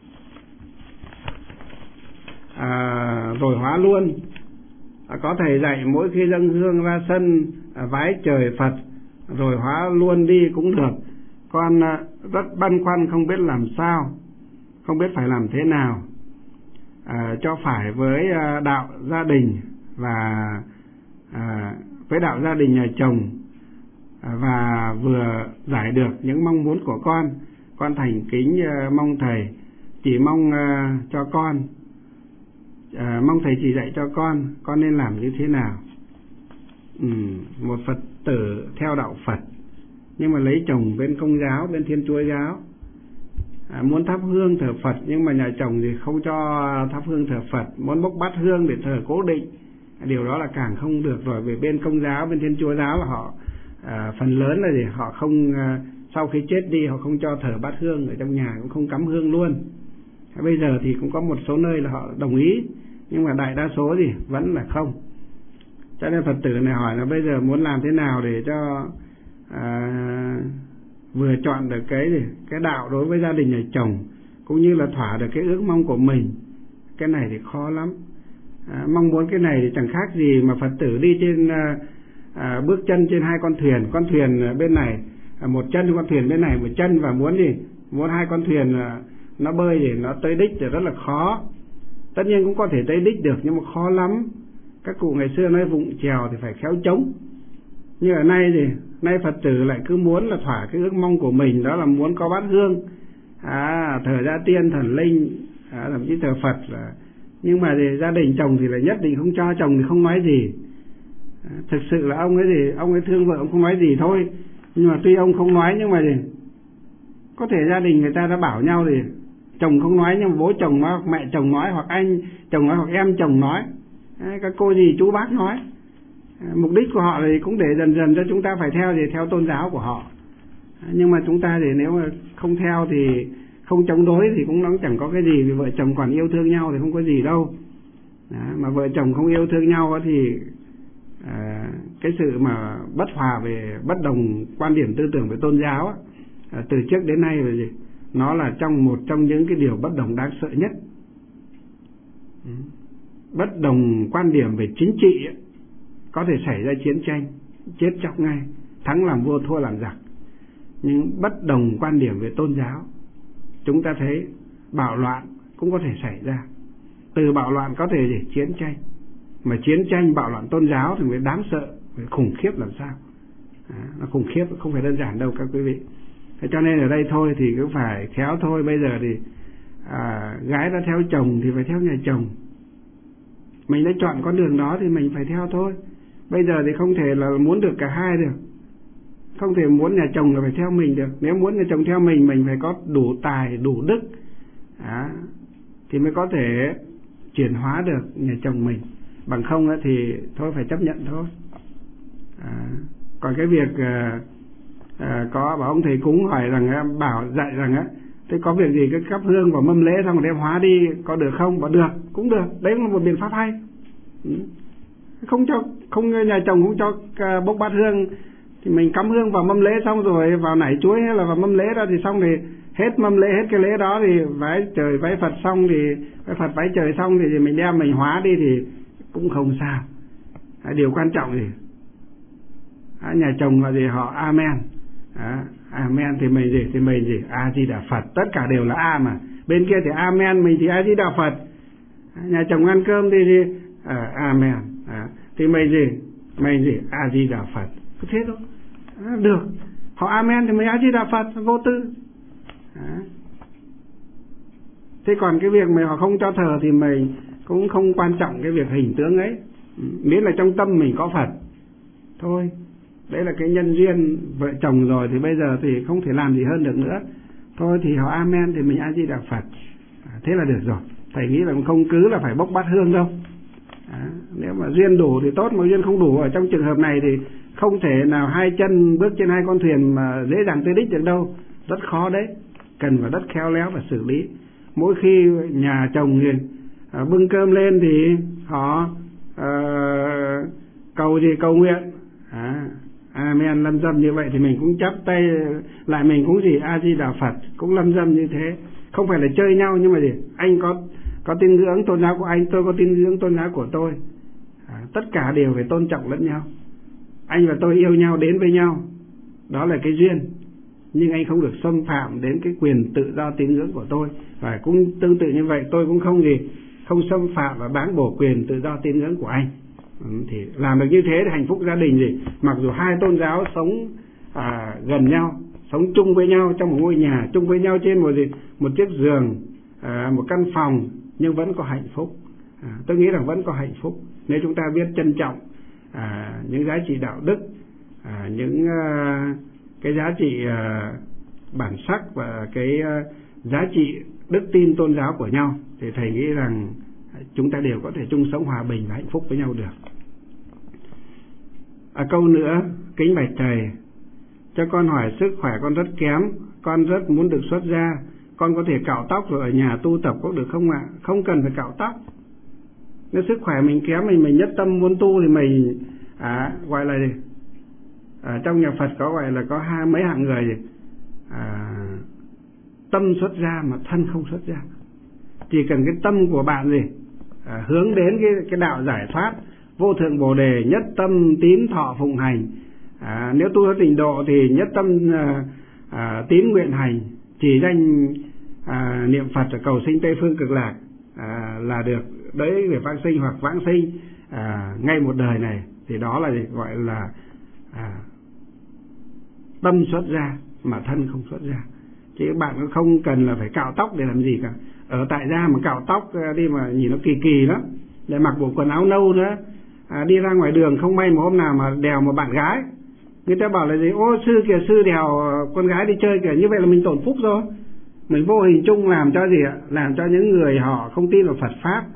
à, rồi hóa luôn. À, có thầy dạy mỗi khi dâng hương ra sân à, vái trời Phật rồi hóa luôn đi cũng được. Con à, rất băn khoăn không biết làm sao, không biết phải làm thế nào à, cho phải với à, đạo gia đình và à, với đạo gia đình nhà chồng, à, và vừa giải được những mong muốn của con. Con thành kính à, mong thầy chỉ mong à, cho con à, mong thầy chỉ dạy cho con con nên làm như thế nào. ừ, Một Phật tử theo đạo Phật nhưng mà lấy chồng bên Công giáo, bên Thiên Chúa giáo, à, muốn thắp hương thờ Phật nhưng mà nhà chồng thì không cho thắp hương thờ Phật, muốn bốc bát hương để thờ cố định, điều đó là càng không được rồi. Vì bên Công giáo, bên Thiên Chúa giáo là họ à, phần lớn là gì, họ không à, sau khi chết đi họ không cho thờ bát hương, ở trong nhà cũng không cắm hương luôn. Bây giờ thì cũng có một số nơi là họ đồng ý, nhưng mà đại đa số thì vẫn là không. Cho nên Phật tử này hỏi là bây giờ muốn làm thế nào để cho à, vừa chọn được cái gì, cái đạo đối với gia đình nhà chồng, cũng như là thỏa được cái ước mong của mình. Cái này thì khó lắm. à, Mong muốn cái này thì chẳng khác gì mà Phật tử đi trên à, à, bước chân trên hai con thuyền. Con thuyền bên này, à, một chân con thuyền bên này một chân, và muốn gì, muốn hai con thuyền à, nó bơi thì nó tới đích thì rất là khó. Tất nhiên cũng có thể tới đích được nhưng mà khó lắm. Các cụ ngày xưa nói vụng chèo thì phải khéo chống. Nhưng ở nay thì nay Phật tử lại cứ muốn là thỏa cái ước mong của mình, đó là muốn có bát hương, à, thờ gia tiên thần linh, à, thậm chí thờ Phật. Là nhưng mà thì gia đình chồng thì lại nhất định không cho, chồng thì không nói gì. à, thực sự là ông ấy thì ông ấy thương vợ, ông không nói gì thôi. Nhưng mà tuy ông không nói nhưng mà thì có thể gia đình người ta đã bảo nhau thì chồng không nói nhưng mà bố chồng nói, hoặc mẹ chồng nói, hoặc anh chồng nói, hoặc em chồng nói, à, các cô dì chú bác nói. à, mục đích của họ thì cũng để dần dần cho chúng ta phải theo gì, theo tôn giáo của họ. à, nhưng mà chúng ta thì nếu mà không theo thì không chống đối thì cũng nó chẳng có cái gì, vì vợ chồng còn yêu thương nhau thì không có gì đâu. à, mà vợ chồng không yêu thương nhau thì à, cái sự mà bất hòa về bất đồng quan điểm tư tưởng về tôn giáo á, à, từ trước đến nay là gì, nó là trong một trong những cái điều bất đồng đáng sợ nhất. ừ. Bất đồng quan điểm về chính trị ấy, có thể xảy ra chiến tranh, chết chóc ngay, thắng làm vua thua làm giặc. Nhưng bất đồng quan điểm về tôn giáo, chúng ta thấy bạo loạn cũng có thể xảy ra. Từ bạo loạn có thể gì, chiến tranh. Mà chiến tranh bạo loạn tôn giáo thì mới đáng sợ, mới khủng khiếp làm sao. à, Nó khủng khiếp, không phải đơn giản đâu các quý vị. Thế cho nên ở đây thôi thì cứ phải khéo thôi. Bây giờ thì à, gái đã theo chồng thì phải theo nhà chồng. Mình đã chọn con đường đó thì mình phải theo thôi. Bây giờ thì không thể là muốn được cả hai được. Không thể muốn nhà chồng là phải theo mình được. Nếu muốn nhà chồng theo mình, mình phải có đủ tài, đủ đức, à, thì mới có thể chuyển hóa được nhà chồng mình. Bằng không thì thôi phải chấp nhận thôi. à, Còn cái việc à, à, có bảo ông thầy cúng hỏi rằng, bảo dạy rằng á, thế có việc gì cứ cắp hương vào mâm lễ xong rồi đem hóa đi, có được không? Bảo được, cũng được. Đấy là một biện pháp hay. ừ. Không cho, không nhà chồng không cho uh, bốc bát hương thì mình cắm hương vào mâm lễ xong rồi vào nải chuối hay là vào mâm lễ đó thì xong thì hết mâm lễ, hết cái lễ đó thì vái trời vái Phật xong thì vái Phật vái trời xong thì mình đem mình hóa đi thì cũng không sao. à, Điều quan trọng thì à, nhà chồng là gì, họ amen. à, Amen thì mình gì, thì mình gì, A Di Đà Phật, tất cả đều là A mà. Bên kia thì amen, mình thì A Di Đà Phật. à, Nhà chồng ăn cơm thì gì, à, amen. à, Thì mình gì, mình gì, A Di Đà Phật. Cứ thế thôi. à, Được. Họ amen thì mình A Di Đà Phật, vô tư. à. Thế còn cái việc mà họ không cho thờ thì mình cũng không quan trọng cái việc hình tướng ấy, miễn là trong tâm mình có Phật thôi. Đấy là cái nhân duyên vợ chồng rồi thì bây giờ thì không thể làm gì hơn được nữa. Thôi thì họ amen thì mình A Di Đà Phật. à, Thế là được rồi. Thầy nghĩ là không cứ là phải bốc bát hương đâu. à, Nếu mà duyên đủ thì tốt, mà duyên không đủ ở trong trường hợp này thì không thể nào hai chân bước trên hai con thuyền mà dễ dàng tới đích được đâu. Rất khó đấy. Cần phải rất khéo léo và xử lý. Mỗi khi nhà chồng thì à, bưng cơm lên thì họ à, cầu gì cầu nguyện. à, Amen lâm dâm như vậy thì mình cũng chắp tay lại, mình cũng gì A Di Đà Phật, cũng lâm dâm như thế. Không phải là chơi nhau, nhưng mà gì, anh có có tín ngưỡng tôn giáo của anh, tôi có tín ngưỡng tôn giáo của tôi. à, Tất cả đều phải tôn trọng lẫn nhau. Anh và tôi yêu nhau, đến với nhau, đó là cái duyên. Nhưng anh không được xâm phạm đến cái quyền tự do tín ngưỡng của tôi. Và cũng tương tự như vậy, tôi cũng không gì không xâm phạm và báng bổ quyền tự do tín ngưỡng của anh. Thì làm được như thế thì hạnh phúc gia đình gì. Mặc dù hai tôn giáo sống à, gần nhau, sống chung với nhau trong một ngôi nhà, chung với nhau trên một gì một chiếc giường, à, một căn phòng, nhưng vẫn có hạnh phúc. À, tôi nghĩ rằng vẫn có hạnh phúc nếu chúng ta biết trân trọng à, những giá trị đạo đức, à, những à, cái giá trị à, bản sắc và cái à, giá trị đức tin tôn giáo của nhau, thì thầy nghĩ rằng chúng ta đều có thể chung sống hòa bình và hạnh phúc với nhau được. À, câu nữa, kính bạch thầy, cho con hỏi sức khỏe con rất kém, con rất muốn được xuất gia, con có thể cạo tóc rồi ở nhà tu tập có được không ạ? À? Không cần phải cạo tóc. Nếu sức khỏe mình kém, mình mình nhất tâm muốn tu thì mình à, gọi là gì? À, trong nhà Phật có gọi là có hai mấy hạng người gì? À, tâm xuất gia mà thân không xuất gia. Chỉ cần cái tâm của bạn gì à, hướng đến cái cái đạo giải thoát vô thượng bồ đề, nhất tâm tín thọ phụng hành. À, nếu tu theo tịnh độ thì nhất tâm à, à, tín nguyện hành, chỉ danh à, niệm Phật và cầu sinh Tây phương cực lạc à, là được đấy, để vãng sinh hoặc vãng sinh à, ngay một đời này, thì đó là gọi là à, tâm xuất gia mà thân không xuất gia. Chứ bạn cũng không cần là phải cạo tóc để làm gì cả. Ở tại gia mà cạo tóc đi mà nhìn nó kỳ kỳ lắm, để mặc bộ quần áo nâu nữa, à, đi ra ngoài đường không may một hôm nào mà đèo một bạn gái, người ta bảo là gì, ô sư kìa, sư đèo con gái đi chơi kìa, như vậy là mình tổn phúc rồi. Mình vô hình chung làm cho gì ạ? Làm cho những người họ không tin vào Phật pháp,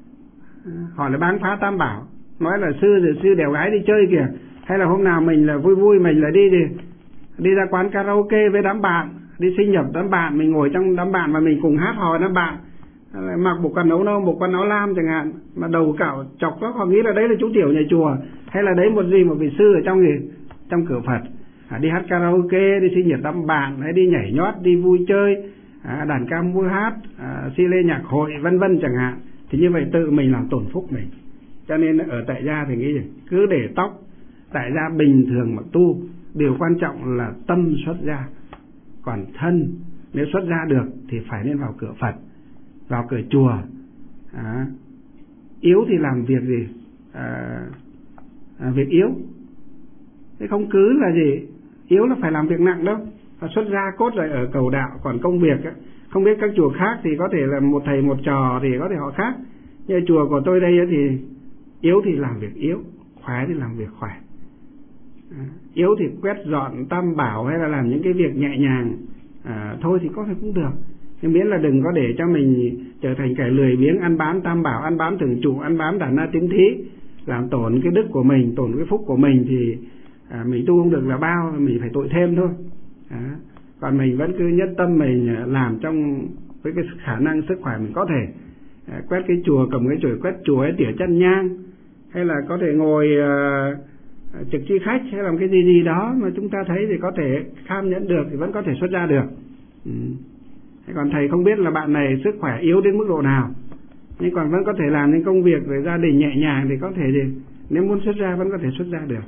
họ lại bán phá tam bảo, nói là sư rồi sư đèo gái đi chơi kìa. Hay là hôm nào mình là vui vui mình là đi đi đi ra quán karaoke với đám bạn, đi sinh nhật đám bạn, mình ngồi trong đám bạn mà mình cùng hát hò đám bạn, mặc bộ quần áo nâu, bộ quần áo lam chẳng hạn, mà đầu cạo chọc đó, họ nghĩ là đấy là chú tiểu nhà chùa, hay là đấy một gì một vị sư ở trong gì trong cửa Phật. À, đi hát karaoke, đi sinh nhật đám bạn, hay đi nhảy nhót, đi vui chơi, à, đàn ca múa hát, à, si lê nhạc hội vân vân chẳng hạn, thì như vậy tự mình làm tổn phúc mình. Cho nên ở tại gia thì nghĩ gì, cứ để tóc tại gia bình thường mà tu, điều quan trọng là tâm xuất gia. Còn thân nếu xuất gia được thì phải nên vào cửa Phật, vào cửa chùa. À, yếu thì làm việc gì à, à, việc yếu, thế không cứ là gì yếu là phải làm việc nặng đâu. Và xuất gia cốt là ở cầu đạo, còn công việc á, không biết các chùa khác thì có thể là một thầy một trò thì có thể họ khác, nhưng chùa của tôi đây thì yếu thì làm việc yếu, khỏe thì làm việc khỏe. À, yếu thì quét dọn tam bảo hay là làm những cái việc nhẹ nhàng à, thôi thì có thể cũng được, nhưng miễn là đừng có để cho mình trở thành kẻ lười biếng ăn bám tam bảo, ăn bám thường trụ, ăn bám đàn na tín thí, làm tổn cái đức của mình, tổn cái phúc của mình thì à, mình tu không được là bao, mình phải tội thêm thôi. À, còn mình vẫn cứ nhất tâm mình làm trong với cái khả năng sức khỏe mình có thể à, quét cái chùa, cầm cái chổi quét chùa hay tỉa chân nhang, hay là có thể ngồi à, trực chi khách hay làm cái gì gì đó mà chúng ta thấy thì có thể kham nhẫn được thì vẫn có thể xuất gia được. Ừ. Còn thầy không biết là bạn này sức khỏe yếu đến mức độ nào, nhưng còn vẫn có thể làm những công việc về gia đình nhẹ nhàng thì có thể gì, nếu muốn xuất gia vẫn có thể xuất gia được.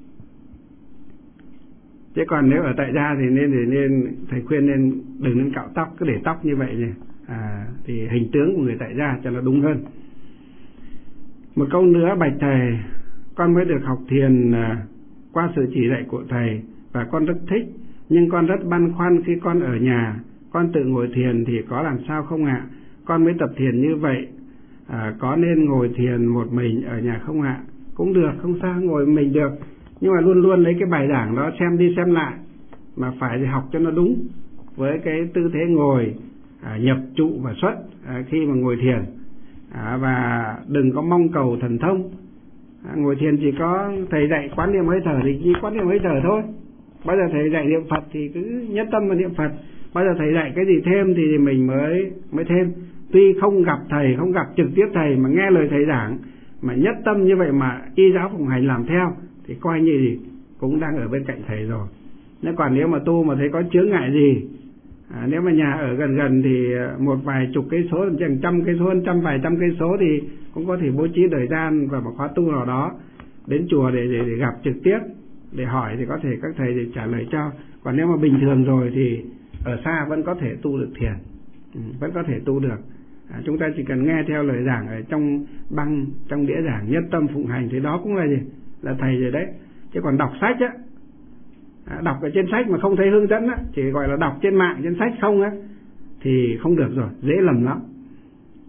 Chứ còn nếu ở tại gia thì nên thì nên thầy khuyên nên đừng nên cạo tóc, cứ để tóc như vậy này, à, thì hình tướng của người tại gia cho nó đúng hơn. Một câu nữa, bạch thầy, con mới được học thiền à, qua sự chỉ dạy của thầy và con rất thích, nhưng con rất băn khoăn khi con ở nhà, con tự ngồi thiền thì có làm sao không ạ? Con mới tập thiền như vậy, à, có nên ngồi thiền một mình ở nhà không ạ? Cũng được, không sao, ngồi mình được, nhưng mà luôn luôn lấy cái bài giảng đó xem đi xem lại, mà phải học cho nó đúng với cái tư thế ngồi, à, nhập trụ và xuất à, khi mà ngồi thiền, à, và đừng có mong cầu thần thông. À, ngồi thiền chỉ có thầy dạy quán niệm hơi thở thì chỉ quán niệm hơi thở thôi. Bao giờ thầy dạy niệm Phật thì cứ nhất tâm vào niệm Phật, bao giờ thầy dạy cái gì thêm thì mình mới mới thêm. Tuy không gặp thầy, không gặp trực tiếp thầy mà nghe lời thầy giảng mà nhất tâm như vậy mà y giáo phụng hành làm theo thì coi như gì cũng đang ở bên cạnh thầy rồi. Nếu còn nếu mà tu mà thấy có chướng ngại gì, à, nếu mà nhà ở gần gần thì một vài chục cây số, chẳng trăm cây số, hơn trăm vài trăm cây số thì cũng có thể bố trí thời gian và một khóa tu nào đó đến chùa để, để, để gặp trực tiếp, để hỏi thì có thể các thầy để trả lời cho. Còn nếu mà bình thường rồi thì ở xa vẫn có thể tu được thiền, ừ, vẫn có thể tu được. À, chúng ta chỉ cần nghe theo lời giảng ở trong băng, trong đĩa giảng nhất tâm phụng hành thì đó cũng là gì, là thầy rồi đấy. Chứ còn đọc sách á, à, đọc ở trên sách mà không thấy hướng dẫn á, chỉ gọi là đọc trên mạng trên sách không á, thì không được rồi, dễ lầm lắm.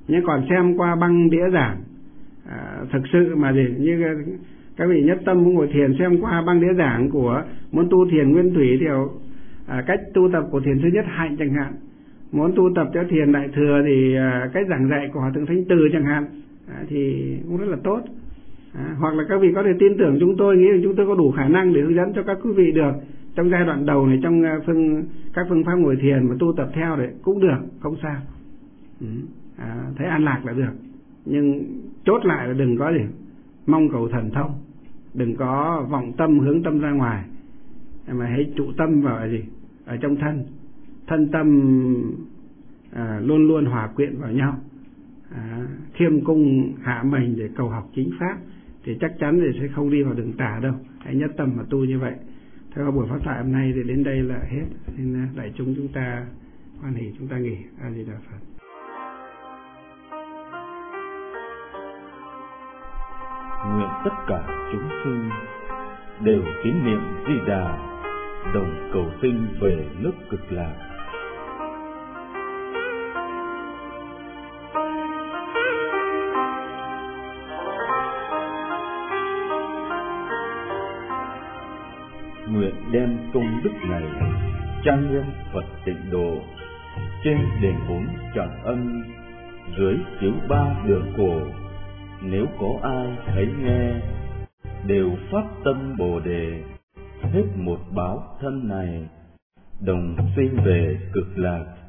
nhưng còn xem qua băng đĩa giảng à, thực sự mà gì như các vị nhất tâm muốn ngồi thiền xem qua băng đĩa giảng của muốn tu thiền nguyên thủy theo à, cách tu tập của thiền sư Nhất Hạnh chẳng hạn, muốn tu tập cho thiền đại thừa thì à, cách giảng dạy của Hòa Thượng Thanh Từ chẳng hạn, à, thì cũng rất là tốt. À, hoặc là các vị có thể tin tưởng chúng tôi, nghĩ rằng chúng tôi có đủ khả năng để hướng dẫn cho các quý vị được trong giai đoạn đầu này, trong phương các phương pháp ngồi thiền mà tu tập theo đấy cũng được, không sao. Ừ. À, thấy an lạc là được, nhưng chốt lại là đừng có gì mong cầu thần thông, đừng có vọng tâm hướng tâm ra ngoài, mà hãy trụ tâm vào gì ở trong thân, thân tâm à, luôn luôn hòa quyện vào nhau, à, khiêm cung hạ mình để cầu học chính pháp, thì chắc chắn thì sẽ không đi vào đường tà đâu. Hãy nhất tâm mà tu như vậy. Theo buổi pháp thoại hôm nay thì đến đây là hết, nên đại chúng chúng ta hoan hỷ chúng ta nghỉ. A Di Đà Phật. Nguyện tất cả chúng sinh đều tín niệm Di Đà, đồng cầu sinh về nước Cực Lạc. Nguyện đem công đức này trang nghiêm Phật Tịnh Độ, trên đền bốn Tràng Ân, dưới chiếu ba đường cổ. Nếu có ai thấy nghe, đều phát tâm Bồ Đề, hết một báo thân này, đồng sinh về Cực Lạc.